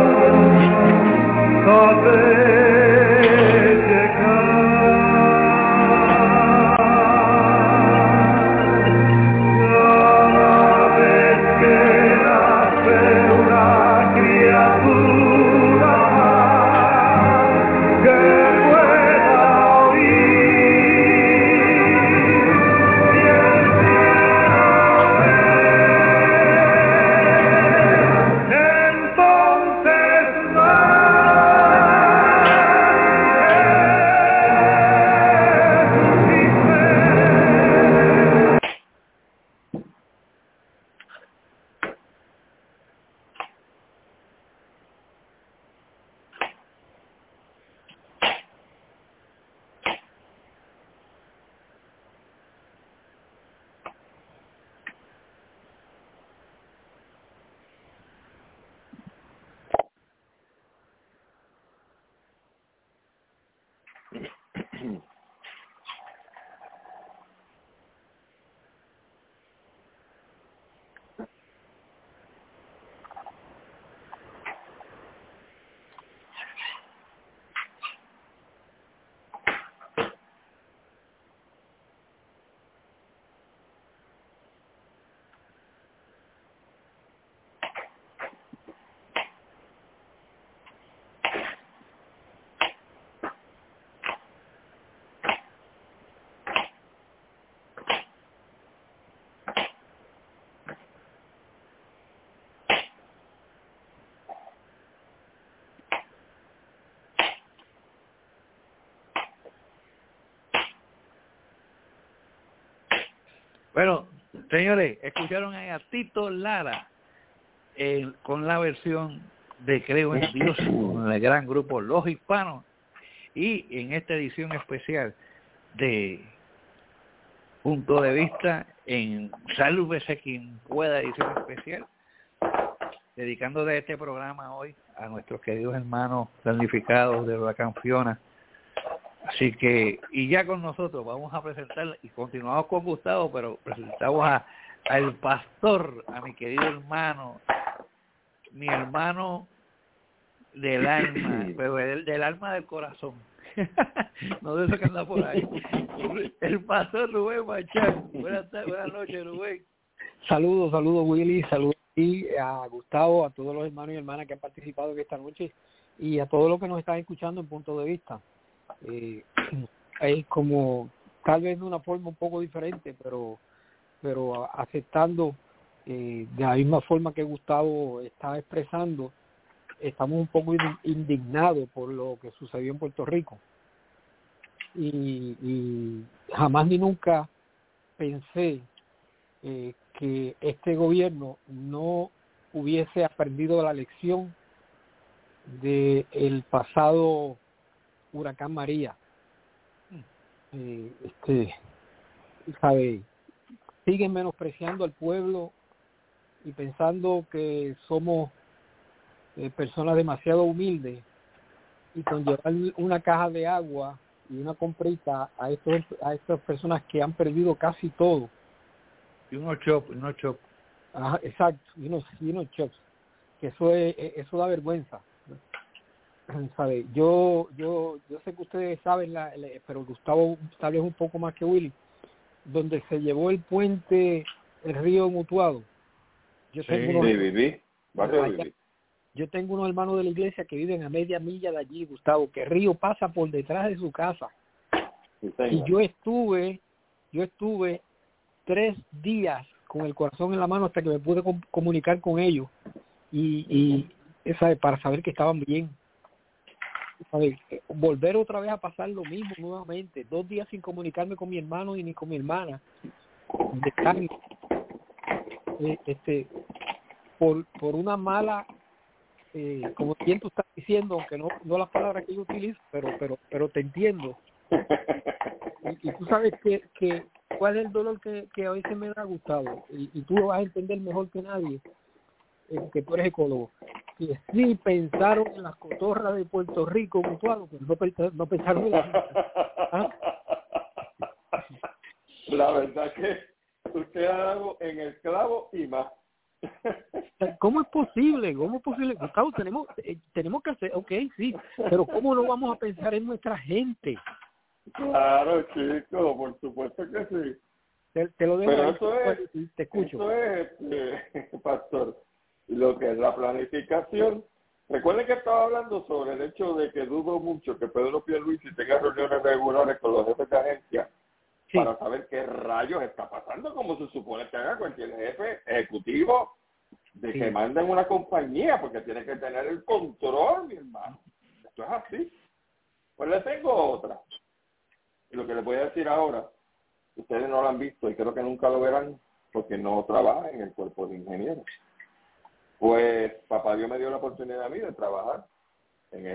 Speaker 2: sabe llegar. Cada vez que nace una criatura que pueda oír y el
Speaker 11: Bueno, señores, escucharon a Tito Lara con la versión de Creo en Dios, con el gran grupo Los Hispanos, y en esta edición especial de Punto de Vista, en Sálvese quien pueda, edición especial, dedicando de este programa hoy a nuestros queridos hermanos damnificados del huracán Fiona. Así que, y ya con nosotros vamos a presentar, y continuamos con Gustavo, pero presentamos al pastor, a mi querido hermano, mi hermano del alma, pero del alma del corazón, no de eso que anda por ahí, el pastor Rubén Machán. Buenas noches, Rubén.
Speaker 12: Saludos Willy, saludos a Gustavo, a todos los hermanos y hermanas que han participado en esta noche y a todos los que nos están escuchando en Punto de Vista. Es como tal vez de una forma un poco diferente, pero aceptando de la misma forma que Gustavo está expresando, estamos un poco indignados por lo que sucedió en Puerto Rico y jamás ni nunca pensé que este gobierno no hubiese aprendido la lección de el pasado huracán María. Siguen menospreciando al pueblo y pensando que somos personas demasiado humildes, y con llevar una caja de agua y una comprita a estas personas que han perdido casi todo.
Speaker 11: Y unos chops.
Speaker 12: Ajá, exacto, y unos chops, que eso da vergüenza. ¿Sabe? Yo sé que ustedes saben, pero Gustavo tal vez un poco más que Willy, donde se llevó el puente, el río Mutuado. Yo tengo unos hermanos de la iglesia que viven a media milla de allí, Gustavo, que el río pasa por detrás de su casa. Y yo estuve 3 días con el corazón en la mano hasta que me pude comunicar con ellos y para saber que estaban bien. Volver otra vez a pasar lo mismo nuevamente, 2 días sin comunicarme con mi hermano y ni con mi hermana de carne, por una mala, como quien tú estás diciendo, aunque no las palabras que yo utilizo, pero te entiendo, y tú sabes que cuál es el dolor que a veces me da, Gustavo, y tú lo vas a entender mejor que nadie, que tú eres ecólogo, que sí pensaron en las cotorras de Puerto Rico, Mutuado, pero no pensaron en la
Speaker 10: La verdad que usted ha dado en el clavo y más.
Speaker 12: ¿Cómo es posible? Gustavo, tenemos que hacer, okay, sí, pero ¿cómo no vamos a pensar en nuestra gente?
Speaker 10: Claro, chico, por supuesto que sí.
Speaker 12: Te lo dejo.
Speaker 10: Pero
Speaker 12: ahí, te escucho.
Speaker 10: Eso es, pastor, lo que es la planificación. Recuerden que estaba hablando sobre el hecho de que dudo mucho que Pedro Pierluisi tenga reuniones regulares con los jefes de agencia para saber qué rayos está pasando, como se supone que haga cualquier jefe ejecutivo de que manden una compañía, porque tiene que tener el control, mi hermano. Esto es así. Pues le tengo otra. Y lo que les voy a decir ahora, ustedes no lo han visto y creo que nunca lo verán porque no trabajan en el cuerpo de ingenieros. Pues papá Dios me dio la oportunidad a mí de trabajar en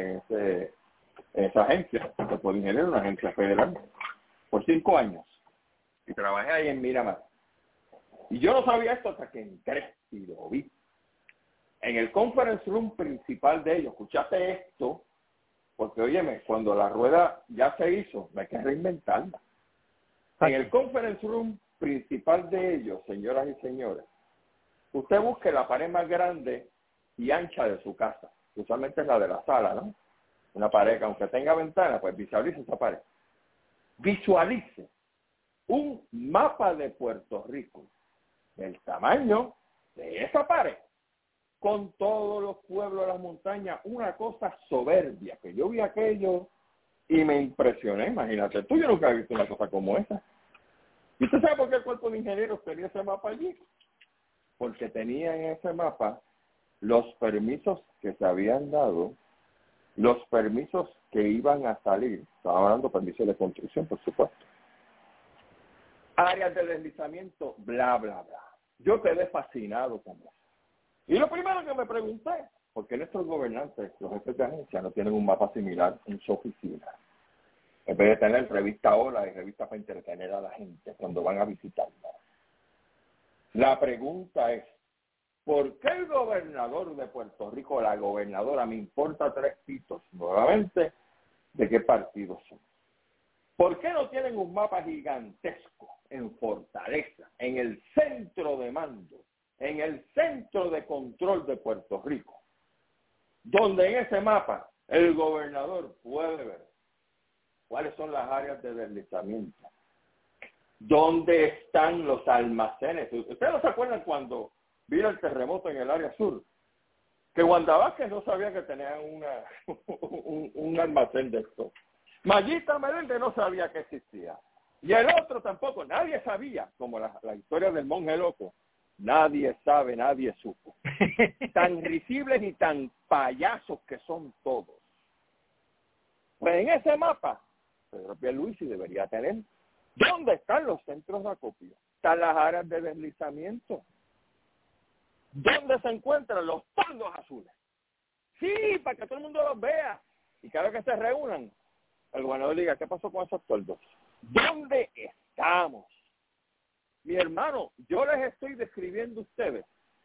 Speaker 10: esa agencia, el cuerpo de ingenieros, una agencia federal, por 5 años. Y trabajé ahí en Miramar. Y yo no sabía esto hasta que entré y lo vi. En el conference room principal de ellos, escuchaste esto, porque óyeme, cuando la rueda ya se hizo, no hay que reinventarla. En el conference room principal de ellos, señoras y señores, usted busque la pared más grande y ancha de su casa. Usualmente es la de la sala, ¿no? Una pared que aunque tenga ventana, pues visualice esa pared. Visualice un mapa de Puerto Rico del tamaño de esa pared, con todos los pueblos de las montañas, una cosa soberbia, que yo vi aquello y me impresioné. Imagínate tú, yo nunca he visto una cosa como esa. ¿Y usted sabe por qué el cuerpo de ingenieros tenía ese mapa allí? Porque tenía en ese mapa los permisos que se habían dado, los permisos que iban a salir. Estaba hablando de permisos de construcción, por supuesto. áreas de deslizamiento, bla, bla, bla. Yo quedé fascinado con eso. Y lo primero que me pregunté, ¿por qué nuestros gobernantes, los jefes de agencia, no tienen un mapa similar en su oficina? En vez de tener revista Hola y revista para entretener a la gente cuando van a visitarla. La pregunta es, ¿por qué el gobernador de Puerto Rico, la gobernadora, me importa 3 pitos, nuevamente, de qué partido son? ¿Por qué no tienen un mapa gigantesco en Fortaleza, en el centro de mando, en el centro de control de Puerto Rico, donde en ese mapa el gobernador puede ver cuáles son las áreas de deslizamiento, dónde están los almacenes? ¿Ustedes no se acuerdan cuando vino el terremoto en el área sur? Que Wanda Vázquez no sabía que tenía un almacén de esto. Mayita Meléndez no sabía que existía. Y el otro tampoco, nadie sabía, como la historia del monje loco. Nadie sabe, nadie supo. Tan risibles y tan payasos que son todos. Pues en ese mapa, Pedro Pierluisi debería tener dónde están los centros de acopio, están las áreas de deslizamiento, dónde se encuentran los toldos azules. Sí, para que todo el mundo los vea. Y cada vez que se reúnan, el gobernador diga, ¿qué pasó con esos toldos? ¿Dónde estamos? Mi hermano, yo les estoy describiendo a ustedes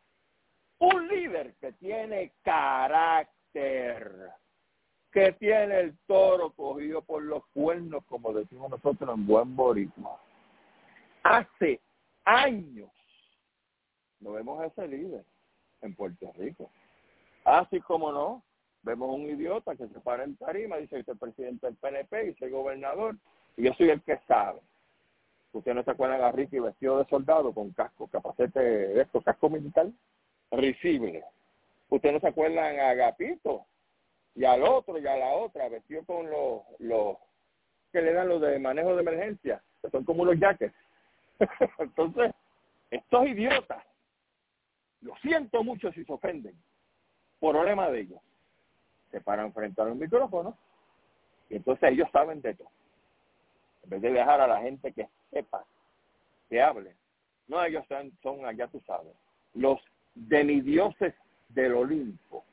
Speaker 10: un líder que tiene carácter, que tiene el toro cogido por los cuernos, como decimos nosotros en buen boricua. Hace años no vemos a ese líder en Puerto Rico. Así como no, vemos un idiota que se para en tarima, dice que es el presidente del PNP y soy gobernador, y yo soy el que sabe. Ustedes no se acuerdan a Ricky vestido de soldado con casco, capacete de esto, casco militar, risible. Ustedes no se acuerdan a Agapito y al otro y a la otra, vestido con los que le dan los de manejo de emergencia, que son como unos jackets. Entonces, estos idiotas, lo siento mucho si se ofenden, problema de ellos. Se paran frente a los micrófonos y entonces ellos saben de todo. En vez de dejar a la gente que sepa, que hable. No, ellos son allá tú sabes, los demidioses del Olimpo.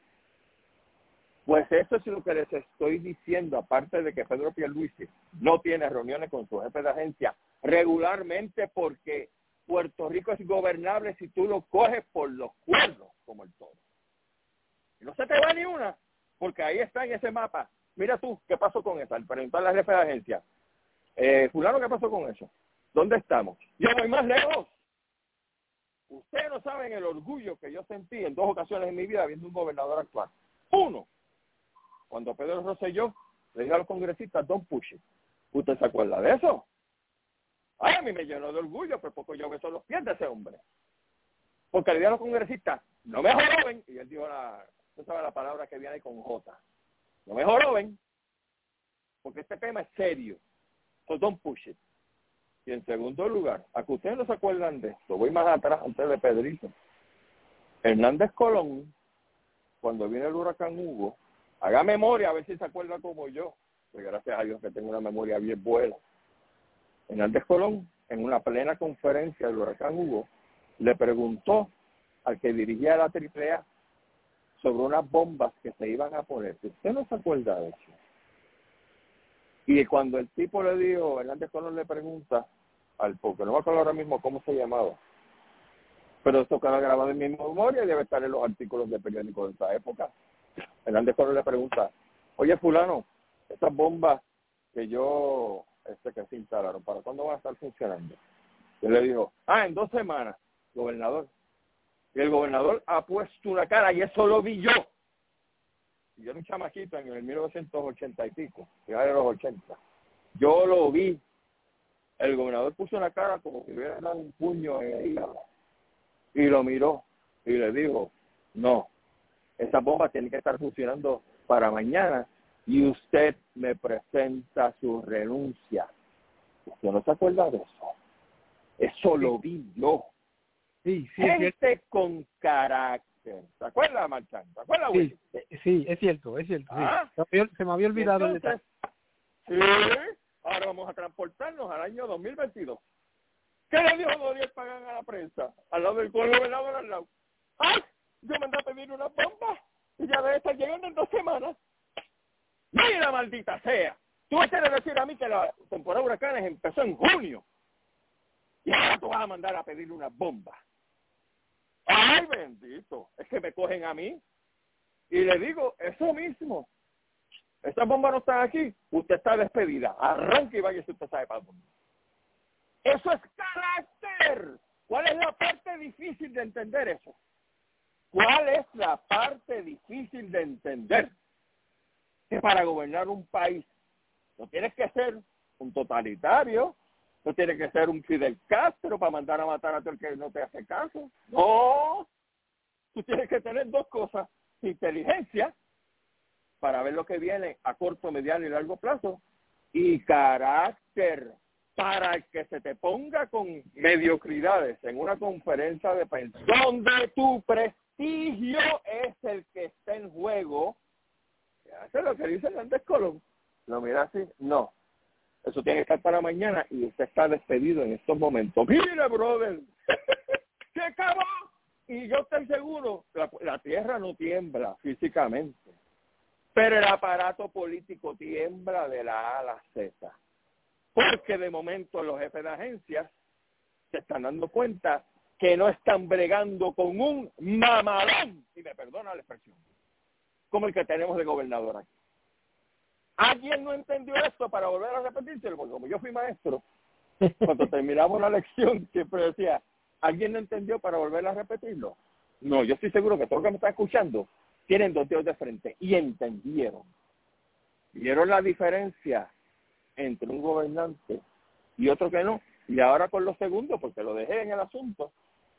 Speaker 10: Pues eso es lo que les estoy diciendo, aparte de que Pedro Pierluisi no tiene reuniones con su jefe de agencia regularmente porque Puerto Rico es gobernable si tú lo coges por los cuernos, como el toro. Y no se te va ni una, porque ahí está en ese mapa. Mira tú, ¿qué pasó con esa? Al preguntarle al jefe de agencia, fulano, ¿qué pasó con eso? ¿Dónde estamos? Yo voy más lejos. Ustedes no saben el orgullo que yo sentí en 2 ocasiones en mi vida viendo un gobernador actual. Uno, cuando Pedro Rosselló le dijo a los congresistas, don't push it. ¿Usted se acuerda de eso? Ay, a mí me llenó de orgullo, pero poco yo beso los pies de ese hombre. Porque le dijo a los congresistas, no me joroben. Y él dijo usted sabe la palabra que viene con J. No me joroben, porque este tema es serio. So don't push it. Y en segundo lugar, a que ustedes no se acuerdan de esto, voy más atrás antes de Pedrito. Hernández Colón, cuando viene el huracán Hugo, haga memoria a ver si se acuerda como yo, pues gracias a Dios que tengo una memoria bien buena. Hernández Colón, en una plena conferencia del huracán Hugo, le preguntó al que dirigía la AAA sobre unas bombas que se iban a poner. ¿Usted no se acuerda de eso? Y cuando el tipo le dijo, Hernández Colón le pregunta porque no me acuerdo ahora mismo cómo se llamaba, pero esto queda grabado en mi memoria y debe estar en los artículos de periódicos de esa época. Hernández Colón le pregunta, oye fulano, estas bombas que que se instalaron, ¿para cuándo van a estar funcionando? Y él le dijo, en 2 semanas, gobernador. Y el gobernador ha puesto una cara, y eso lo vi yo. Y yo era un chamaquito en el 1980 y pico, ya de los 80. Yo lo vi. El gobernador puso una cara como si hubiera dado un puño en el hígado. Y lo miró y le dijo, no, esa bomba tiene que estar funcionando para mañana y usted me presenta su renuncia. ¿Usted no se acuerda de eso? Eso lo vi yo.
Speaker 12: Sí,
Speaker 10: gente con carácter. ¿Se acuerda, Marchán? ¿Se acuerda, Willy?
Speaker 12: Sí, es cierto. Sí. Se me había olvidado el detalle.
Speaker 10: Sí, ahora vamos a transportarnos al año 2022. ¿Qué le dijo Doriel Pagán a la prensa? Al lado del gobernador al lado. ¡Ay! Yo mandé a pedir una bomba y ya debe estar llegando en 2 semanas. ¡Mira, maldita sea! Tú me quieres decir a mí que la temporada de huracanes empezó en junio y ahora tú vas a mandar a pedir una bomba. ¡Ay, bendito! Es que me cogen a mí y le digo eso mismo. Estas bombas no están aquí, usted está despedida. Arranque y vaya si usted sabe para dónde. Eso es carácter. ¿Cuál es la parte difícil de entender eso? ¿Cuál es la parte difícil de entender? Que para gobernar un país no tienes que ser un totalitario, no tienes que ser un Fidel Castro para mandar a matar a todo el que no te hace caso. No, tú tienes que tener 2 cosas: inteligencia para ver lo que viene a corto, mediano y largo plazo, y carácter para que se te ponga con mediocridades en una conferencia de prensa donde tu prestigio es el que está en juego. Hace lo que dice Hernández Colón. Lo mira así, no. Eso tiene que estar para mañana y usted está despedido en estos momentos. Mire, brother, se acabó. Y yo estoy seguro, la tierra no tiembla físicamente, pero el aparato político tiembla de la A a la Z. Porque de momento los jefes de agencias se están dando cuenta que no están bregando con un mamalón, y me perdona la expresión, como el que tenemos de gobernador aquí. ¿Alguien no entendió esto para volver a repetírselo? Porque como yo fui maestro, cuando terminamos la lección siempre decía, ¿alguien no entendió para volver a repetirlo? No, yo estoy seguro que todos los que me están escuchando tienen 2 dedos de frente y entendieron. Vieron la diferencia entre un gobernante y otro que no. Y ahora con los segundos, porque lo dejé en el asunto,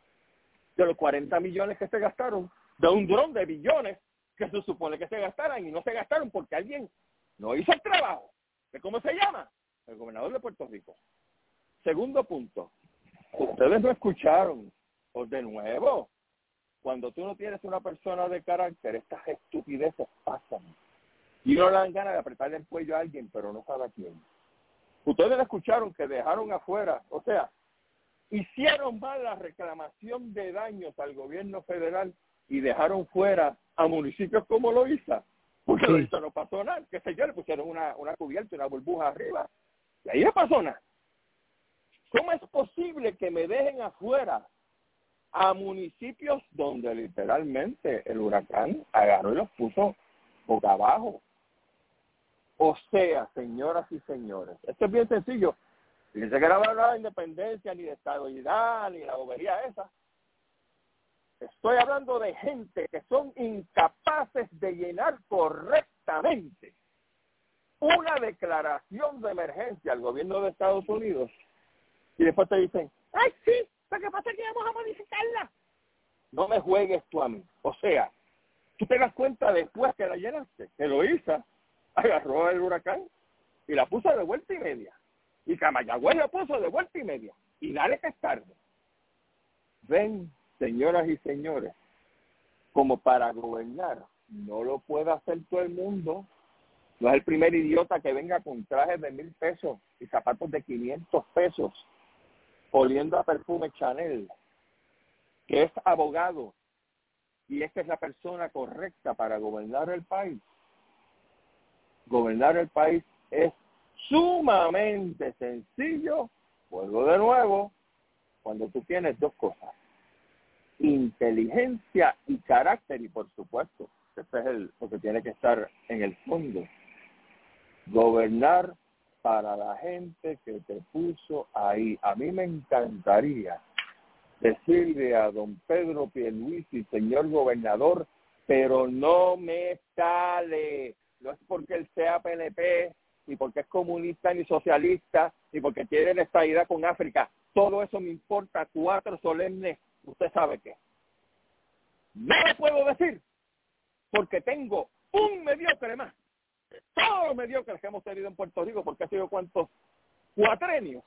Speaker 10: de los 40 millones que se gastaron, de un dron de billones que se supone que se gastaran y no se gastaron porque alguien no hizo el trabajo. ¿Cómo se llama? El gobernador de Puerto Rico. Segundo punto, ustedes no escucharon, pues de nuevo, cuando tú no tienes una persona de carácter, estas estupideces pasan. Y no le dan ganas de apretarle el cuello a alguien, pero no sabe a quién. Ustedes escucharon que dejaron afuera, o sea, hicieron mal la reclamación de daños al gobierno federal y dejaron fuera a municipios como Loíza, porque sí. Loíza no pasó nada, qué sé yo, le pusieron una cubierta, una burbuja arriba, y ahí no pasó nada. ¿Cómo es posible que me dejen afuera a municipios donde literalmente el huracán agarró y los puso boca abajo? O sea, señoras y señores, esto es bien sencillo. Fíjense que no hablaba de independencia, ni de estabilidad, ni la bobería esa. Estoy hablando de gente que son incapaces de llenar correctamente una declaración de emergencia al gobierno de Estados Unidos y después te dicen, ¡ay, sí! ¿Lo que pasa es que vamos a modificarla? No me juegues tú a mí. O sea, tú te das cuenta después que la llenaste, que Loíza agarró el huracán y la puso de vuelta y media. Y Camayagüez la puso de vuelta y media. Y dale que es tarde. Ven, señoras y señores, como para gobernar no lo puede hacer todo el mundo. No es el primer idiota que venga con trajes de 1,000 pesos y zapatos de 500 pesos, oliendo a perfume Chanel, que es abogado y es que es la persona correcta para gobernar el país. Gobernar el país es sumamente sencillo. Vuelvo de nuevo, cuando tú tienes 2 cosas, inteligencia y carácter, y por supuesto, este es lo que tiene que estar en el fondo, gobernar para la gente que te puso ahí. A mí me encantaría decirle a don Pedro Pierluisi, señor gobernador, pero no me sale. No es porque él sea PNP, ni porque es comunista, ni socialista, ni porque quiere la estabilidad con África. Todo eso me importa 4 solemnes. Usted sabe qué. No lo puedo decir porque tengo un mediocre más. Todos los mediocres que hemos tenido en Puerto Rico, porque ha sido cuántos 4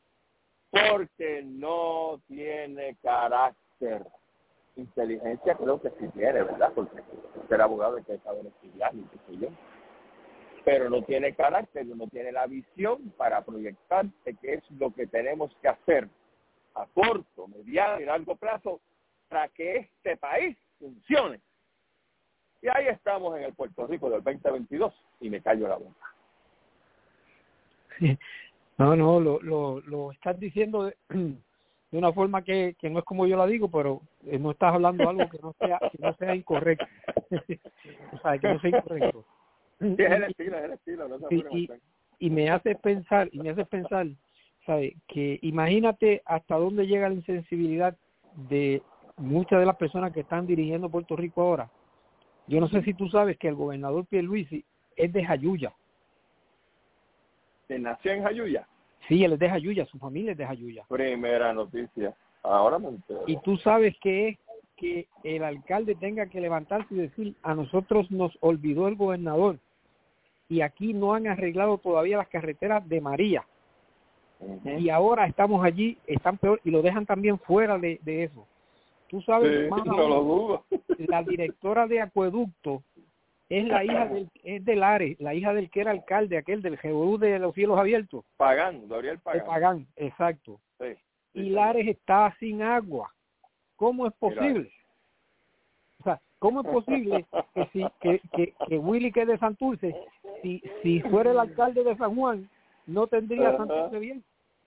Speaker 10: porque no tiene carácter. Inteligencia creo que sí tiene, ¿verdad? Porque ser abogado hay que saber estudiar y qué sé yo. Pero no tiene carácter, no tiene la visión para proyectarse qué es lo que tenemos que hacer a corto, mediano y largo plazo para que este país funcione. Y ahí estamos en el Puerto Rico del 2022 y me callo la boca.
Speaker 12: No, lo estás diciendo de una forma que no es como yo la digo, pero no estás hablando algo que no sea incorrecto. O sea, que no sea incorrecto.
Speaker 10: Sí, es el estilo, no se
Speaker 12: y me hace pensar, ¿sabes? Que imagínate hasta dónde llega la insensibilidad de muchas de las personas que están dirigiendo Puerto Rico ahora. Yo no sé si tú sabes que el gobernador Pierluisi es de Jayuya.
Speaker 10: ¿Nació en Jayuya?
Speaker 12: Sí, él es de Jayuya, su familia es de Jayuya.
Speaker 10: Primera noticia, ahora me entero.
Speaker 12: Y tú sabes que es que el alcalde tenga que levantarse y decir, a nosotros nos olvidó el gobernador y aquí no han arreglado todavía las carreteras de María. Uh-huh. Y ahora estamos allí, están peor, y lo dejan también fuera de eso. Tú sabes,
Speaker 10: sí, no lo dudo.
Speaker 12: La directora de acueducto es la hija de Lares, la hija del que era alcalde, aquel del GBU de los Cielos Abiertos.
Speaker 10: Pagán, Gabriel Pagán.
Speaker 12: Pagán, exacto.
Speaker 10: Sí,
Speaker 12: y Lares está sin agua. ¿Cómo es posible? O sea, ¿cómo es posible que Willy, que es de Santurce, si fuera el alcalde de San Juan, no tendría Santurce bien?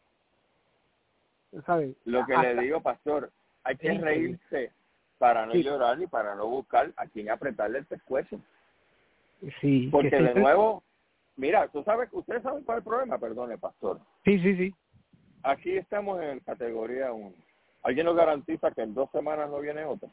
Speaker 12: ¿Sabes?
Speaker 10: Lo que le digo, pastor, hay que reírse para no llorar y para no buscar a quien apretarle el pescuezo.
Speaker 12: Sí.
Speaker 10: Porque de nuevo, mira, ustedes saben cuál es el problema, perdone, pastor.
Speaker 12: Sí.
Speaker 10: Aquí estamos en categoría 1. ¿Alguien nos garantiza que en 2 semanas no viene otra?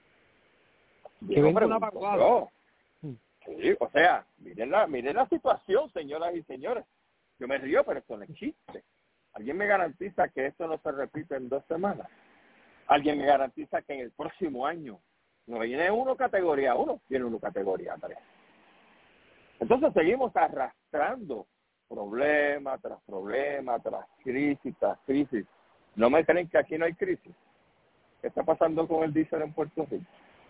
Speaker 12: Que venga una vacuada.
Speaker 10: Sí, o sea, miren la situación, señoras y señores. Yo me río, pero esto no es chiste. ¿Alguien me garantiza que esto no se repite en 2 semanas? ¿Alguien me garantiza que en el próximo año no viene uno categoría 1, viene uno categoría 3? Entonces seguimos arrastrando problema tras crisis tras crisis. ¿No me creen que aquí no hay crisis? ¿Qué está pasando con el diésel en Puerto Rico?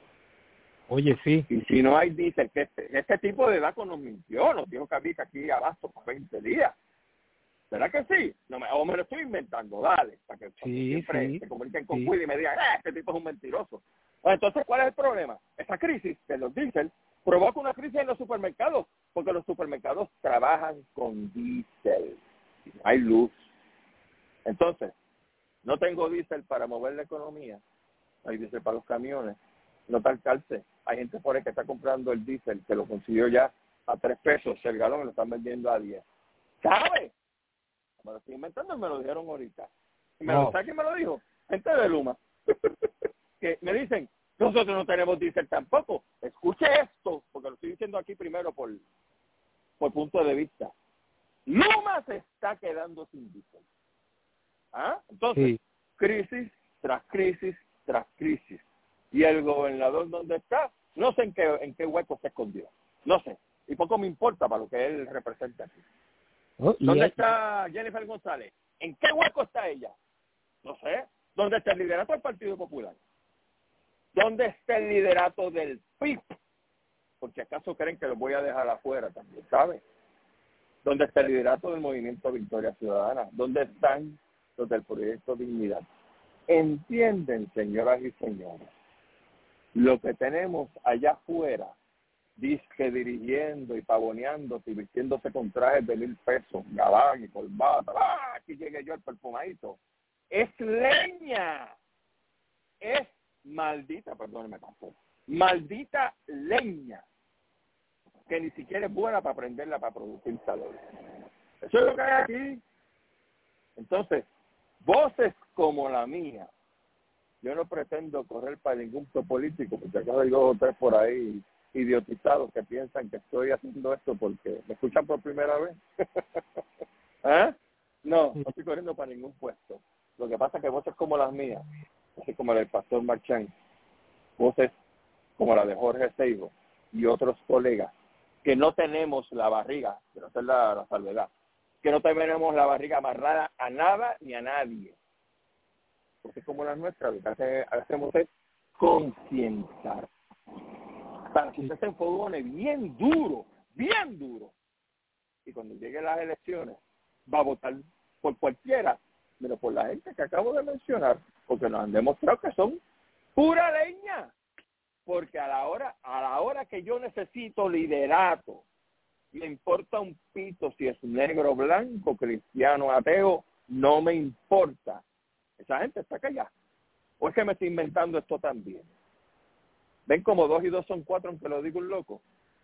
Speaker 12: Oye, sí.
Speaker 10: Y si no hay diésel, que este tipo de datos nos mintió, nos dijo que había aquí abasto por 20 días. ¿Verdad que sí? O me lo estoy inventando, dale, para que siempre se comuniquen con Willy y me digan, este tipo es un mentiroso. Entonces, ¿cuál es el problema? Esa crisis de los diésel provoca una crisis en los supermercados, porque los supermercados trabajan con diésel. No hay luz. Entonces, no tengo diésel para mover la economía. Hay diésel para los camiones. No tal calce. Hay gente por ahí que está comprando el diésel, que lo consiguió ya a 3 pesos el galón y lo están vendiendo a 10. ¿Sabe? Me lo estoy inventando y me lo dijeron ahorita. ¿Sabe quién me lo dijo? Gente de Luma. Que me dicen, nosotros no tenemos diésel tampoco. Escuche esto, porque lo estoy diciendo aquí primero por punto de vista. Luma se está quedando sin diésel. Entonces, crisis tras crisis tras crisis. Y el gobernador, ¿dónde está? No sé en qué hueco se escondió. No sé. Y poco me importa para lo que él representa aquí. ¿Dónde está Jennifer González? ¿En qué hueco está ella? No sé. ¿Dónde está el liderato del Partido Popular? ¿Dónde está el liderato del PIB? Porque acaso creen que los voy a dejar afuera también, ¿sabe? ¿Dónde está el liderato del Movimiento Victoria Ciudadana? ¿Dónde están los del Proyecto Dignidad? Entienden, señoras y señores, lo que tenemos allá afuera, disque dirigiendo y pavoneándose y vistiéndose con trajes de 1,000 pesos, gabán y corbata, aquí llegué yo el perfumadito, es leña, es maldita, perdóneme, pastor, maldita leña, que ni siquiera es buena para prenderla para producir calor. Eso es lo que hay aquí. Entonces, voces como la mía, yo no pretendo correr para ningún político, porque acá hay 2 o 3 por ahí idiotizados que piensan que estoy haciendo esto porque me escuchan por primera vez. No estoy corriendo para ningún puesto. Lo que pasa es que voces como las mías, así como la del pastor Marchán, voces como la de Jorge Seibo y otros colegas, que no tenemos la barriga, que no es la salvedad, que no tenemos la barriga amarrada a nada ni a nadie. Porque como las nuestras, lo que hacemos es concientizar. Para que usted se enfogone bien duro. Y cuando lleguen las elecciones, va a votar por cualquiera, pero por la gente que acabo de mencionar, porque nos han demostrado que son pura leña. Porque a la hora que yo necesito liderato, me importa un pito si es negro, blanco, cristiano, ateo, no me importa. Esa gente está callada. ¿O es que me estoy inventando esto también? ¿Ven como 2 y 2 son 4, aunque lo digo un loco?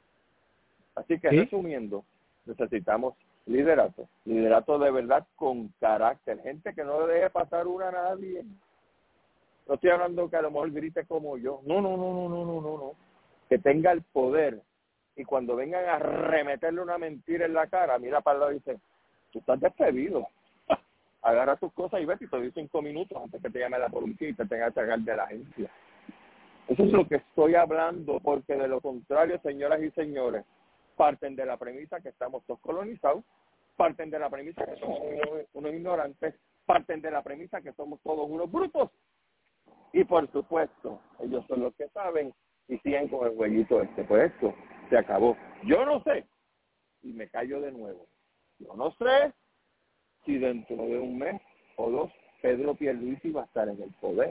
Speaker 10: Así que, ¿sí? Resumiendo, necesitamos liderato de verdad con carácter, gente que no le deje pasar una a nadie. No estoy hablando que a lo mejor grite como yo, no, que tenga el poder, y cuando vengan a remeterle una mentira en la cara, mira para el lado y dice, tú estás despedido, agarra tus cosas y vete, y te doy 5 minutos antes que te llame la policía y te tenga que sacar de la agencia. Eso es lo que estoy hablando, porque de lo contrario, señoras y señores, parten de la premisa que estamos todos colonizados, parten de la premisa que somos unos ignorantes, parten de la premisa que somos todos unos brutos, y por supuesto, ellos son los que saben y siguen con el jueguito este. Pues esto se acabó. Yo no sé, y me callo de nuevo, yo no sé si dentro de un mes o 2 Pedro Pierluisi va a estar en el poder.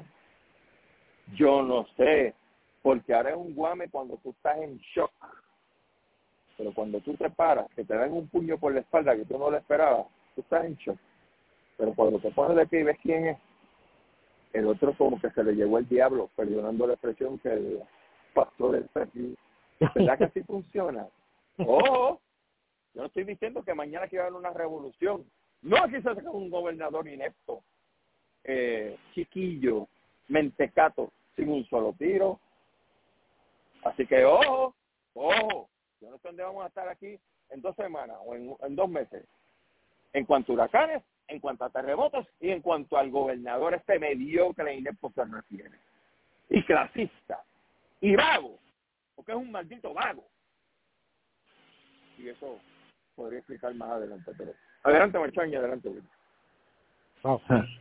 Speaker 10: Yo no sé, porque ahora es un guame cuando tú estás en shock. Pero cuando tú te paras, que te dan un puño por la espalda que tú no lo esperabas, tú estás en shock. Pero cuando te pones de pie y ves quién es, el otro como que se le llevó el diablo, perdonando la expresión que el pastor es aquí. ¿Verdad que así funciona? ¡Oh! Yo no estoy diciendo que mañana quiera haber una revolución. No, aquí se saca un gobernador inepto, chiquillo, mentecato, sin un solo tiro. Así que, ¡ojo! ¡Ojo! Yo no sé dónde vamos a estar aquí en 2 semanas o en 2 meses. En cuanto a huracanes, en cuanto a terremotos y en cuanto al gobernador este mediocre e inepto se refiere. Y clasista. Y vago. Porque es un maldito vago. Y eso podría explicar más adelante. Pero adelante, Marchán, y adelante.
Speaker 11: Oh.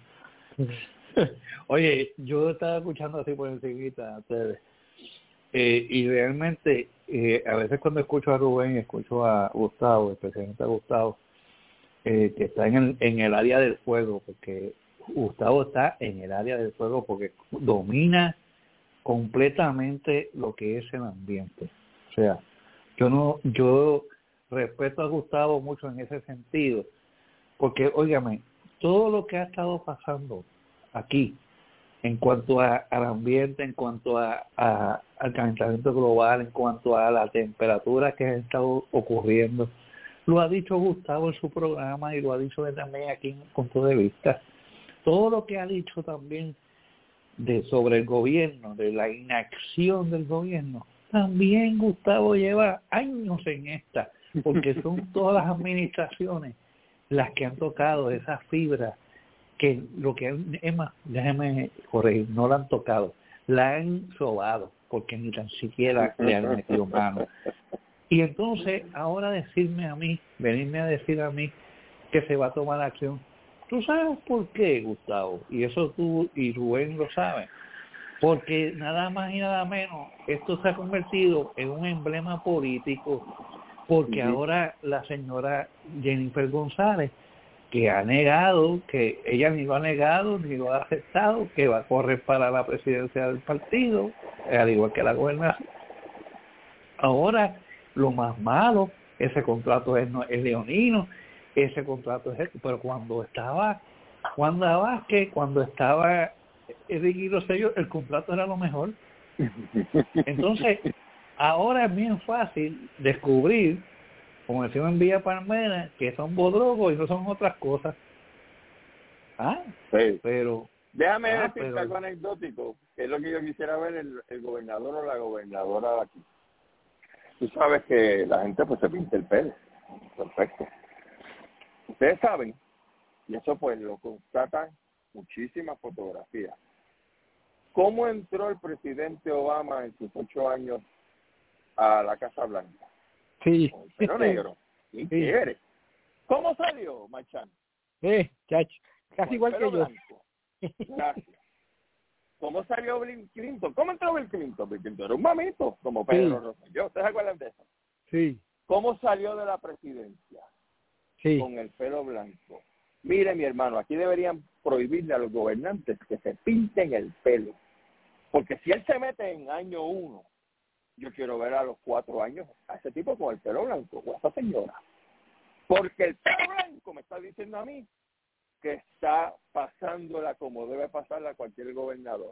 Speaker 11: Oye, yo estaba escuchando así por encimita a ustedes. Y realmente, a veces cuando escucho a Rubén, escucho a Gustavo, el presidente Gustavo, que está en el área del fuego, porque Gustavo está en el área del fuego porque domina completamente lo que es el ambiente. O sea, yo respeto a Gustavo mucho en ese sentido, porque, óigame, todo lo que ha estado pasando aquí, en cuanto al ambiente, en cuanto al calentamiento global, en cuanto a la temperatura que ha estado ocurriendo, lo ha dicho Gustavo en su programa y lo ha dicho él también aquí en Punto de Vista. Todo lo que ha dicho también sobre el gobierno, de la inacción del gobierno, también Gustavo lleva años en esta, porque son todas las administraciones las que han tocado esas fibras, que lo que es más, déjeme corregir, no la han tocado, la han sobado, porque ni tan siquiera le han metido mano. Y entonces, ahora venirme a decir a mí que se va a tomar acción. ¿Tú sabes por qué, Gustavo? Y eso tú y Rubén lo saben. Porque nada más y nada menos, esto se ha convertido en un emblema político, porque ahora la señora Jennifer González, que ha negado, que ella ni lo ha negado, ni lo ha aceptado, que va a correr para la presidencia del partido, al igual que la gobernación. Ahora, lo más malo, ese contrato es leonino, ese contrato es pero cuando estaba Wanda Vázquez, cuando estaba Ricky Rosselló, el contrato era lo mejor. Entonces, ahora es bien fácil descubrir, como decimos en Villa Palmera, que son bodrogos y no son otras cosas.
Speaker 10: Sí.
Speaker 11: Pero
Speaker 10: déjame decirte algo anecdótico, que es lo que yo quisiera ver el gobernador o la gobernadora de aquí. Tú sabes que la gente pues se pinta el pelo. Perfecto. Ustedes saben, y eso pues lo constatan muchísimas fotografías, cómo entró el presidente Obama en sus 8 años a la Casa Blanca.
Speaker 12: Sí.
Speaker 10: Con el pelo negro. ¿Quién quiere? ¿Cómo salió, Marchán?
Speaker 12: Chacho, casi igual que yo.
Speaker 10: Blanco. Gracias. ¿Cómo salió Bill Clinton? ¿Cómo entró Bill Clinton? Bill Clinton era un mamito, como Pedro Rosselló. ¿Ustedes se acuerdan de eso?
Speaker 12: Sí.
Speaker 10: ¿Cómo salió de la presidencia?
Speaker 12: Sí.
Speaker 10: Con el pelo blanco. Mire, mi hermano, aquí deberían prohibirle a los gobernantes que se pinten el pelo. Porque si él se mete en año 1, yo quiero ver a los 4 años a ese tipo con el pelo blanco, o a esa señora. Porque el pelo blanco me está diciendo a mí que está pasándola como debe pasarla cualquier gobernador.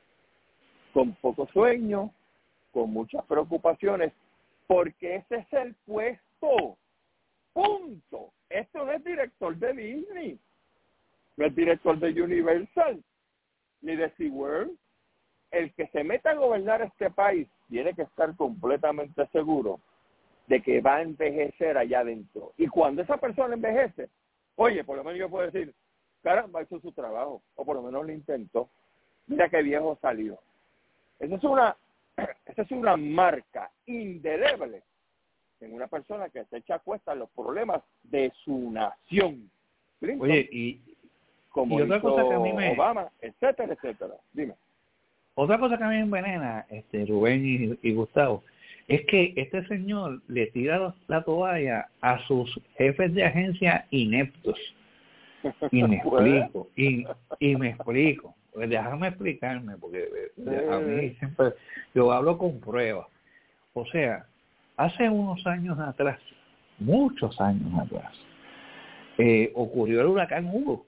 Speaker 10: Con poco sueño, con muchas preocupaciones, porque ese es el puesto. Punto. Esto no es director de Disney, no es director de Universal, ni de SeaWorld. El que se meta a gobernar este país tiene que estar completamente seguro de que va a envejecer allá adentro. Y cuando esa persona envejece, oye, por lo menos yo puedo decir, caramba, hizo su trabajo, o por lo menos lo intentó. Mira qué viejo salió. Esa es una marca indeleble en una persona que se echa a cuesta los problemas de su nación. Clinton,
Speaker 11: oye, y
Speaker 10: como
Speaker 11: otra
Speaker 10: hizo
Speaker 11: cosa que a mí
Speaker 10: Obama, etcétera, etcétera. Dime.
Speaker 11: Otra cosa que a mí me envenena, Rubén y Gustavo, es que este señor le tira la toalla a sus jefes de agencia ineptos. Y me explico, y me explico. Pues déjame explicarme, porque a mí siempre, yo hablo con pruebas. O sea, hace unos años atrás, muchos años atrás, ocurrió el huracán Hugo.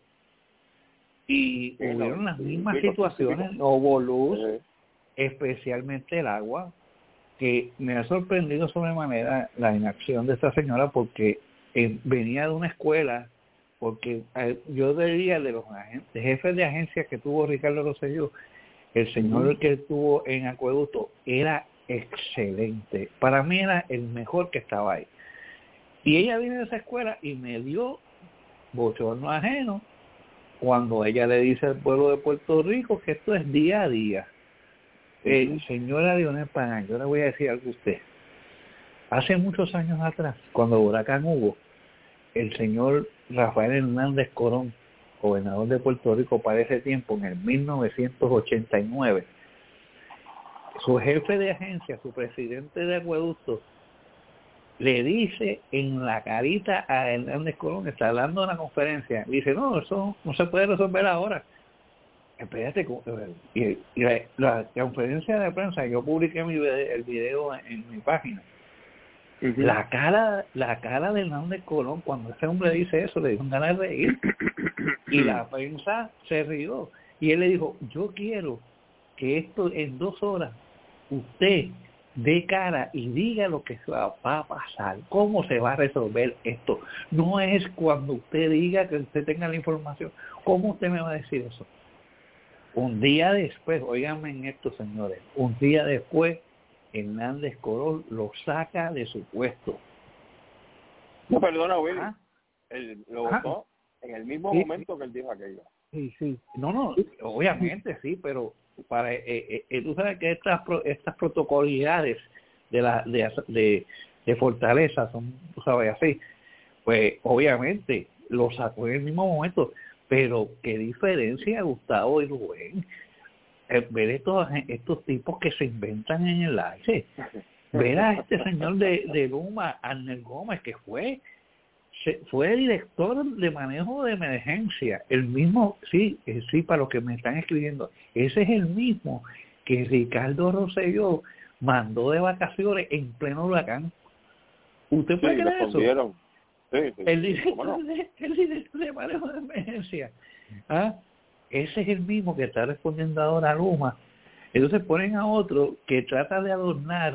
Speaker 11: Y hubieron las mismas situaciones, no hubo luz, especialmente el agua, que me ha sorprendido sobremanera la inacción de esta señora, porque venía de una escuela, porque yo diría de los jefes de agencia que tuvo Ricardo Rosselló, el señor que tuvo en Acueducto era excelente, para mí era el mejor que estaba ahí. Y ella vino de esa escuela y me dio bochorno ajeno cuando ella le dice al pueblo de Puerto Rico que esto es día a día. Señora Dionel Pagán, yo le voy a decir algo a usted. Hace muchos años atrás, cuando el huracán Hugo, el señor Rafael Hernández Colón, gobernador de Puerto Rico para ese tiempo, en el 1989, su jefe de agencia, su presidente de acueducto, le dice en la carita a Hernández Colón, está dando una conferencia, dice, no, eso no se puede resolver ahora. Espérate, y la conferencia de prensa, yo publiqué el video en mi página. La cara de Hernández Colón, cuando ese hombre dice eso, le dio ganas de reír. Y la prensa se rió. Y él le dijo, yo quiero que esto en 2 horas usted dé cara y diga lo que va a pasar, cómo se va a resolver esto. No es cuando usted diga que usted tenga la información. ¿Cómo usted me va a decir eso? Un día después, óiganme en esto, señores, un día después, Hernández Colón lo saca de su puesto.
Speaker 10: No, perdona, Willy. Lo votó en el mismo momento que él dijo aquello.
Speaker 11: Sí. No, obviamente sí, pero para tú sabes que estas protocolidades de Fortaleza son, tú sabes, así, pues obviamente lo sacó en el mismo momento, pero qué diferencia, Gustavo y Rubén, ver estos tipos que se inventan en el aire, ver a este señor de Luma, Arnel Gómez, que fue director de manejo de emergencia, el mismo, sí, para los que me están escribiendo, ese es el mismo que Ricardo Rosselló mandó de vacaciones en pleno huracán. ¿Usted puede creer eso? Sí. El director de manejo de emergencia, ese es el mismo que está respondiendo ahora a Luma. Entonces ponen a otro que trata de adornar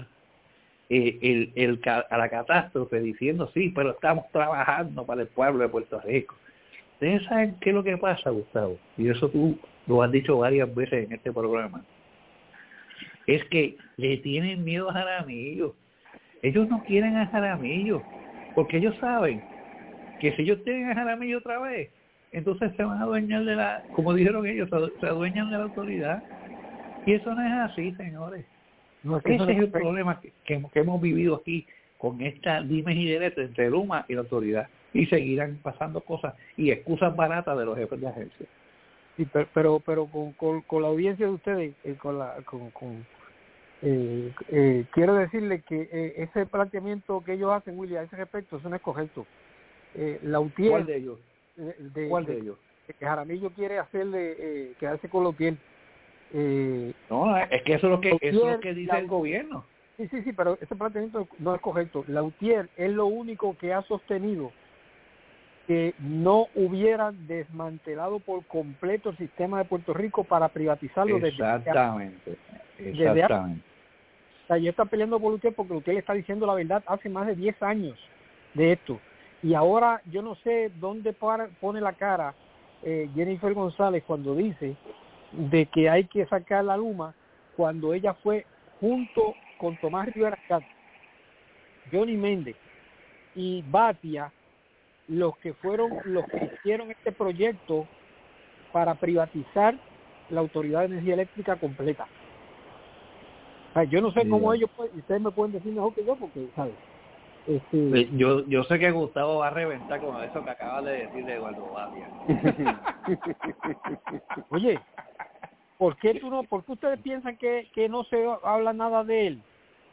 Speaker 11: a la catástrofe diciendo sí, pero estamos trabajando para el pueblo de Puerto Rico. Ustedes saben qué es lo que pasa, Gustavo, y eso tú lo has dicho varias veces en este programa, es que le tienen miedo a Jaramillo. Ellos no quieren a Jaramillo porque ellos saben que si ellos tienen a Jaramillo otra vez, entonces se van a adueñar como dijeron ellos, se adueñan de la autoridad, y eso no es así, señores. No, ese es el problema que hemos vivido aquí con esta dimes y diretes entre Luma y la autoridad, y seguirán pasando cosas y excusas baratas de los jefes de agencia.
Speaker 12: Sí, pero con la audiencia de ustedes, quiero decirle que ese planteamiento que ellos hacen, William, a ese respecto, eso no es correcto.
Speaker 11: ¿Cuál de ellos? ¿Cuál de ellos?
Speaker 12: Que Jaramillo quiere hacerle quedarse con Lautier.
Speaker 11: No, es que eso es lo que dice el gobierno.
Speaker 12: Sí, pero ese planteamiento no es correcto. Lautier es lo único que ha sostenido que no hubieran desmantelado por completo el sistema de Puerto Rico para privatizarlo.
Speaker 11: Exactamente.
Speaker 12: O sea, yo estoy peleando por Lautier porque Lautier le está diciendo la verdad hace más de 10 años de esto. Y ahora yo no sé dónde pone la cara Jennifer González cuando dice de que hay que sacar la Luma, cuando ella fue junto con Tomás Rivera Castro, Johnny Méndez y Batia los que hicieron este proyecto para privatizar la Autoridad de Energía Eléctrica completa. O sea, yo no sé cómo ellos ustedes me pueden decir mejor que yo, porque ¿sabes?
Speaker 11: Yo sé que Gustavo va a reventar con eso que acaba de decir de Eduardo Batia.
Speaker 12: Oye, ¿por qué ustedes piensan que no se habla nada de él?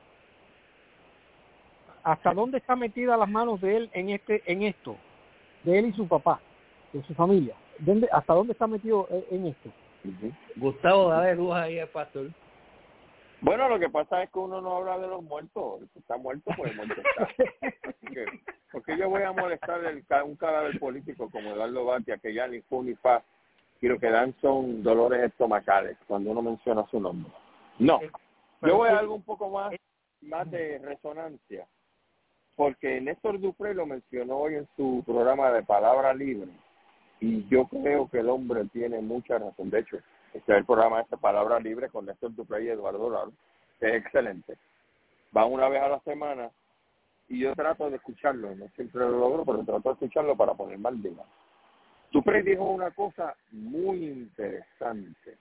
Speaker 12: ¿Hasta dónde está metida las manos de él en esto? De él y su papá, de su familia. ¿Hasta dónde está metido en esto?
Speaker 11: Gustavo, dale luz ahí al pastor.
Speaker 10: Bueno, lo que pasa es que uno no habla de los muertos. El que está muerto, pues muerto está. Porque yo voy a molestar un cadáver político como Eduardo Batia, que ya ni fu ni fa, y lo que dan son dolores estomacales cuando uno menciona su nombre. No, yo voy a algo un poco más de resonancia, porque Néstor Dupré lo mencionó hoy en su programa de Palabra Libre, y yo creo que el hombre tiene mucha razón. De hecho, este es el programa de Palabra Libre con Néstor Dupré y Eduardo Laro, que es excelente. Va una vez a la semana y yo trato de escucharlo, no siempre lo logro, pero trato de escucharlo para ponerme al día. Dupré dijo una cosa muy interesante.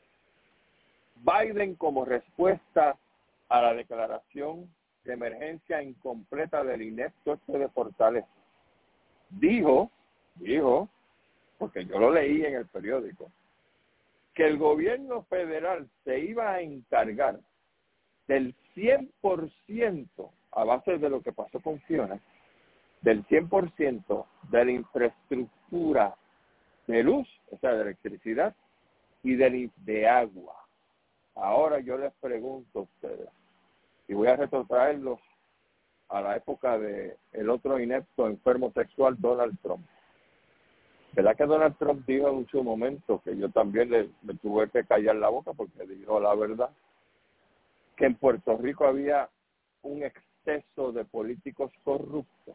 Speaker 10: Biden, como respuesta a la declaración de emergencia incompleta del inepto de Fortaleza, dijo, porque yo lo leí en el periódico, que el gobierno federal se iba a encargar del 100%, a base de lo que pasó con Fiona, del 100% de la infraestructura de luz, o sea, de electricidad, y de agua. Ahora yo les pregunto a ustedes, y voy a retrotraerlos a la época de el otro inepto enfermo sexual, Donald Trump. ¿Verdad que Donald Trump dijo en su momento, que yo también me tuve que callar la boca porque dijo la verdad, que en Puerto Rico había un exceso de políticos corruptos?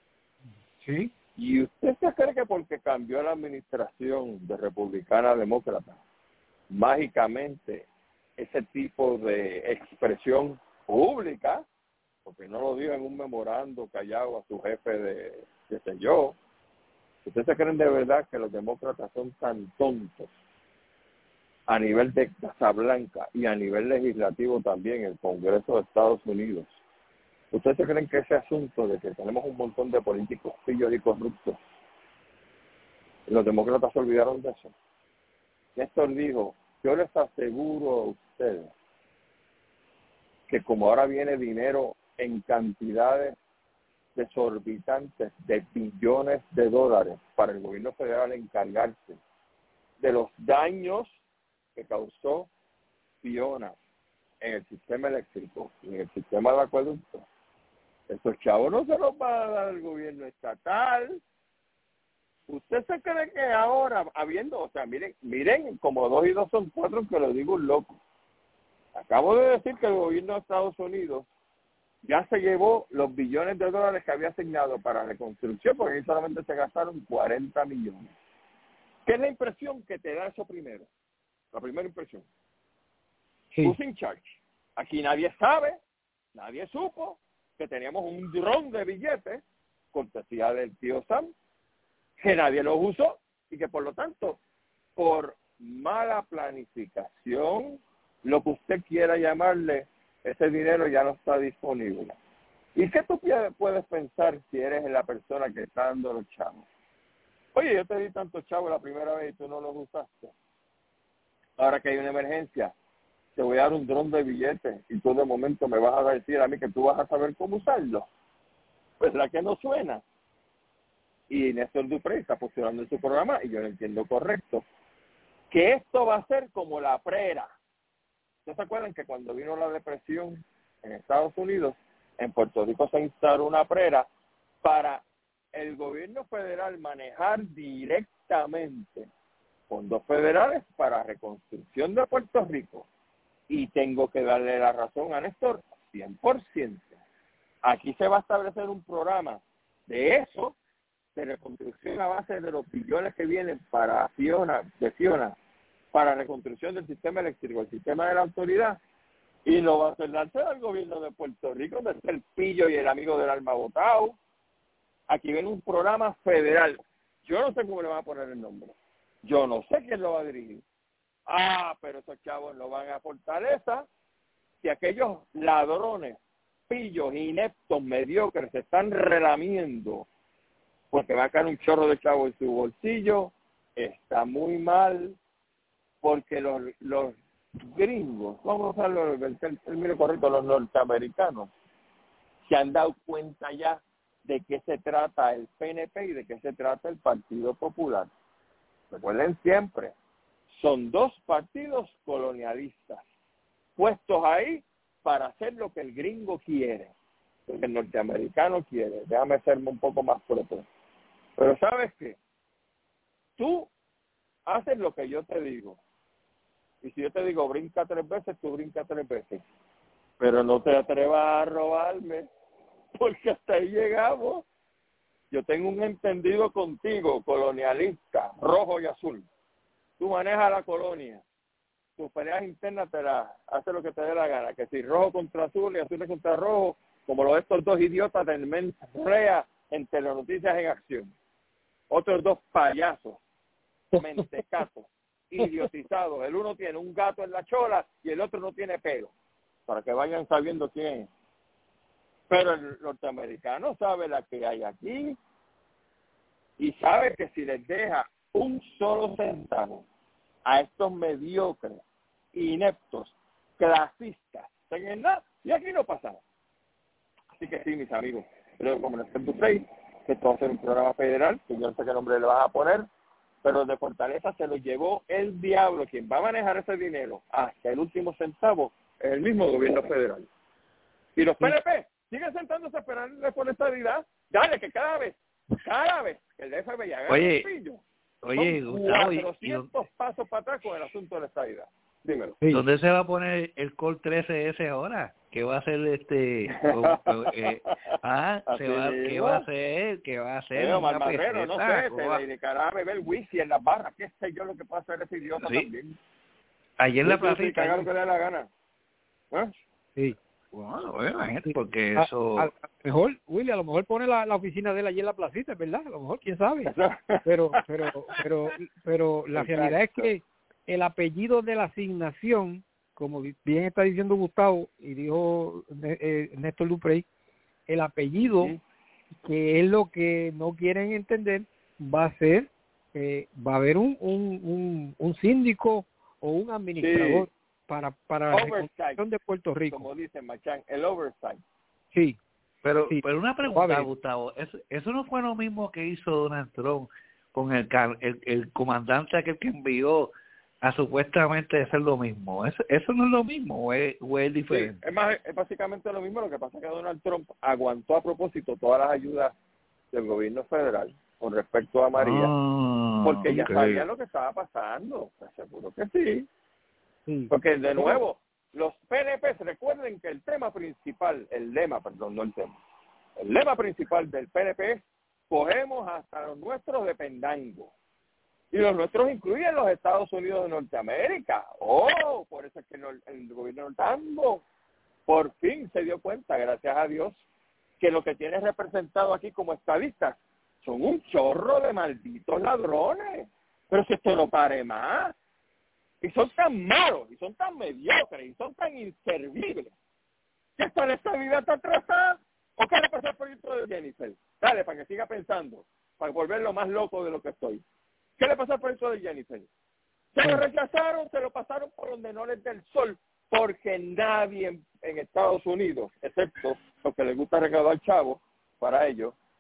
Speaker 12: Sí.
Speaker 10: ¿Y usted se cree que porque cambió la administración de republicana a demócrata, mágicamente ese tipo de expresión pública, porque no lo dijo en un memorando callado a su jefe de, qué sé yo, ¿ustedes se creen de verdad que los demócratas son tan tontos a nivel de Casa Blanca y a nivel legislativo también, el Congreso de Estados Unidos? ¿Ustedes se creen que ese asunto de que tenemos un montón de políticos pillos y corruptos, los demócratas se olvidaron de eso? Néstor dijo, yo les aseguro a ustedes que como ahora viene dinero en cantidades desorbitantes de billones de dólares para el gobierno federal encargarse de los daños que causó Fiona en el sistema eléctrico y en el sistema de acueducto, esos chavos no se los va a dar el gobierno estatal. ¿Usted se cree que ahora, o sea, miren, como 2 y 2 son 4, que lo digo un loco? Acabo de decir que el gobierno de Estados Unidos ya se llevó los billones de dólares que había asignado para reconstrucción, porque ahí solamente se gastaron 40 millones. ¿Qué es la impresión que te da eso primero? La primera impresión.
Speaker 12: Sí.
Speaker 10: Who's in charge? Aquí nadie sabe, nadie supo que teníamos un dron de billetes, cortesía del tío Sam, que nadie los usó y que por lo tanto, por mala planificación, lo que usted quiera llamarle, ese dinero ya no está disponible. ¿Y qué tú puedes pensar si eres la persona que está dando los chavos? Oye, yo te di tantos chavos la primera vez y tú no los usaste. Ahora que hay una emergencia, te voy a dar un dron de billetes y tú de momento me vas a decir a mí que tú vas a saber cómo usarlo. Pues la que no suena. y Néstor Duprey está posicionando en su programa, y yo lo entiendo correcto, que esto va a ser como la prera. ¿Ustedes se acuerdan que cuando vino la depresión en Estados Unidos, en Puerto Rico se instauró una prera para el gobierno federal manejar directamente fondos federales para reconstrucción de Puerto Rico? Y tengo que darle la razón a Néstor, 100%. Aquí se va a establecer un programa de eso, de reconstrucción a base de los billones que vienen para Fiona, para reconstrucción del sistema eléctrico, el sistema de la autoridad, y lo va a hacer al gobierno de Puerto Rico, de ser el pillo y el amigo del alma botado. Aquí viene un programa federal. Yo no sé cómo le van a poner el nombre. Yo no sé quién lo va a dirigir. Pero esos chavos no van a Fortaleza. Si aquellos ladrones, pillos, ineptos, mediocres se están relamiendo porque va a caer un chorro de chavos en su bolsillo, está muy mal, porque los gringos, vamos a usar el término correcto, los norteamericanos, se han dado cuenta ya de qué se trata el PNP y de qué se trata el Partido Popular. Recuerden siempre, son dos partidos colonialistas, puestos ahí para hacer lo que el gringo quiere, lo que el norteamericano quiere. Déjame serme un poco más propio. Pero ¿sabes qué? Tú haces lo que yo te digo. Y si yo te digo brinca 3 veces, tú brinca 3 veces. Pero no te atrevas a robarme, porque hasta ahí llegamos. Yo tengo un entendido contigo, colonialista, rojo y azul. Tú manejas la colonia. Tus peleas internas te las hace lo que te dé la gana. Que si rojo contra azul y azul contra rojo, como lo de estos dos idiotas del Menrea en Telenoticias en Acción. Otros dos payasos, mentecatos, idiotizados. El uno tiene un gato en la chola y el otro no tiene pelo. Para que vayan sabiendo quién es. Pero el norteamericano sabe la que hay aquí y sabe que si les deja un solo centavo a estos mediocres, ineptos, clasistas, en nada, y aquí no pasa nada. Así que sí, mis amigos, pero como Néstor Duprey, que esto va a ser un programa federal, que yo no sé qué nombre le vas a poner, pero de Fortaleza se lo llevó el diablo. Quien va a manejar ese dinero hasta el último centavo es el mismo gobierno federal. Y los PNP siguen sentándose a esperarle por estabilidad. Dale, que cada vez que el FBI haga el pillo,
Speaker 11: Gustavo,
Speaker 10: 400 pasos para atrás con el asunto de la estabilidad. Dímelo.
Speaker 11: ¿Dónde se va a poner el Col 13S ahora? ¿Qué va a hacer ¿Qué va a hacer?
Speaker 10: Omar Marrero, no sé, se dedicará a beber whisky en las barras, qué sé yo lo que puede hacer ese idiota también.
Speaker 11: Allí en la placita.
Speaker 10: Cagar lo que le dé la gana.
Speaker 12: Sí.
Speaker 11: Bueno, gente, porque eso...
Speaker 12: A lo mejor, Willy, a lo mejor pone la oficina de él allí en la placita, ¿verdad? A lo mejor, quién sabe. Pero la realidad es que el apellido de la asignación, como bien está diciendo Gustavo y dijo Néstor Duprey, el apellido, que es lo que no quieren entender, va a ser, va a haber un síndico o un administrador para la reconstrucción de Puerto Rico.
Speaker 10: Como dicen, Machán, el oversight.
Speaker 12: Sí.
Speaker 11: Pero una pregunta, Gustavo, ¿eso no fue lo mismo que hizo Donald Trump con el comandante aquel que envió a supuestamente hacer lo mismo? ¿Eso no es lo mismo o es diferente?
Speaker 10: Sí, es básicamente lo mismo. Lo que pasa es que Donald Trump aguantó a propósito todas las ayudas del gobierno federal con respecto a María, porque ya sabía lo que estaba pasando. Seguro que sí. Porque de nuevo, los PNP, recuerden que el lema principal del PNP es: cogemos hasta los nuestros de pendango. Y los nuestros incluyen los Estados Unidos de Norteamérica. Por eso es que el gobierno norteamericano por fin se dio cuenta, gracias a Dios, que lo que tiene representado aquí como estadistas son un chorro de malditos ladrones. Pero si esto no pare más. Y son tan malos, y son tan mediocres, y son tan inservibles, que esta estabilidad está atrasada. ¿O qué le pasó al proyecto de Jennifer? Dale, para que siga pensando, para volverlo más loco de lo que estoy. ¿Qué le pasó al proyecto de Jennifer? Se lo rechazaron, se lo pasaron por donde no les dé el sol, porque nadie en Estados Unidos, excepto los que les gusta recaudar chavos para ellos,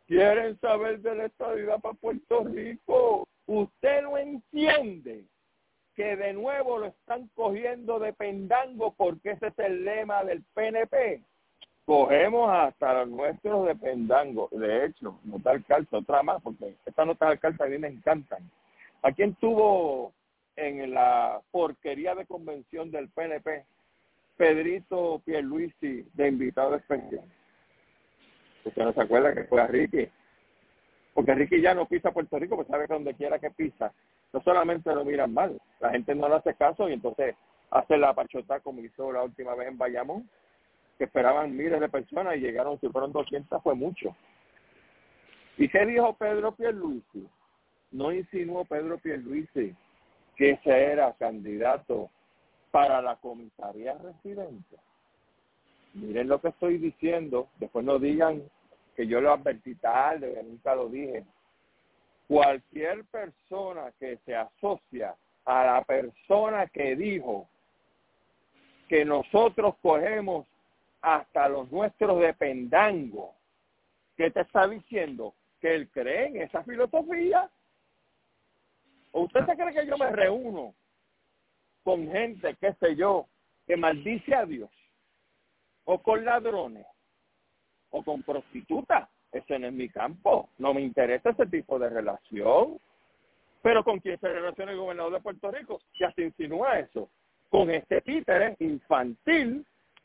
Speaker 10: quieren saber de la estadidad para Puerto Rico. Usted no entiende que de nuevo lo están cogiendo de pendango porque ese es el lema del PNP. Cogemos hasta los nuestros de pendango. De hecho, notar carta, otra más, porque estas notas de carta a mí me encantan. ¿A quién tuvo en la porquería de convención del PNP Pedrito Pierluisi de invitado especial? ¿Usted no se acuerda que fue a Ricky? Porque Ricky ya no pisa Puerto Rico, pues sabe que donde quiera que pisa, no solamente lo miran mal, la gente no le hace caso y entonces hace la pachota como hizo la última vez en Bayamón, que esperaban miles de personas y llegaron, si fueron 200, fue mucho. ¿Y qué dijo Pedro Pierluisi? No insinuó Pedro Pierluisi que ese era candidato para la comisaría residente. Miren lo que estoy diciendo, después no digan que yo lo advertí tarde, que nunca lo dije. Cualquier persona que se asocia a la persona que dijo que nosotros cogemos hasta los nuestros de pendango, ¿qué te está diciendo? Que él cree en esa filosofía. ¿O usted se cree que yo me reúno con gente, qué sé yo, que maldice a Dios? ¿O con ladrones? ¿O con prostitutas? Ese no es mi campo. No me interesa ese tipo de relación. Pero ¿con quién se relaciona el gobernador de Puerto Rico? Ya se insinúa eso. Con este títere infantil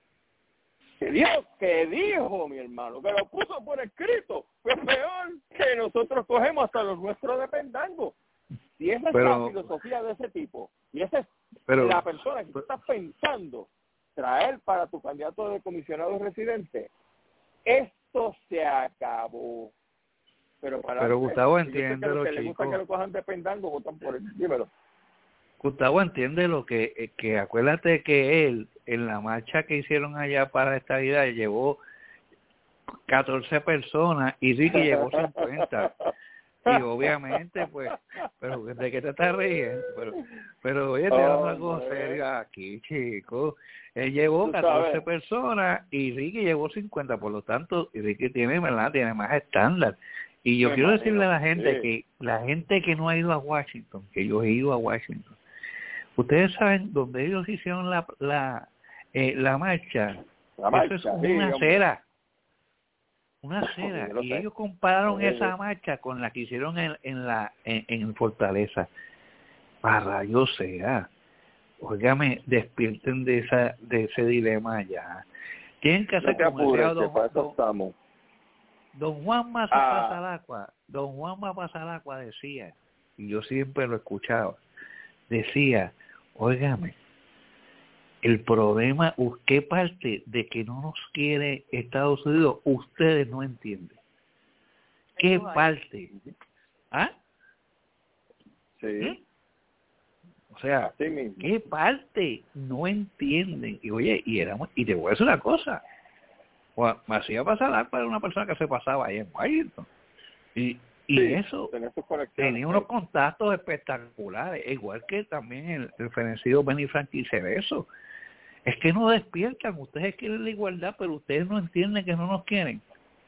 Speaker 10: que dijo, mi hermano, que lo puso por escrito. Fue peor que nosotros cogemos hasta los nuestros de pendango. Y esa es la filosofía de ese tipo. Y esa es la persona que tú estás pensando traer para tu candidato de comisionado residente. Esto se acabó. Pero
Speaker 11: Gustavo, entiende lo
Speaker 10: que le gusta que lo cojan de pendango, votan por él. Dímelo.
Speaker 11: Gustavo, entiende lo que acuérdate que él, en la marcha que hicieron allá para esta vida, llevó 14 personas y Ricky llevó 50. Y obviamente, pues, pero ¿de qué te estás riendo? Pero oye, tenemos algo serio aquí, chicos. Él llevó 14 personas y Ricky llevó 50, por lo tanto, Ricky tiene más estándar. Y yo quiero decirle a la gente que la gente que no ha ido a Washington, que yo he ido a Washington, ustedes saben dónde ellos hicieron la marcha. Eso es una acera. Una acera, y ellos compararon esa marcha con la que hicieron en Fortaleza. Para yo sea, óigame, despierten de ese dilema ya. Tienen que hacer como decía Don Juan Pasaracua decía, y yo siempre lo escuchaba, decía, óigame, el problema, ¿qué parte de que no nos quiere Estados Unidos ustedes no entienden? ¿Qué parte? ¿Ah?
Speaker 10: Sí.
Speaker 11: O sea, ¿qué parte no entienden? Y oye, y te voy a decir una cosa. Macías Pasaracua era una persona que se pasaba ahí en Washington. Y eso tenía unos contactos espectaculares, igual que también el fenecido Benny Franklin Cerezo. Es que no despiertan, ustedes quieren la igualdad, pero ustedes no entienden que no nos quieren.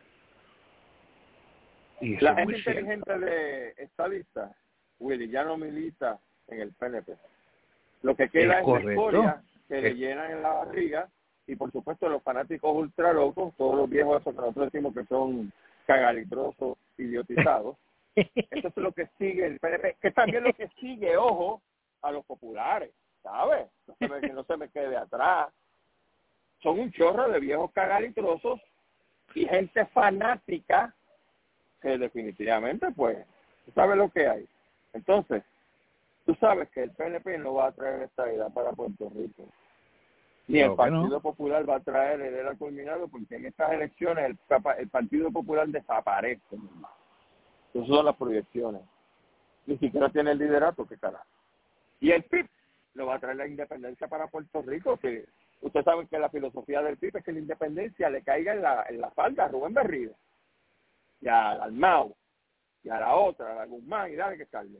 Speaker 11: Y
Speaker 10: la gente inteligente de esta lista, Willy, ya no milita en el PNP. Lo que queda es la historia que le llenan en la barriga, y por supuesto los fanáticos ultra locos, todos los viejos esos que nosotros decimos que son cagalitrosos, idiotizados. Eso es lo que sigue el PNP, que también lo que sigue, ojo, a los populares. ¿Sabes? Que no se me quede atrás. Son un chorro de viejos cagalitrosos y gente fanática que definitivamente, pues, tú sabes lo que hay. Entonces, tú sabes que el PNP no va a traer estabilidad para Puerto Rico. Ni el Partido Popular va a traer el era culminado, porque en estas elecciones el Partido Popular desaparece. Esas son las proyecciones. Ni siquiera tiene el liderato, qué carajo. Y el PIB no va a traer la independencia para Puerto Rico, que ustedes saben que la filosofía del PIB es que la independencia le caiga en la falda a Rubén Berrío, y a Dalmau, y a la otra, a la Guzmán, y dale que salga.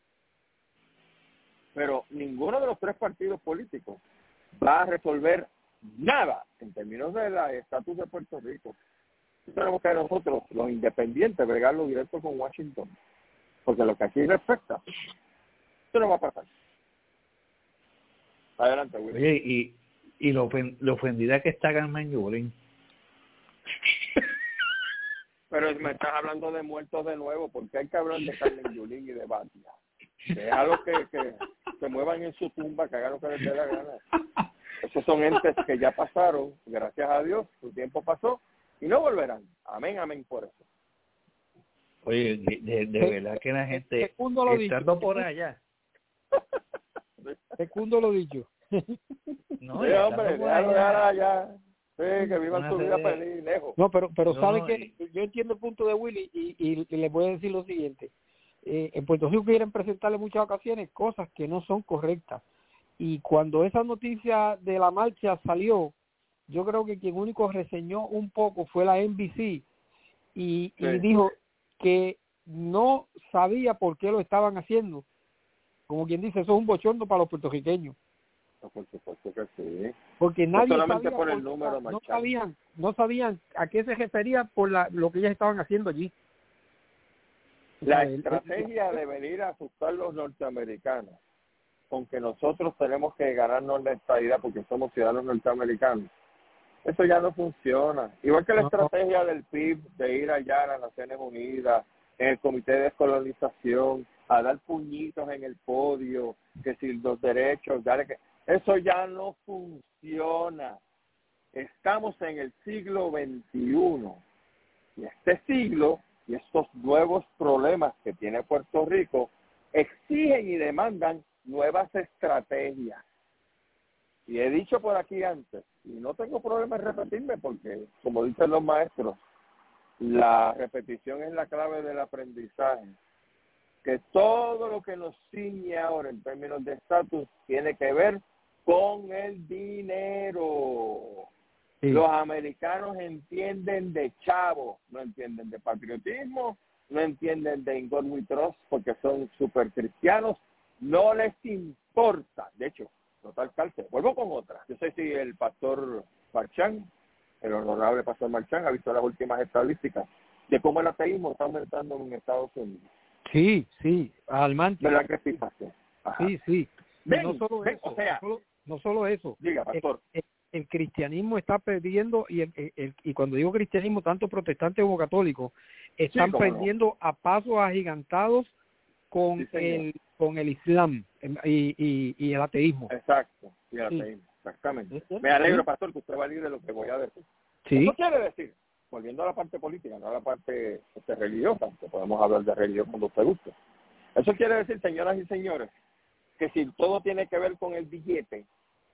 Speaker 10: Pero ninguno de los tres partidos políticos va a resolver nada en términos del estatus de Puerto Rico. Tenemos que nosotros, los independientes, bregarlo directo con Washington. Porque lo que aquí respecta, esto no va a pasar. Adelante, Willy.
Speaker 11: Oye, y lo ofendida que está Carmen Yulín.
Speaker 10: Pero me estás hablando de muertos de nuevo, porque hay que hablar de Carmen Yulín y de Batia. Déjalo que se muevan en su tumba, que hagan lo que les dé la gana. Esos son entes que ya pasaron, gracias a Dios, su tiempo pasó, y no volverán. Amén, amén por eso.
Speaker 11: Oye, de verdad que la gente, estando por allá.
Speaker 12: Segundo lo dicho.
Speaker 11: No,
Speaker 10: sí, hombre, déjalo ya. Sí, que vivan su vida feliz, lejos.
Speaker 12: No, pero ¿sabe qué? Yo entiendo el punto de Willy y les voy a decir lo siguiente. En Puerto Rico quieren presentarle muchas ocasiones cosas que no son correctas. Y cuando esa noticia de la marcha salió, yo creo que quien único reseñó un poco fue la NBC y dijo que no sabía por qué lo estaban haciendo. Como quien dice, eso es un bochorno para los puertorriqueños.
Speaker 10: Por supuesto que sí.
Speaker 12: Porque nadie
Speaker 10: no solamente
Speaker 12: sabía
Speaker 10: por el número
Speaker 12: no sabían a qué se refería por lo que ellas estaban haciendo allí.
Speaker 10: La estrategia de venir a asustar a los norteamericanos con que nosotros tenemos que ganarnos la estadidad porque somos ciudadanos norteamericanos, eso ya no funciona. Igual que la estrategia del PIB de ir allá a las Naciones Unidas, en el Comité de Descolonización, a dar puñitos en el podio, que si los derechos, eso ya no funciona. Estamos en el siglo XXI y este siglo y estos nuevos problemas que tiene Puerto Rico exigen y demandan nuevas estrategias. Y he dicho por aquí antes, y no tengo problema en repetirme porque, como dicen los maestros, la repetición es la clave del aprendizaje. Que todo lo que nos ciñe ahora en términos de estatus tiene que ver con el dinero. Sí. Los americanos entienden de chavo, no entienden de patriotismo, no entienden de In God We Trust porque son súper cristianos, no les importa. De hecho, total cárcel. Vuelvo con otra. Yo sé si el pastor Marchán, el honorable pastor Marchán, ha visto las últimas estadísticas de cómo el ateísmo está aumentando en Estados Unidos.
Speaker 12: Sí, alarmante.
Speaker 10: ¿Verdad que sí, pastor? Ajá.
Speaker 12: Sí.
Speaker 10: Ven,
Speaker 12: no solo eso,
Speaker 10: o sea,
Speaker 12: no solo eso.
Speaker 10: Diga, pastor.
Speaker 12: El cristianismo está perdiendo, y cuando digo cristianismo, tanto protestantes como católicos, están perdiendo a pasos agigantados con el Islam y el ateísmo.
Speaker 10: Exacto, y el ateísmo, exactamente. Me alegro, pastor, que usted va a ir de lo que voy a decir.
Speaker 12: Sí.
Speaker 10: Eso quiere decir, volviendo a la parte política, no a la parte religiosa, que podemos hablar de religión cuando usted guste. Eso quiere decir, señoras y señores, que si todo tiene que ver con el billete,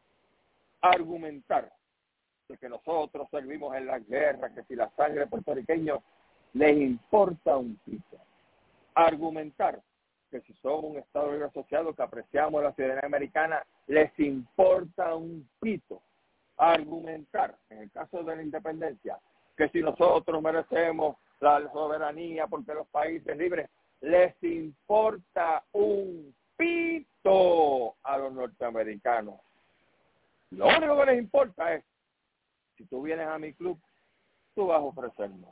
Speaker 10: argumentar de que nosotros servimos en la guerra, que si la sangre puertorriqueña les importa un pito. Argumentar que si somos un Estado libre asociado que apreciamos la ciudadanía americana, les importa un pito. Argumentar, en el caso de la independencia, que si nosotros merecemos la soberanía porque los países libres, les importa un pito a los norteamericanos. Lo único que les importa es, si tú vienes a mi club, tú vas a ofrecernos.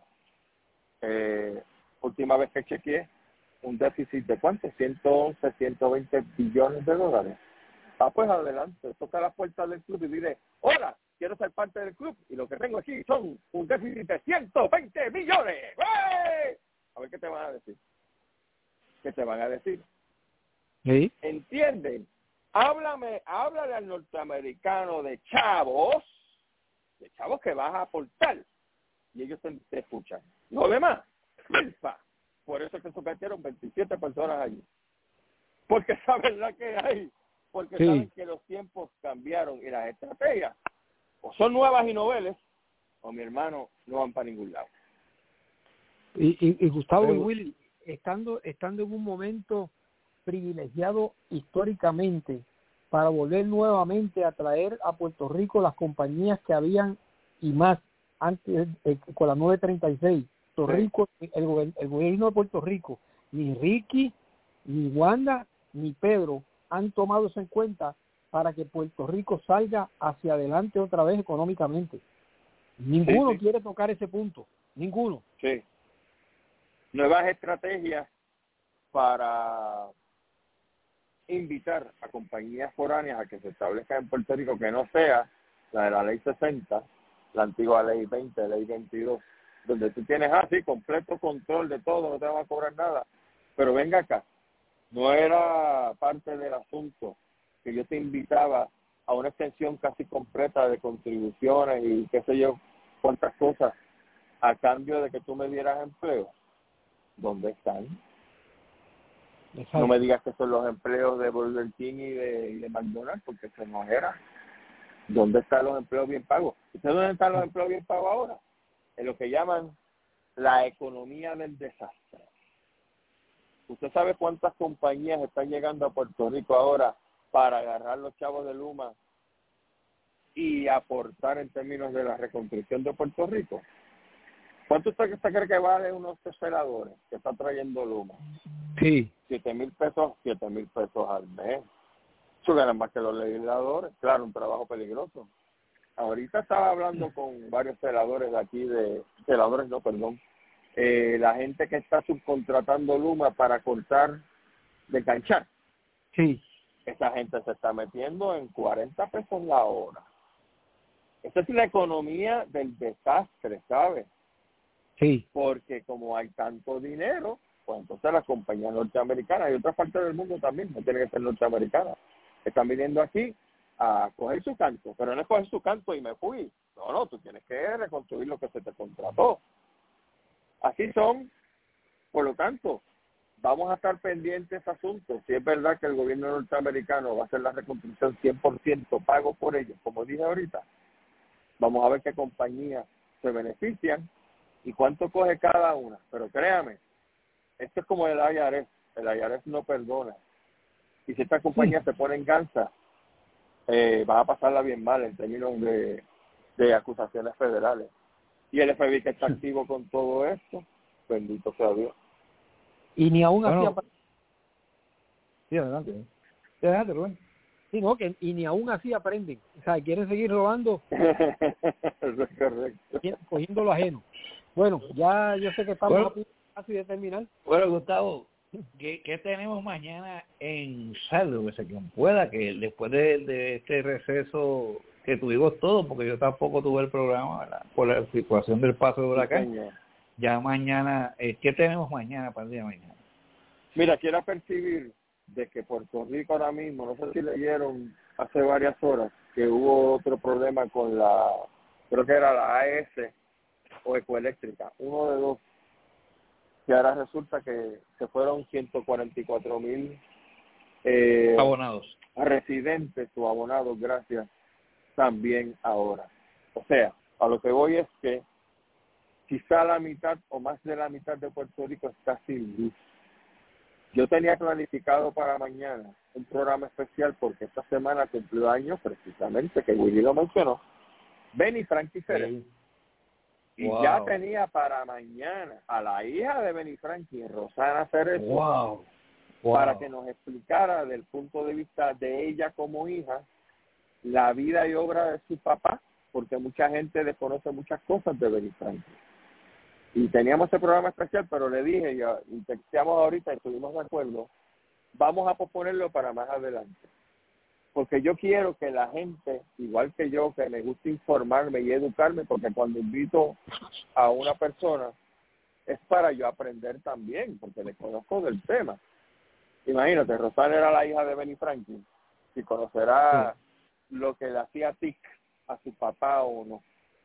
Speaker 10: Última vez que chequeé, un déficit de ¿cuánto? 111, 120 billones de dólares. Pues adelante, toca la puerta del club y dile, hola, quiero ser parte del club y lo que tengo aquí son un déficit de 120 millones. ¡Hey! A ver qué te van a decir. ¿Qué te van a decir?
Speaker 12: ¿Sí?
Speaker 10: ¿Entienden? Háblale al norteamericano de chavos que vas a aportar y ellos te escuchan. Lo demás, culpa. Por eso es que sometieron 27 personas allí. Porque saben la que hay. Porque saben que los tiempos cambiaron y las estrategias o son nuevas y noveles o mi hermano no van para ningún lado.
Speaker 12: Y Gustavo y Willy, estando en un momento privilegiado históricamente para volver nuevamente a traer a Puerto Rico las compañías que habían y más antes con la 936. Puerto Rico, el gobierno de Puerto Rico, ni Ricky, ni Wanda, ni Pedro han tomado eso en cuenta para que Puerto Rico salga hacia adelante otra vez económicamente. Ninguno quiere tocar ese punto. ninguno.
Speaker 10: Sí. Nuevas estrategias para invitar a compañías foráneas a que se establezcan en Puerto Rico, que no sea la de la ley 60, la antigua ley 20, ley 22, donde tú tienes así completo control de todo, no te van a cobrar nada. Pero venga acá, no era parte del asunto que yo te invitaba a una extensión casi completa de contribuciones y qué sé yo, cuántas cosas, a cambio de que tú me dieras empleo. ¿Dónde están? Exacto. No me digas que son los empleos de Burger King y de McDonald's, porque eso no era. ¿Dónde están los empleos bien pagos? ¿Ustedes dónde están los empleos bien pagos ahora? En lo que llaman la economía del desastre. ¿Usted sabe cuántas compañías están llegando a Puerto Rico ahora para agarrar los chavos de Luma y aportar en términos de la reconstrucción de Puerto Rico? ¿Cuánto usted cree que vale unos celadores que está trayendo Luma?
Speaker 12: Sí.
Speaker 10: 7,000 pesos al mes. Eso ganan más que los legisladores. Claro, un trabajo peligroso. Ahorita estaba hablando con varios celadores de aquí, la gente que está subcontratando Luma para cortar de canchar.
Speaker 12: Sí.
Speaker 10: Esa gente se está metiendo en 40 pesos la hora. Esa es la economía del desastre, ¿sabes?
Speaker 12: Sí.
Speaker 10: Porque como hay tanto dinero, pues entonces las compañías norteamericanas y otras partes del mundo también, no tienen que ser norteamericanas, están viniendo aquí a coger su canto, pero no es coger su canto y me fui. No, tú tienes que reconstruir lo que se te contrató. Así son. Por lo tanto, vamos a estar pendientes de ese asunto. Si es verdad que el gobierno norteamericano va a hacer la reconstrucción 100% pago por ellos, como dije ahorita, vamos a ver qué compañías se benefician y cuánto coge cada una. Pero créame, esto es como el IRS. El IRS no perdona. Y si esta compañía se pone en ganza, va a pasarla bien mal en términos de acusaciones federales. Y el FBI que está activo con todo esto, bendito sea Dios.
Speaker 12: Y ni aún así
Speaker 13: Sí, adelante. Sí, adelante, Rubén.
Speaker 12: Sí, no, y ni aún así aprenden. O sea, quieren seguir robando.
Speaker 10: Eso es correcto.
Speaker 12: Cogiendo lo ajeno. Bueno, ya yo sé que estamos a punto casi de terminar.
Speaker 11: Bueno, Gustavo, ¿qué tenemos mañana en Saldo? Que quien pueda, que después de este receso que tuvimos todos, porque yo tampoco tuve el programa, ¿verdad? Por la situación del paso de huracán. Sí, ya mañana, ¿qué tenemos mañana para el día de mañana?
Speaker 10: Mira, quiero percibir de que Puerto Rico ahora mismo, no sé si leyeron hace varias horas, que hubo otro problema con creo que era la AES o Ecoeléctrica, uno de dos, que ahora resulta que se fueron 144,000
Speaker 11: abonados,
Speaker 10: residentes o abonados, gracias, también ahora. O sea, a lo que voy es que quizá la mitad o más de la mitad de Puerto Rico está sin luz. Yo tenía planificado para mañana un programa especial porque esta semana cumplió años precisamente, que Willy lo mencionó, Benny Frankie Ceres. Sí. Y ya tenía para mañana a la hija de Benny Frankie, Rosana Ceres, para que nos explicara desde el punto de vista de ella como hija la vida y obra de su papá, porque mucha gente desconoce muchas cosas de Benny Frankie. Y teníamos ese programa especial, pero le dije, y texteamos ahorita y estuvimos de acuerdo, vamos a posponerlo para más adelante. Porque yo quiero que la gente, igual que yo, que me gusta informarme y educarme, porque cuando invito a una persona es para yo aprender también, porque le conozco del tema. Imagínate, Rosana era la hija de Benny Franklin, si conocerá lo que le hacía tic a su papá o no.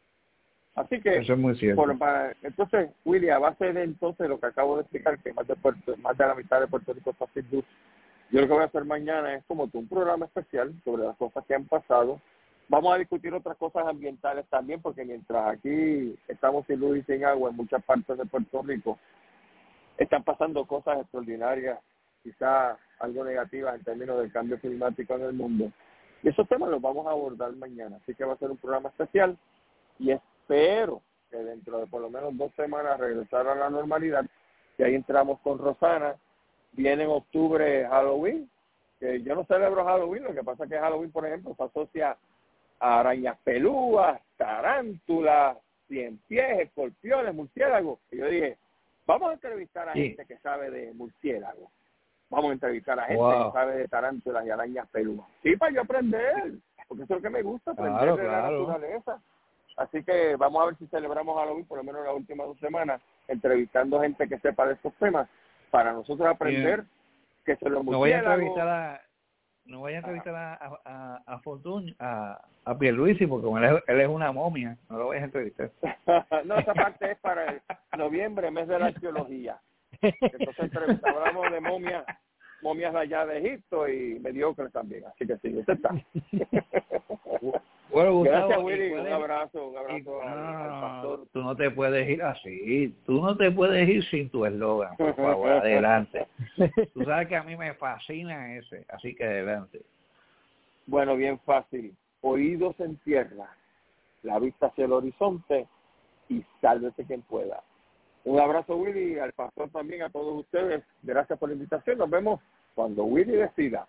Speaker 10: Así que,
Speaker 11: eso es muy cierto.
Speaker 10: Entonces, Willy, a base de entonces lo que acabo de explicar, que más de la mitad de Puerto Rico está sin luz, yo lo que voy a hacer mañana es como un programa especial sobre las cosas que han pasado. Vamos a discutir otras cosas ambientales también, porque mientras aquí estamos sin luz y sin agua en muchas partes de Puerto Rico, están pasando cosas extraordinarias, quizás algo negativas en términos del cambio climático en el mundo. Y esos temas los vamos a abordar mañana. Así que va a ser un programa especial y espero que dentro de por lo menos 2 semanas regresar a la normalidad. Y ahí entramos con Rosana. Viene en octubre Halloween, que yo no celebro Halloween, lo que pasa es que Halloween, por ejemplo, se asocia a arañas pelúas, tarántulas, ciempiés, escorpiones, murciélagos. Y yo dije, vamos a entrevistar a gente que sabe de murciélagos. Vamos a entrevistar a gente que sabe de tarántulas y arañas peludas. Sí, para yo aprender, porque eso es lo que me gusta, aprender de la naturaleza. Así que vamos a ver si celebramos Halloween, por lo menos las últimas 2 semanas, entrevistando gente que sepa de estos temas, para nosotros aprender que se los murciélagos...
Speaker 11: No voy a entrevistar a Fortune, a Pierluisi, porque como él es una momia, no lo voy a entrevistar.
Speaker 10: No, esa parte es para el noviembre, mes de la arqueología. Entonces hablamos de momias de allá de Egipto y mediocres también, así que sí, usted está.
Speaker 11: Bueno, Gustavo,
Speaker 10: gracias, Willy, un abrazo al pastor.
Speaker 11: Tú no te puedes ir así, tú no te puedes ir sin tu eslogan, por favor, adelante. Tú sabes que a mí me fascina ese, así que adelante.
Speaker 10: Bueno, bien fácil, oídos en tierra, la vista hacia el horizonte y sálvese quien pueda. Un abrazo, Willy, al pastor también, a todos ustedes. Gracias por la invitación. Nos vemos cuando Willy decida.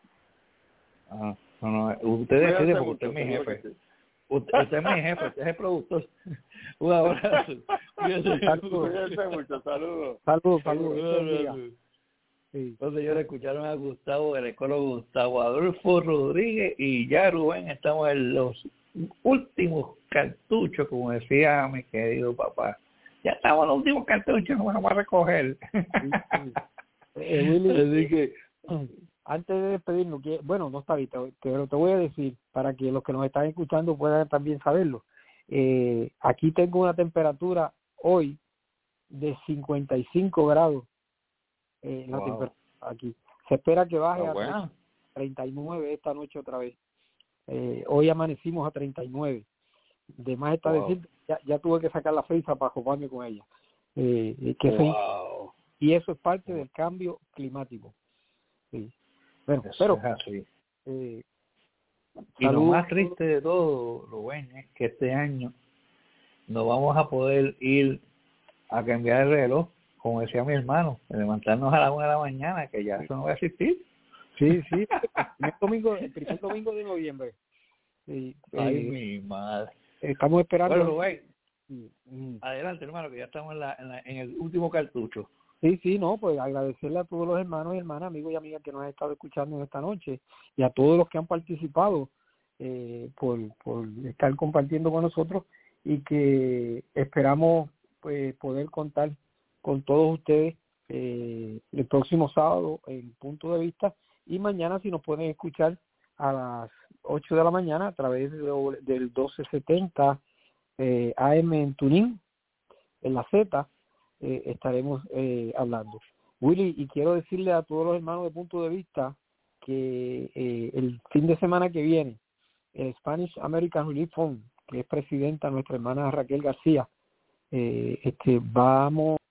Speaker 11: Usted decide porque usted es mi jefe. Usted es mi jefe, usted es el productor. Un abrazo.
Speaker 10: Cuídense mucho. Saludos.
Speaker 11: Saludos. Entonces, ellos escucharon a Gustavo, el ecólogo Gustavo Adolfo Rodríguez, y ya, Rubén, estamos en los últimos cartuchos, como decía mi querido papá. Ya estamos en los últimos cartuchos, nos vamos a recoger.
Speaker 12: Willy, así que, antes de despedirnos, bueno, no está bien, pero te voy a decir, para que los que nos están escuchando puedan también saberlo. Aquí tengo una temperatura hoy de 55 grados. La temperatura aquí. Se espera que baje a 39 esta noche otra vez. Hoy amanecimos a 39. De más está decir, ya tuve que sacar la fresa para jugarme con ella. Y eso es parte del cambio climático. Sí. Bueno, pero
Speaker 11: y lo más triste de todo, Rubén, es que este año no vamos a poder ir a cambiar el reloj, como decía mi hermano, de levantarnos a la 1 de la mañana, que ya eso no va a existir.
Speaker 12: Sí, el primer domingo de noviembre.
Speaker 11: Ay, mi madre.
Speaker 12: Estamos esperando.
Speaker 11: Bueno, Rubén, adelante, hermano, que ya estamos en el último cartucho.
Speaker 12: Sí, no, pues agradecerle a todos los hermanos y hermanas, amigos y amigas que nos han estado escuchando en esta noche y a todos los que han participado por estar compartiendo con nosotros y que esperamos pues poder contar con todos ustedes el próximo sábado en Punto de Vista y mañana si nos pueden escuchar a las 8 de la mañana a través del 1270 AM en Tunín, en la Z. Estaremos hablando. Willy, y quiero decirle a todos los hermanos de Punto de Vista que el fin de semana que viene, el Spanish American Relief Fund, que es presidenta nuestra hermana Raquel García, vamos